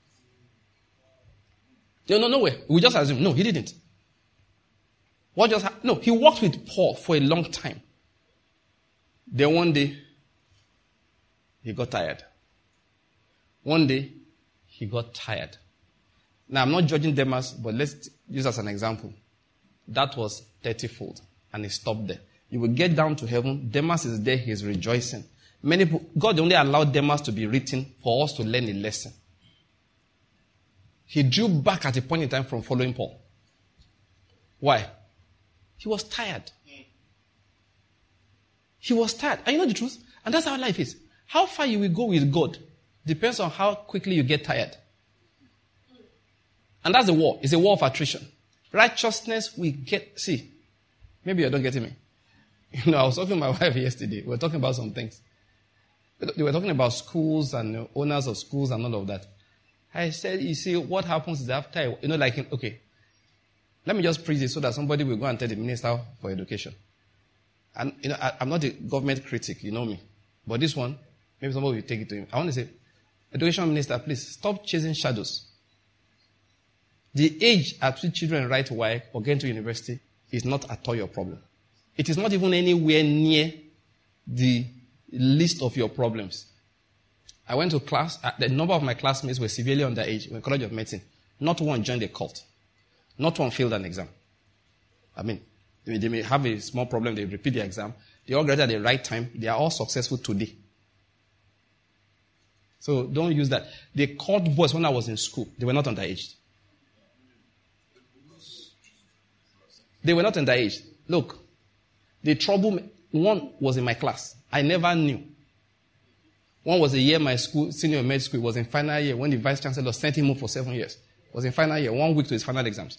You know, nowhere. We just assume. No, he didn't. What just happened? No, he worked with Paul for a long time. Then one day, he got tired. One day, he got tired. Now, I'm not judging Demas, but let's use as an example. That was thirty-fold, and he stopped there. You will get down to heaven. Demas is there. He is rejoicing. Many people, God only allowed Demas to be written for us to learn a lesson. He drew back at a point in time from following Paul. Why? He was tired. He was tired. And you know the truth? And that's how life is. How far you will go with God depends on how quickly you get tired. And that's a war. It's a war of attrition. Righteousness, we get... See, maybe you're not getting me. You know, I was talking to my wife yesterday. We were talking about some things. They were talking about schools and owners of schools and all of that. I said, you see, what happens is after, you know, like, okay, let me just preach this so that somebody will go and tell the minister for education. And, you know, I, I'm not a government critic, you know me. But this one, maybe somebody will take it to him. I want to say, education minister, please stop chasing shadows. The age at which children write W A E C or get into university is not at all your problem. It is not even anywhere near the list of your problems. I went to class. Uh, the number of my classmates were severely underage in College of Medicine. Not one joined a cult. Not one failed an exam. I mean, they, they may have a small problem. They repeat the exam. They all graduate at the right time. They are all successful today. So don't use that. They called boys when I was in school. They were not underage. They were not underage. Look, the trouble, one was in my class. I never knew. One was a year my school, senior med school, was in final year when the vice chancellor sent him home for seven years. Was in final year, one week to his final exams.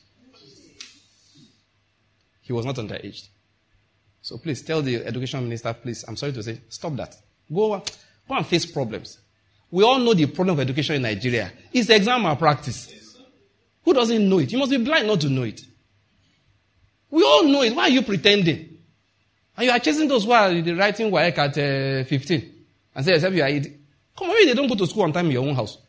He was not underage. So please tell the education minister, please, I'm sorry to say, stop that. Go, go and face problems. We all know the problem of education in Nigeria. It's exam malpractice. Who doesn't know it? You must be blind not to know it. We all know it. Why are you pretending? And you are chasing those who are writing W A E C at uh, fifteen. And say, except you are eating. Come on, maybe they don't go to school on time in your own house.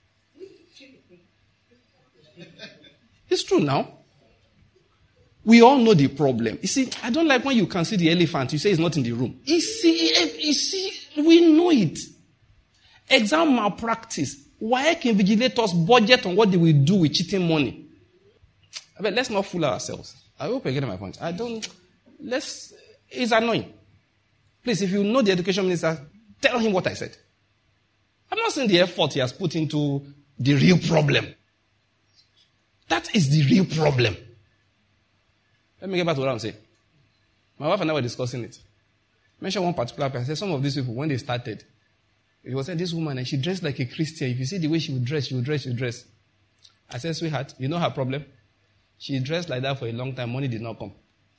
It's true now. We all know the problem. You see, I don't like when you can see the elephant, you say it's not in the room. You see, you see, we know it. Exam malpractice. Why can vigilators budget on what they will do with cheating money? I mean, let's not fool ourselves. I hope you're getting my point. I don't, let's, it's annoying. Please, if you know the education minister, tell him what I said. I'm not saying the effort he has put into the real problem. That is the real problem. Let me get back to what I'm saying. My wife and I were discussing it. I mentioned one particular person. I said some of these people, when they started, it was said, this woman, and she dressed like a Christian. If you see the way she would dress, she would dress, she would dress. I said, sweetheart, you know her problem? She dressed like that for a long time. Money did not come.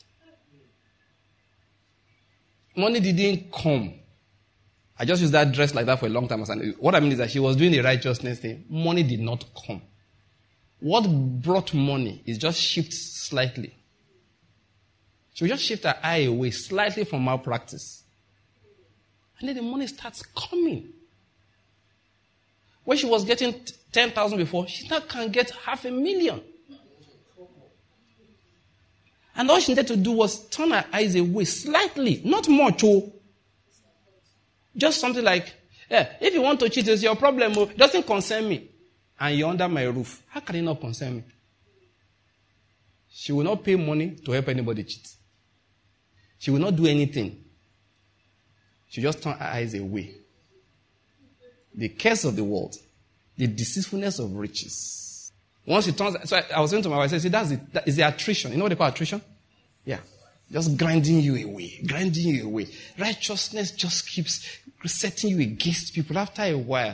Money didn't come. I just used that dress like that for a long time. What I mean is that she was doing the righteousness thing. Money did not come. What brought money is just shift slightly. She will just shift her eye away slightly from malpractice. And then the money starts coming. When she was getting ten thousand before, she now can get half a million. And all she needed to do was turn her eyes away slightly. Not much, oh. Just something like, yeah, if you want to cheat, it's your problem. Oh. It doesn't concern me. And you're under my roof. How can it not concern me? She will not pay money to help anybody cheat. She will not do anything. She just turn her eyes away. The curse of the world. The deceitfulness of riches. Once she turns, so I, I was saying to my wife, I said, see, that's it. That is the attrition. You know what they call attrition? Yeah. Just grinding you away. Grinding you away. Righteousness just keeps setting you against people. After a while, you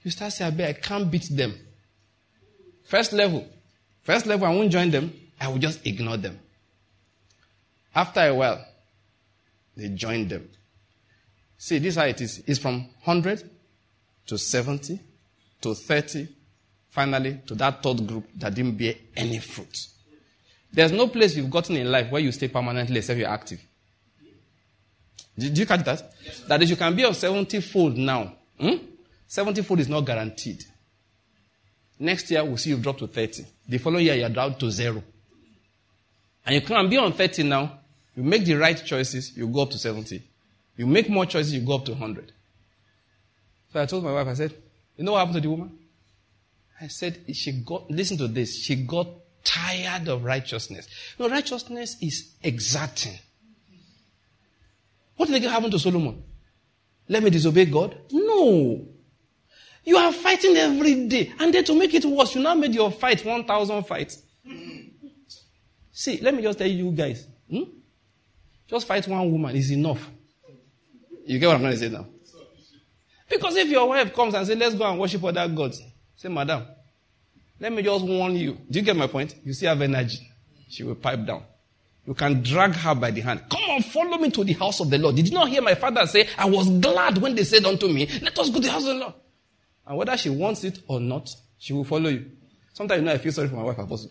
You start saying, I can't beat them. First level. First level, I won't join them. I will just ignore them. After a while, they join them. See, this is how it is. It's from one hundred to seventy to thirty, finally to that third group that didn't bear any fruit. There's no place you've gotten in life where you stay permanently except you're active. Did you catch that? Yes. That is, you can be of seventy-fold now. Hmm? seventy-fold is not guaranteed. Next year, we'll see you drop to thirty. The following year, you're down to zero. And you can be on thirty now. You make the right choices, you go up to seventy. You make more choices, you go up to one hundred. So I told my wife, I said, you know what happened to the woman? I said, she got, listen to this, she got tired of righteousness. No, righteousness is exacting. What did it happen to Solomon? Let me disobey God? No. You are fighting every day. And then to make it worse, you now made your fight one thousand fights. See, let me just tell you guys. Hmm? Just fight one woman is enough. You get what I'm trying to say now? Because if your wife comes and says, let's go and worship other gods. Say, madam, let me just warn you. Do you get my point? You still have energy. She will pipe down. You can drag her by the hand. Come on, follow me to the house of the Lord. Did you not hear my father say, I was glad when they said unto me, let us go to the house of the Lord. And whether she wants it or not, she will follow you. Sometimes, you know, I feel sorry for my wife, Apostle.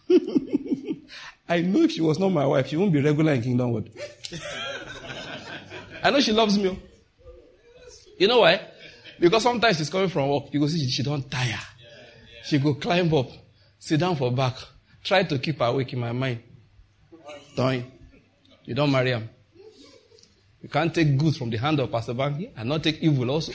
I know if she was not my wife, she won't be regular in Kingdom Word. I know she loves me. You know why? Because sometimes she's coming from work. You go see she, she don't tire. She go climb up, sit down for back, try to keep her awake in my mind. Don't. You don't marry him. You can't take good from the hand of Pastor Banky and not take evil also.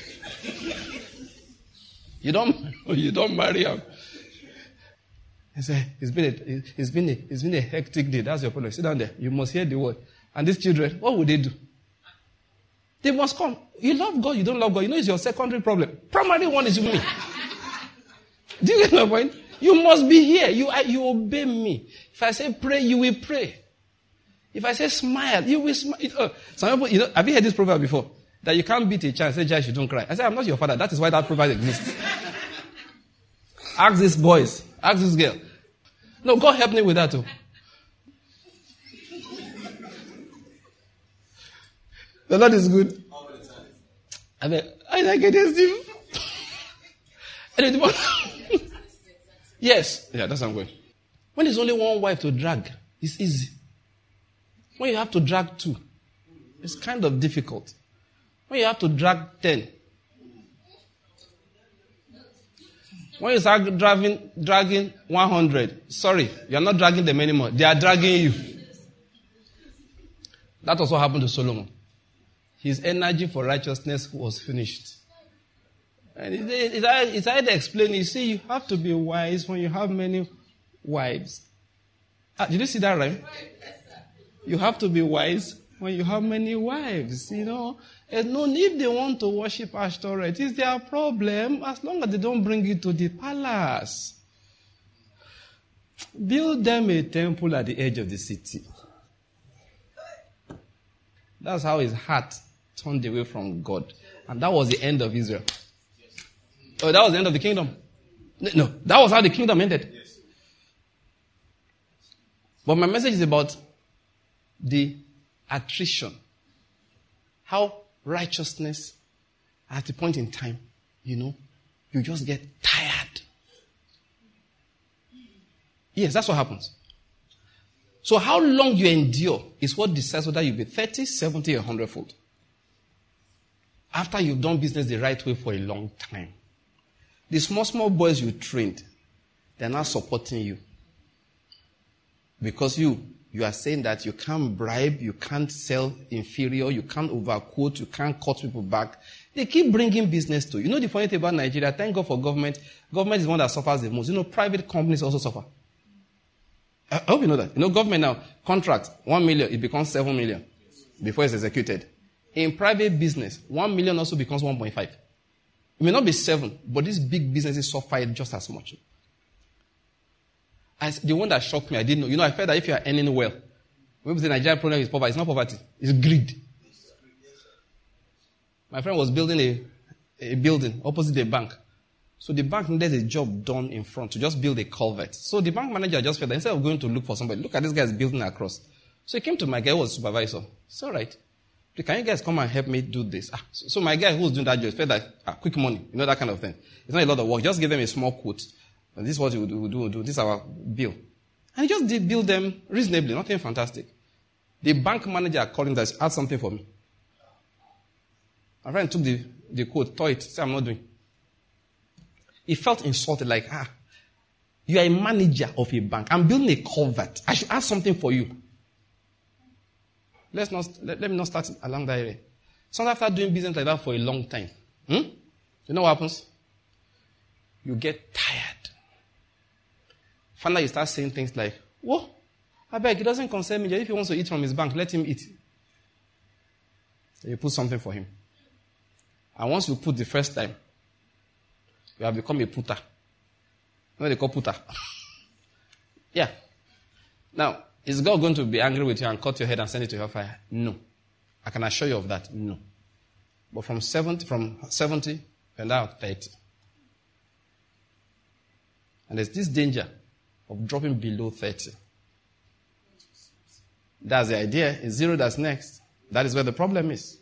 You don't, you don't marry him. He said, it's been a, it's been a, it's been a hectic day. That's your problem. Sit down there. You must hear the word. And these children, what would they do? They must come. You love God, you don't love God. You know it's your secondary problem. Primary one is me. Do you get my point? You must be here. You, you obey me. If I say pray, you will pray. If I say smile, you will smile. Uh, some people, you know, have you heard this proverb before? That you can't beat a child and say, Jai, you don't cry. I say, I'm not your father. That is why that proverb exists. Ask these boys. Ask this girl. No, God help me with that too. The Lord is good. I mean, I like it, Steve. Yes. Yeah, that's how I'm going. When there's only one wife to drag, it's easy. When you have to drag two, it's kind of difficult. When you have to drag ten, when you start driving, dragging one hundred, sorry, you're not dragging them anymore. They are dragging you. That was what happened to Solomon. His energy for righteousness was finished. And it's either explain, you see, you have to be wise when you have many wives. Ah, did you see that rhyme? You have to be wise when you have many wives, you know. And no, if they want to worship Ashtoreth, it's their problem as long as they don't bring it to the palace. Build them a temple at the edge of the city. That's how his heart turned away from God. And that was the end of Israel. Oh, that was the end of the kingdom. No, that was how the kingdom ended. But my message is about the attrition. How righteousness, at a point in time, you know, you just get tired. Yes, that's what happens. So how long you endure is what decides whether you'll be thirty, seventy, or one hundred fold. After you've done business the right way for a long time. The small, small boys you trained, they're not supporting you. Because you, you are saying that you can't bribe, you can't sell inferior, you can't overquote, you can't cut people back. They keep bringing business to you. You know the funny thing about Nigeria, thank God for government. Government is one that suffers the most. You know, private companies also suffer. I hope you know that. You know, government now, contract, one million, it becomes seven million before it's executed. In private business, one million also becomes one point five. It may not be seven, but these big businesses suffer it just as much. As the one that shocked me, I didn't know. You know, I felt that if you are earning well, maybe the Nigerian problem is poverty. It's not poverty. It's greed. My friend was building a, a building opposite the bank. So the bank needed a job done in front to just build a culvert. So the bank manager just felt that instead of going to look for somebody, look at this guy's building across. So he came to my guy who was supervisor. It's all right. Can you guys come and help me do this? Ah, so, so my guy who was doing that job felt like ah, quick money, you know, that kind of thing. It's not a lot of work. Just give them a small quote. And this is what we do, we do, we do. This is our bill. And he just did bill them reasonably, nothing fantastic. The bank manager calling that had something for me. My friend took the, the quote, tore it, said I'm not doing. He felt insulted, like, ah, you are a manager of a bank. I'm building a culvert. I should ask something for you. Let's not, let, let me not start along that area. So after doing business like that for a long time, hmm? You know what happens? You get tired. Finally, you start saying things like, whoa, I beg, it doesn't concern me. If he wants to eat from his bank, let him eat. So you put something for him. And once you put the first time, you have become a putter. You know what they call putter? Yeah. Now, is God going to be angry with you and cut your head and send it to hellfire? No. I can assure you of that. No. But from seventy, from seventy, and now thirty. And there's this danger of dropping below thirty. That's the idea. It's zero that's next. That is where the problem is.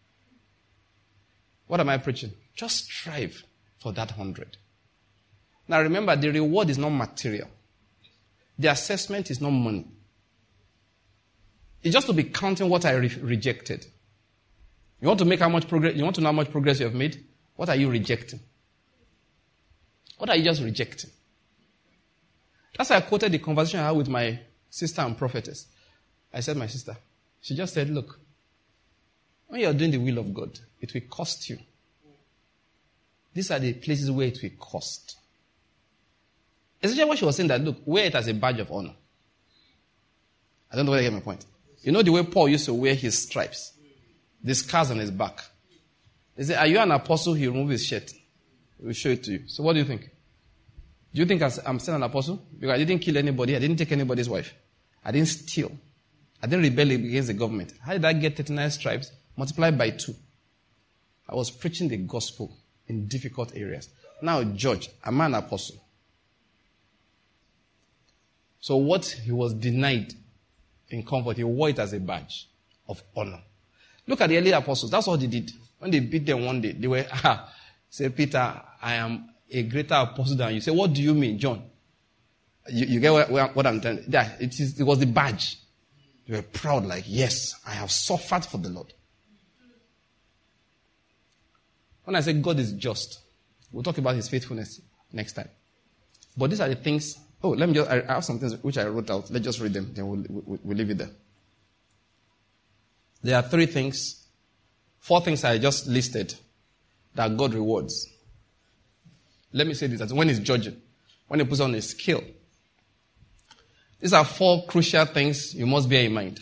What am I preaching? Just strive for that hundred. Now remember, the reward is not material. The assessment is not money. It's just to be counting what I re- rejected. You want to make how much progress? You want to know how much progress you have made? What are you rejecting? What are you just rejecting? That's why I quoted the conversation I had with my sister and prophetess. I said, my sister, she just said, look, when you're doing the will of God, it will cost you. These are the places where it will cost. Essentially what she was saying that, look, wear it as a badge of honor. I don't know whether you get my point. You know the way Paul used to wear his stripes? The scars on his back. They say, are you an apostle? He removed his shirt. We'll show it to you. So what do you think? Do you think I'm still an apostle? Because I didn't kill anybody. I didn't take anybody's wife. I didn't steal. I didn't rebel against the government. How did I get thirty-nine stripes? Multiplied by two. I was preaching the gospel in difficult areas. Now, George, I'm an apostle. So what he was denied in comfort, he wore it as a badge of honor. Look at the early apostles. That's what they did. When they beat them one day, they were, ah, say, Peter, I am a greater apostle than you. Say, what do you mean, John? You, you get what, what I'm telling you? Yeah, it, is, it was the badge. They were proud, like, yes, I have suffered for the Lord. When I say God is just, we'll talk about his faithfulness next time. But these are the things. Oh, let me just, I have some things which I wrote out. Let's just read them, then we'll, we'll, we'll leave it there. There are three things, four things I just listed that God rewards. Let me say this, that when he's judging, when he puts on a scale, these are four crucial things you must bear in mind.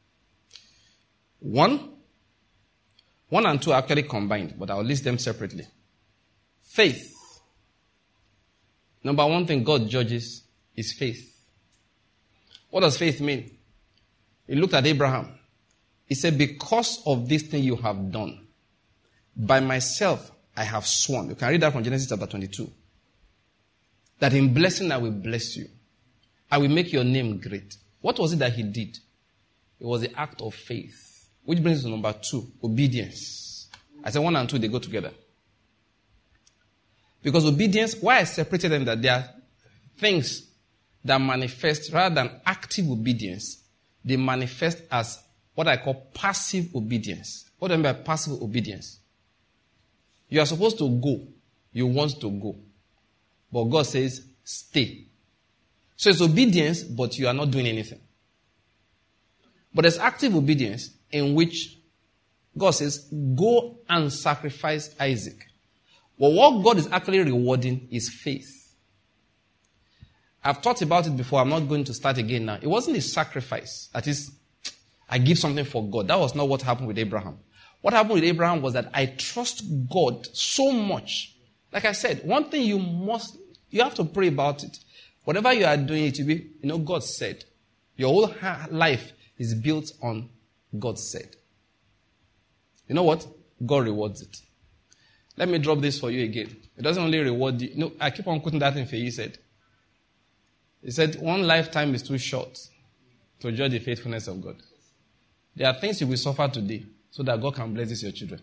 One, one and two are actually combined, but I'll list them separately. Faith. Number one thing God judges is faith. What does faith mean? He looked at Abraham. He said, because of this thing you have done, by myself I have sworn. You can read that from Genesis chapter twenty-two. That in blessing I will bless you. I will make your name great. What was it that he did? It was the act of faith. Which brings us to number two, obedience. I said one and two, they go together. Because obedience, why I separated them, that there are things that manifest, rather than active obedience, they manifest as what I call passive obedience. What do I mean by passive obedience? You are supposed to go. You want to go. But God says, stay. So it's obedience, but you are not doing anything. But there's active obedience in which God says, go and sacrifice Isaac. Well, what God is actually rewarding is faith. I've talked about it before. I'm not going to start again now. It wasn't a sacrifice. That is, I give something for God. That was not what happened with Abraham. What happened with Abraham was that I trust God so much. Like I said, one thing you must, you have to pray about it. Whatever you are doing, it will be, you know, God said. Your whole life is built on God said. You know what? God rewards it. Let me drop this for you again. It doesn't only reward you. No, I keep on quoting that thing Feyi said. He said, one lifetime is too short to judge the faithfulness of God. There are things you will suffer today so that God can bless your children.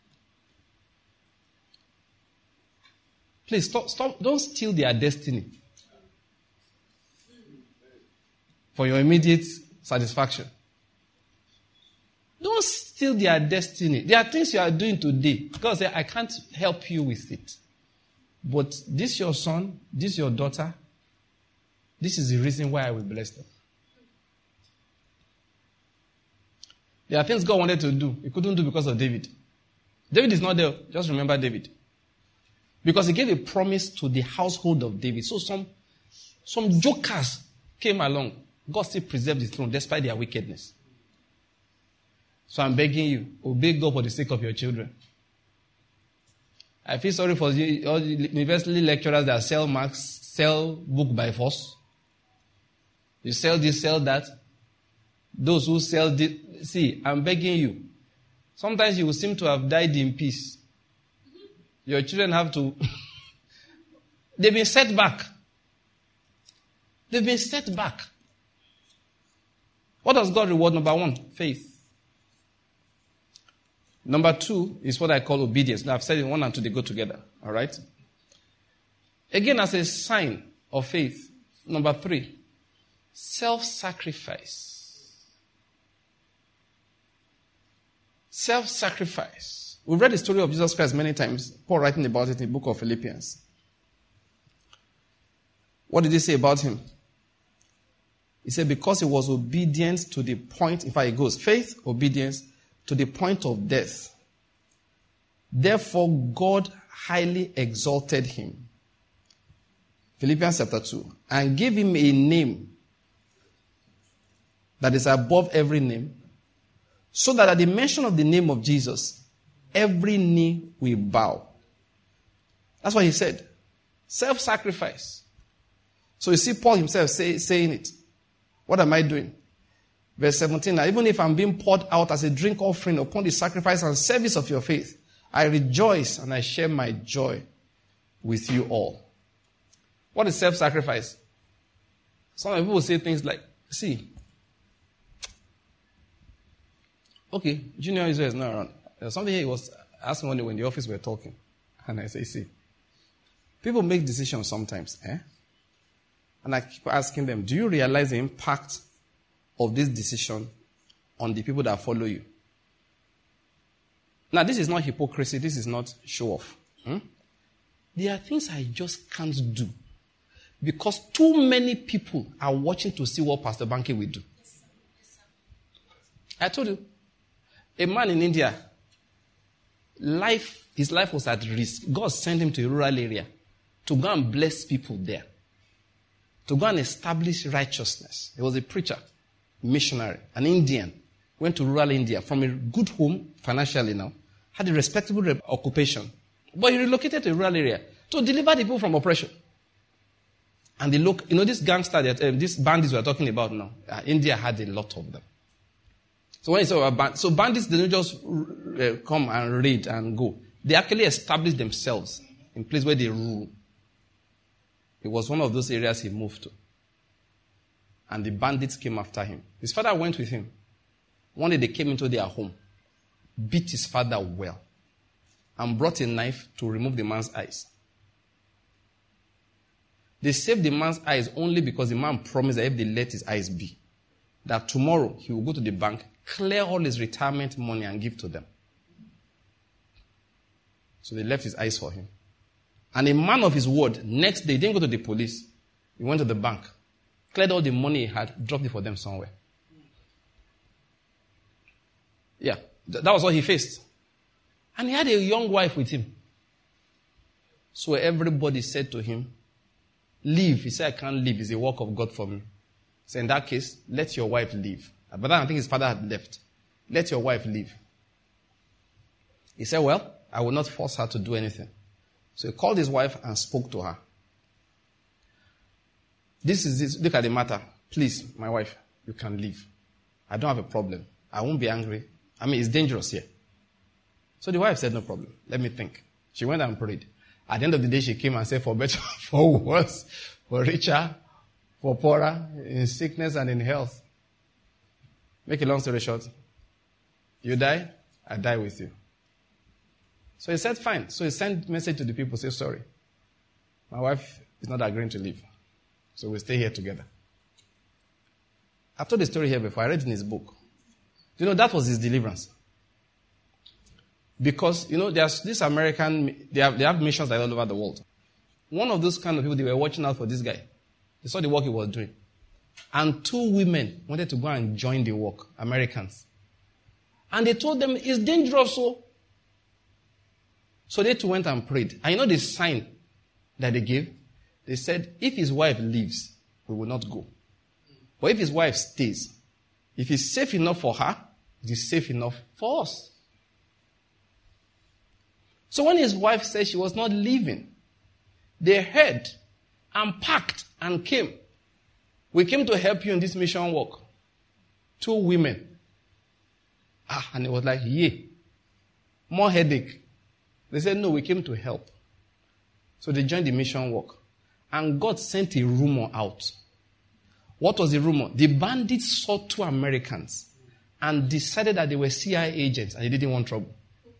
Please stop, stop, don't steal their destiny for your immediate satisfaction. Don't steal their destiny. There are things you are doing today. God said, I can't help you with it. But this your son, this your daughter, this is the reason why I will bless them. There are things God wanted to do. He couldn't do because of David. David is not there. Just remember David. Because he gave a promise to the household of David. So some, some jokers came along. God still preserved the throne despite their wickedness. So I'm begging you, obey God for the sake of your children. I feel sorry for the, all the university lecturers that sell marks, sell book by force. You sell this, sell that. Those who sell this. See, I'm begging you. Sometimes you will seem to have died in peace. Your children have to... They've been set back. They've been set back. What does God reward? Number one, faith. Number two is what I call obedience. Now, I've said it, one and two, they go together. All right? Again, as a sign of faith. Number three, self-sacrifice. Self-sacrifice. We've read the story of Jesus Christ many times. Paul writing about it in the book of Philippians. What did he say about him? He said, because he was obedient to the point, in fact, it goes, faith, obedience, to the point of death. Therefore, God highly exalted him. Philippians chapter two. And gave him a name that is above every name, so that at the mention of the name of Jesus, every knee will bow. That's what he said. Self-sacrifice. So you see Paul himself say, saying it. What am I doing? Verse seventeen, now even if I'm being poured out as a drink offering upon the sacrifice and service of your faith, I rejoice and I share my joy with you all. What is self-sacrifice? Some people will say things like, see, okay, Junior Israel is not around. There's something he was asking one day when the office were talking. And I say, see, people make decisions sometimes, eh? And I keep asking them, do you realize the impact of this decision on the people that follow you? Now, this is not hypocrisy. This is not show off. Hmm? There are things I just can't do because too many people are watching to see what Pastor Banky will do. I told you, a man in India, life, his life was at risk. God sent him to a rural area to go and bless people there, to go and establish righteousness. He was a preacher, missionary, an Indian, went to rural India from a good home financially now, had a respectable occupation, but he relocated to a rural area to deliver the people from oppression. And the look, you know, this gangster, that uh, these bandits we are talking about now, uh, India had a lot of them. So when you say about band, so bandits, they don't just uh, come and raid and go. They actually establish themselves in place where they rule. It was one of those areas he moved to. And the bandits came after him. His father went with him. One day they came into their home, beat his father well, and brought a knife to remove the man's eyes. They saved the man's eyes only because the man promised that if they let his eyes be, that tomorrow he will go to the bank, clear all his retirement money and give to them. So they left his eyes for him. And a man of his word, next day, he didn't go to the police. He went to the bank, cleared all the money he had, dropped it for them somewhere. Yeah, th- that was what he faced. And he had a young wife with him. So everybody said to him, leave. He said, I can't leave. It's a work of God for me. So in that case, let your wife leave. But I think his father had left. Let your wife leave. He said, well, I will not force her to do anything. So he called his wife and spoke to her. This is this. Look at the matter. Please, my wife, you can leave. I don't have a problem. I won't be angry. I mean, it's dangerous here. So the wife said, no problem. Let me think. She went and prayed. At the end of the day, she came and said, for better, for worse, for richer, for poorer, in sickness and in health. Make a long story short. You die, I die with you. So he said, fine. So he sent message to the people, say, sorry. My wife is not agreeing to leave. So we'll stay here together. I've told the story here before. I read in his book. You know, that was his deliverance. Because, you know, there's this American, they have, they have missions all over the world. One of those kind of people, they were watching out for this guy. They saw the work he was doing. And two women wanted to go and join the work, Americans. And they told them, it's dangerous, so. So they too went and prayed. And you know the sign that they gave? They said, if his wife leaves, we will not go. But if his wife stays, if it's safe enough for her, it is safe enough for us. So when his wife said she was not leaving, they heard and packed and came. We came to help you in this mission work. Two women. Ah, and it was like, yeah. More headache. They said, no, we came to help. So they joined the mission work. And God sent a rumor out. What was the rumor? The bandits saw two Americans and decided that they were C I A agents and they didn't want trouble.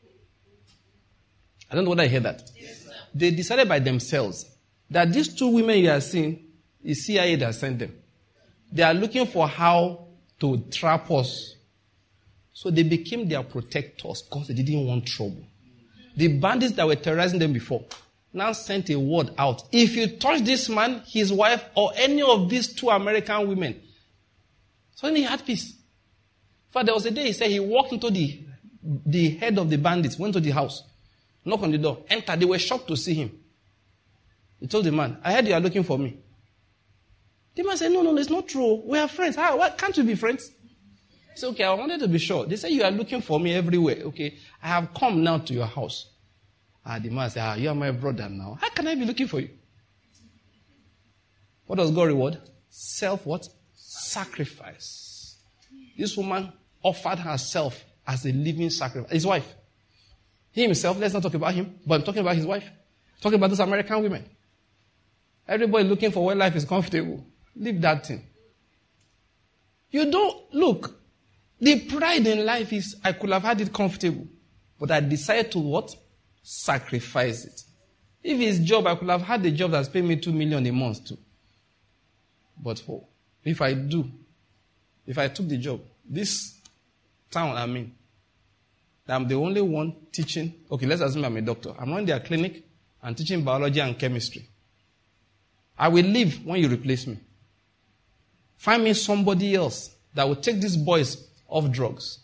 I don't know whether I heard that. Yes, they decided by themselves that these two women you are seeing is C I A that sent them. They are looking for how to trap us. So they became their protectors because they didn't want trouble. The bandits that were terrorizing them before now sent a word out. If you touch this man, his wife, or any of these two American women, so then he had peace. In fact, there was a day he said he walked into the, the head of the bandits, went to the house, knocked on the door, entered. They were shocked to see him. He told the man, I heard you are looking for me. The man said, no, no, it's not true. We are friends. How? Why can't we be friends? He said, okay, I wanted to be sure. They said you are looking for me everywhere. Okay, I have come now to your house. Ah, the man said, ah, you are my brother now. How can I be looking for you? What does God reward? Self what? Sacrifice. This woman offered herself as a living sacrifice. His wife. He himself, let's not talk about him, but I'm talking about his wife. Talking about those American women. Everybody looking for where life is comfortable. Leave that thing. You don't, look, the pride in life is, I could have had it comfortable, but I decided to what? Sacrifice it. If it's job, I could have had the job that's paying me two million a month too. But oh, if I do, if I took the job, this town I'm in, I'm the only one teaching, okay, let's assume I'm a doctor. I'm running their clinic and teaching biology and chemistry. I will leave when you replace me. Find me somebody else that will take these boys off drugs.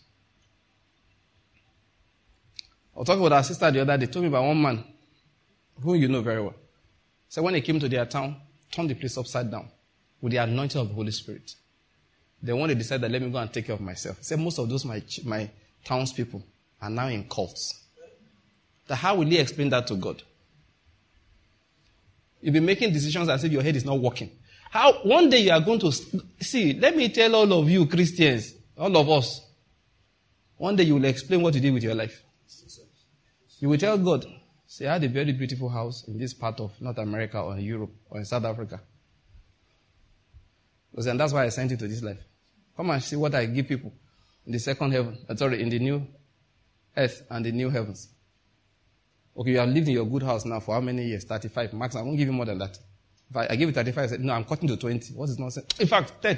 I was talking with our sister the other day. Told me about one man who you know very well. So when he came to their town, turned the place upside down with the anointing of the Holy Spirit. Then when they decided, let me go and take care of myself. He said most of those my my townspeople are now in cults. So how will he explain that to God? You'll be making decisions as if your head is not working. How one day you are going to see, let me tell all of you Christians, all of us, one day you will explain what you did with your life. You will tell God, say, I had a very beautiful house in this part of North America or in Europe or in South Africa. And that's why I sent you to this life. Come and see what I give people in the second heaven, sorry, in the new earth and the new heavens. Okay, you have lived in your good house now for how many years? thirty-five. Max, I won't give you more than that. If I, I give you thirty-five, I said, no, I'm cutting to twenty. What is nonsense? In fact, ten.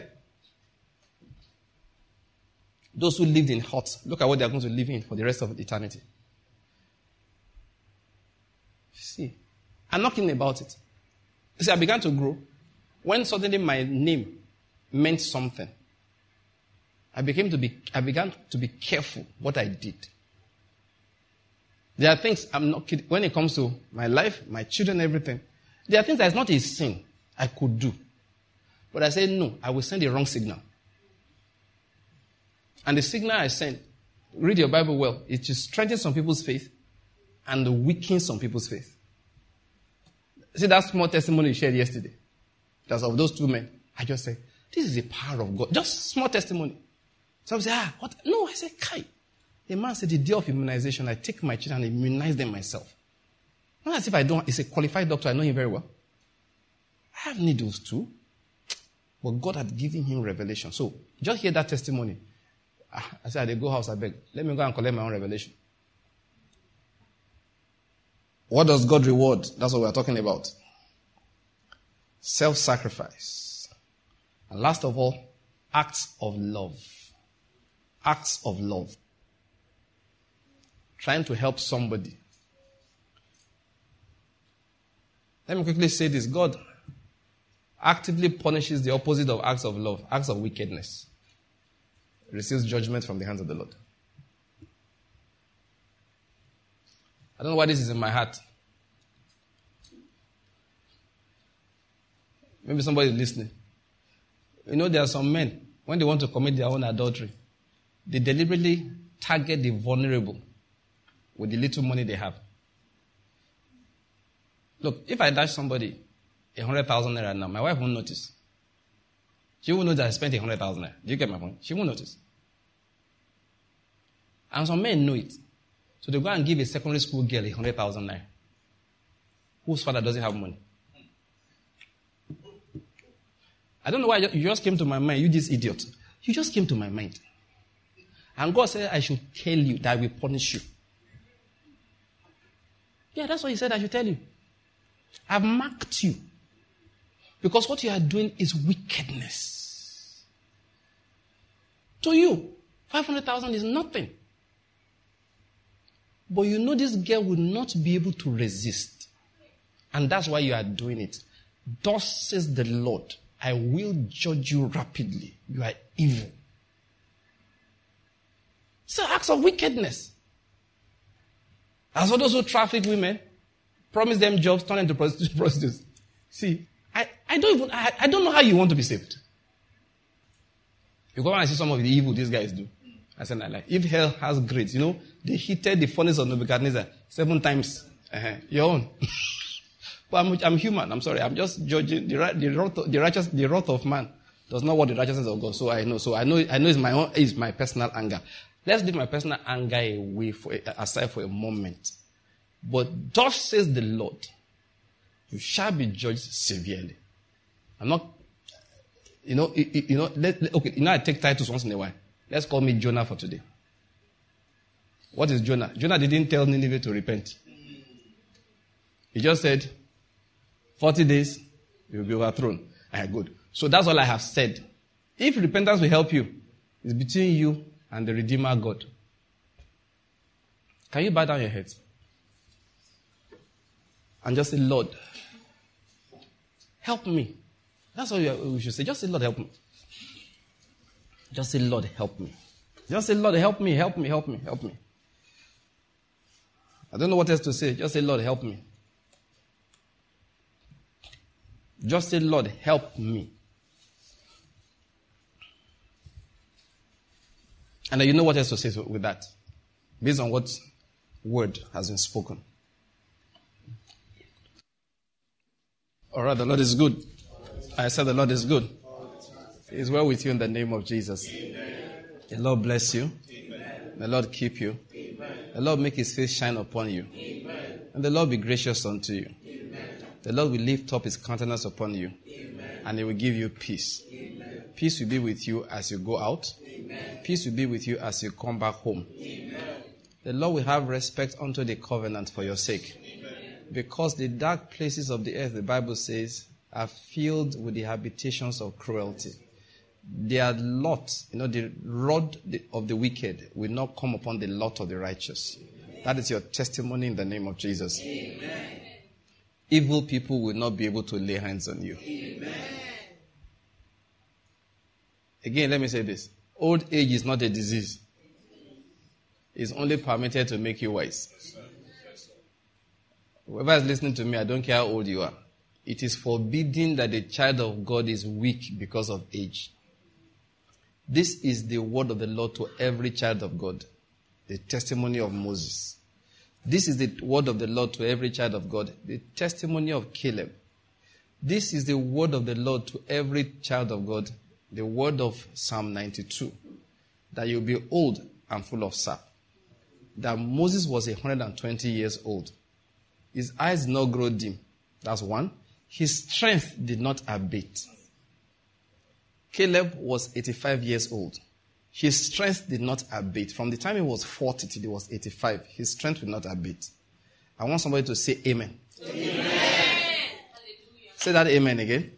Those who lived in huts, look at what they are going to live in for the rest of eternity. See, I'm not kidding about it. See, I began to grow. When suddenly my name meant something, I became to be, I began to be careful what I did. There are things I'm not kidding. When it comes to my life, my children, everything, there are things that's not a sin I could do. But I said, no, I will send the wrong signal. And the signal I sent, read your Bible well, it to strengthen some people's faith and weaken some people's faith. See that small testimony you shared yesterday? That's of those two men. I just said, this is the power of God. Just small testimony. Some say, ah, what? No, I said, Kai. The man said, the day of immunization, I take my children and immunize them myself. Not as if I don't, it's a qualified doctor, I know him very well. I have needles too. But God had given him revelation. So, just hear that testimony. I said, I go house, I beg. Let me go and collect my own revelation. What does God reward? That's what we're talking about. Self-sacrifice. And last of all, acts of love. Acts of love. Trying to help somebody. Let me quickly say this. God actively punishes the opposite of acts of love, acts of wickedness. Receives judgment from the hands of the Lord. I don't know why this is in my heart. Maybe somebody is listening. You know, there are some men, when they want to commit their own adultery, they deliberately target the vulnerable with the little money they have. Look, if I dash somebody a hundred thousand naira now, my wife won't notice. She won't know that I spent a hundred thousand naira. Do you get my point? She won't notice. And some men know it. So they go and give a secondary school girl a hundred thousand naira. Whose father doesn't have money? I don't know why you just came to my mind, you this idiot. You just came to my mind. And God said, I should tell you that I will punish you. Yeah, that's what he said I should tell you. I've marked you. Because what you are doing is wickedness. To you, five hundred thousand is nothing. But you know this girl will not be able to resist. And that's why you are doing it. Thus says the Lord, I will judge you rapidly. You are evil. It's an act of wickedness. As for those who traffic women, promise them jobs, turn into prostitutes. See, I, I don't even, I, I don't know how you want to be saved. You go and see some of the evil these guys do. I said, like, if hell has grades, you know, they heated the furnace of Nebuchadnezzar seven times. Uh-huh. Your own. But I'm, I'm human. I'm sorry. I'm just judging the, the, wrath, the righteous, the wrath of man does not work the righteousness of God. So I know. So I know. I know it's my own. It's my personal anger. Let's leave my personal anger away for aside for a moment. But thus says the Lord, you shall be judged severely. I'm not. You know. You know. Let, okay. You know. I take titles once in a while. Let's call me Jonah for today. What is Jonah? Jonah didn't tell Nineveh to repent. He just said, forty days, you will be overthrown. Ah, good. So that's all I have said. If repentance will help you, it's between you and the Redeemer God. Can you bow down your heads? And just say, Lord, help me. That's all we should say. Just say, Lord, help me. Just say, Lord, help me. Just say, Lord, help me, help me, help me, help me. I don't know what else to say. Just say, Lord, help me. Just say, Lord, help me. And then you know what else to say with that, based on what word has been spoken. All right, the Lord is good. I said the Lord is good. He is well with you in the name of Jesus. Amen. The Lord bless you. Amen. The Lord keep you. Amen. The Lord make his face shine upon you. Amen. And the Lord be gracious unto you. Amen. The Lord will lift up his countenance upon you. Amen. And he will give you peace. Amen. Peace will be with you as you go out. Amen. Peace will be with you as you come back home. Amen. The Lord will have respect unto the covenant for your sake. Amen. Because the dark places of the earth, the Bible says, are filled with the habitations of cruelty. Their lot, you know, the rod of the wicked will not come upon the lot of the righteous. That is your testimony in the name of Jesus. Amen. Evil people will not be able to lay hands on you. Amen. Again, let me say this. Old age is not a disease. It's only permitted to make you wise. Whoever is listening to me, I don't care how old you are. It is forbidden that the child of God is weak because of age. This is the word of the Lord to every child of God. The testimony of Moses. This is the word of the Lord to every child of God. The testimony of Caleb. This is the word of the Lord to every child of God. The word of Psalm ninety-two. That you'll be old and full of sap. That Moses was one hundred twenty years old. His eyes did not grow dim. That's one. His strength did not abate. Caleb was eighty-five years old. His strength did not abate. From the time he was forty till he was eighty-five, his strength did not abate. I want somebody to say amen. Amen. Say that amen again.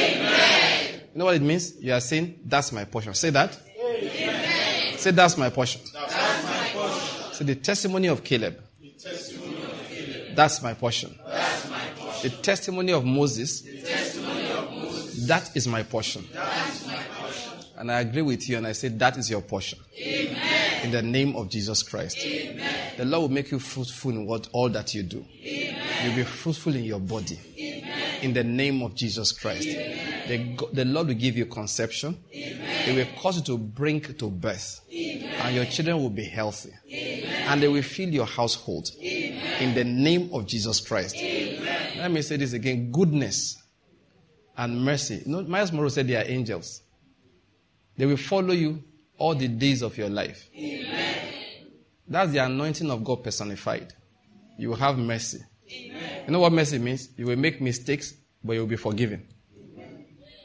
Amen. You know what it means? You are saying, that's my portion. Say that. Amen. Say, that's my portion. That's my portion. Say, the testimony of Caleb. The testimony of Caleb. That's my portion. That's my portion. The testimony of Moses. The testimony of Moses. That is my portion. That is my portion. And I agree with you and I say, that is your portion. Amen. In the name of Jesus Christ. Amen. The Lord will make you fruitful in what all that you do. Amen. You'll be fruitful in your body. Amen. In the name of Jesus Christ. The, the Lord will give you conception. Amen. It will cause you to bring to birth. Amen. And your children will be healthy. Amen. And they will fill your household. Amen. In the name of Jesus Christ. Amen. Let me say this again. Goodness and mercy. You know, Miles Morrow said they are angels. They will follow you all the days of your life. Amen. That's the anointing of God personified. You will have mercy. Amen. You know what mercy means? You will make mistakes, but you will be forgiven. Amen.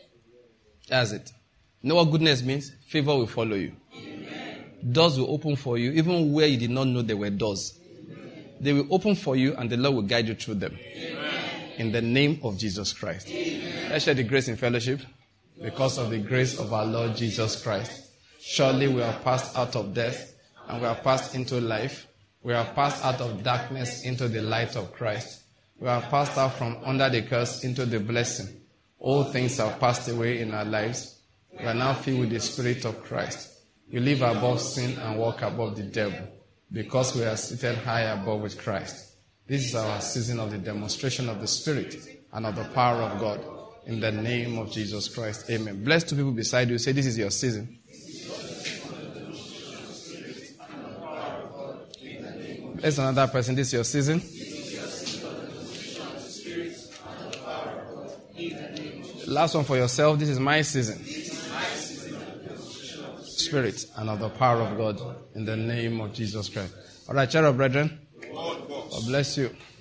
That's it. You know what goodness means? Favor will follow you. Amen. Doors will open for you, even where you did not know there were doors. Amen. They will open for you, and the Lord will guide you through them. Amen. In the name of Jesus Christ. Amen. Let's share the grace in fellowship. Because of the grace of our Lord Jesus Christ, surely we are passed out of death, and we are passed into life. We are passed out of darkness into the light of Christ. We are passed out from under the curse into the blessing. All things have passed away in our lives. We are now filled with the Spirit of Christ. We live above sin and walk above the devil, because we are seated high above with Christ. This is our season of the demonstration of the Spirit and of the power of God. In the name of Jesus Christ. Amen. Bless two people beside you. Say, this is your season. Bless another person. This is your season. Last one for yourself. This is my season. Spirit and of the power of God. In the name of Jesus Christ. All right, cherub brethren. God bless you.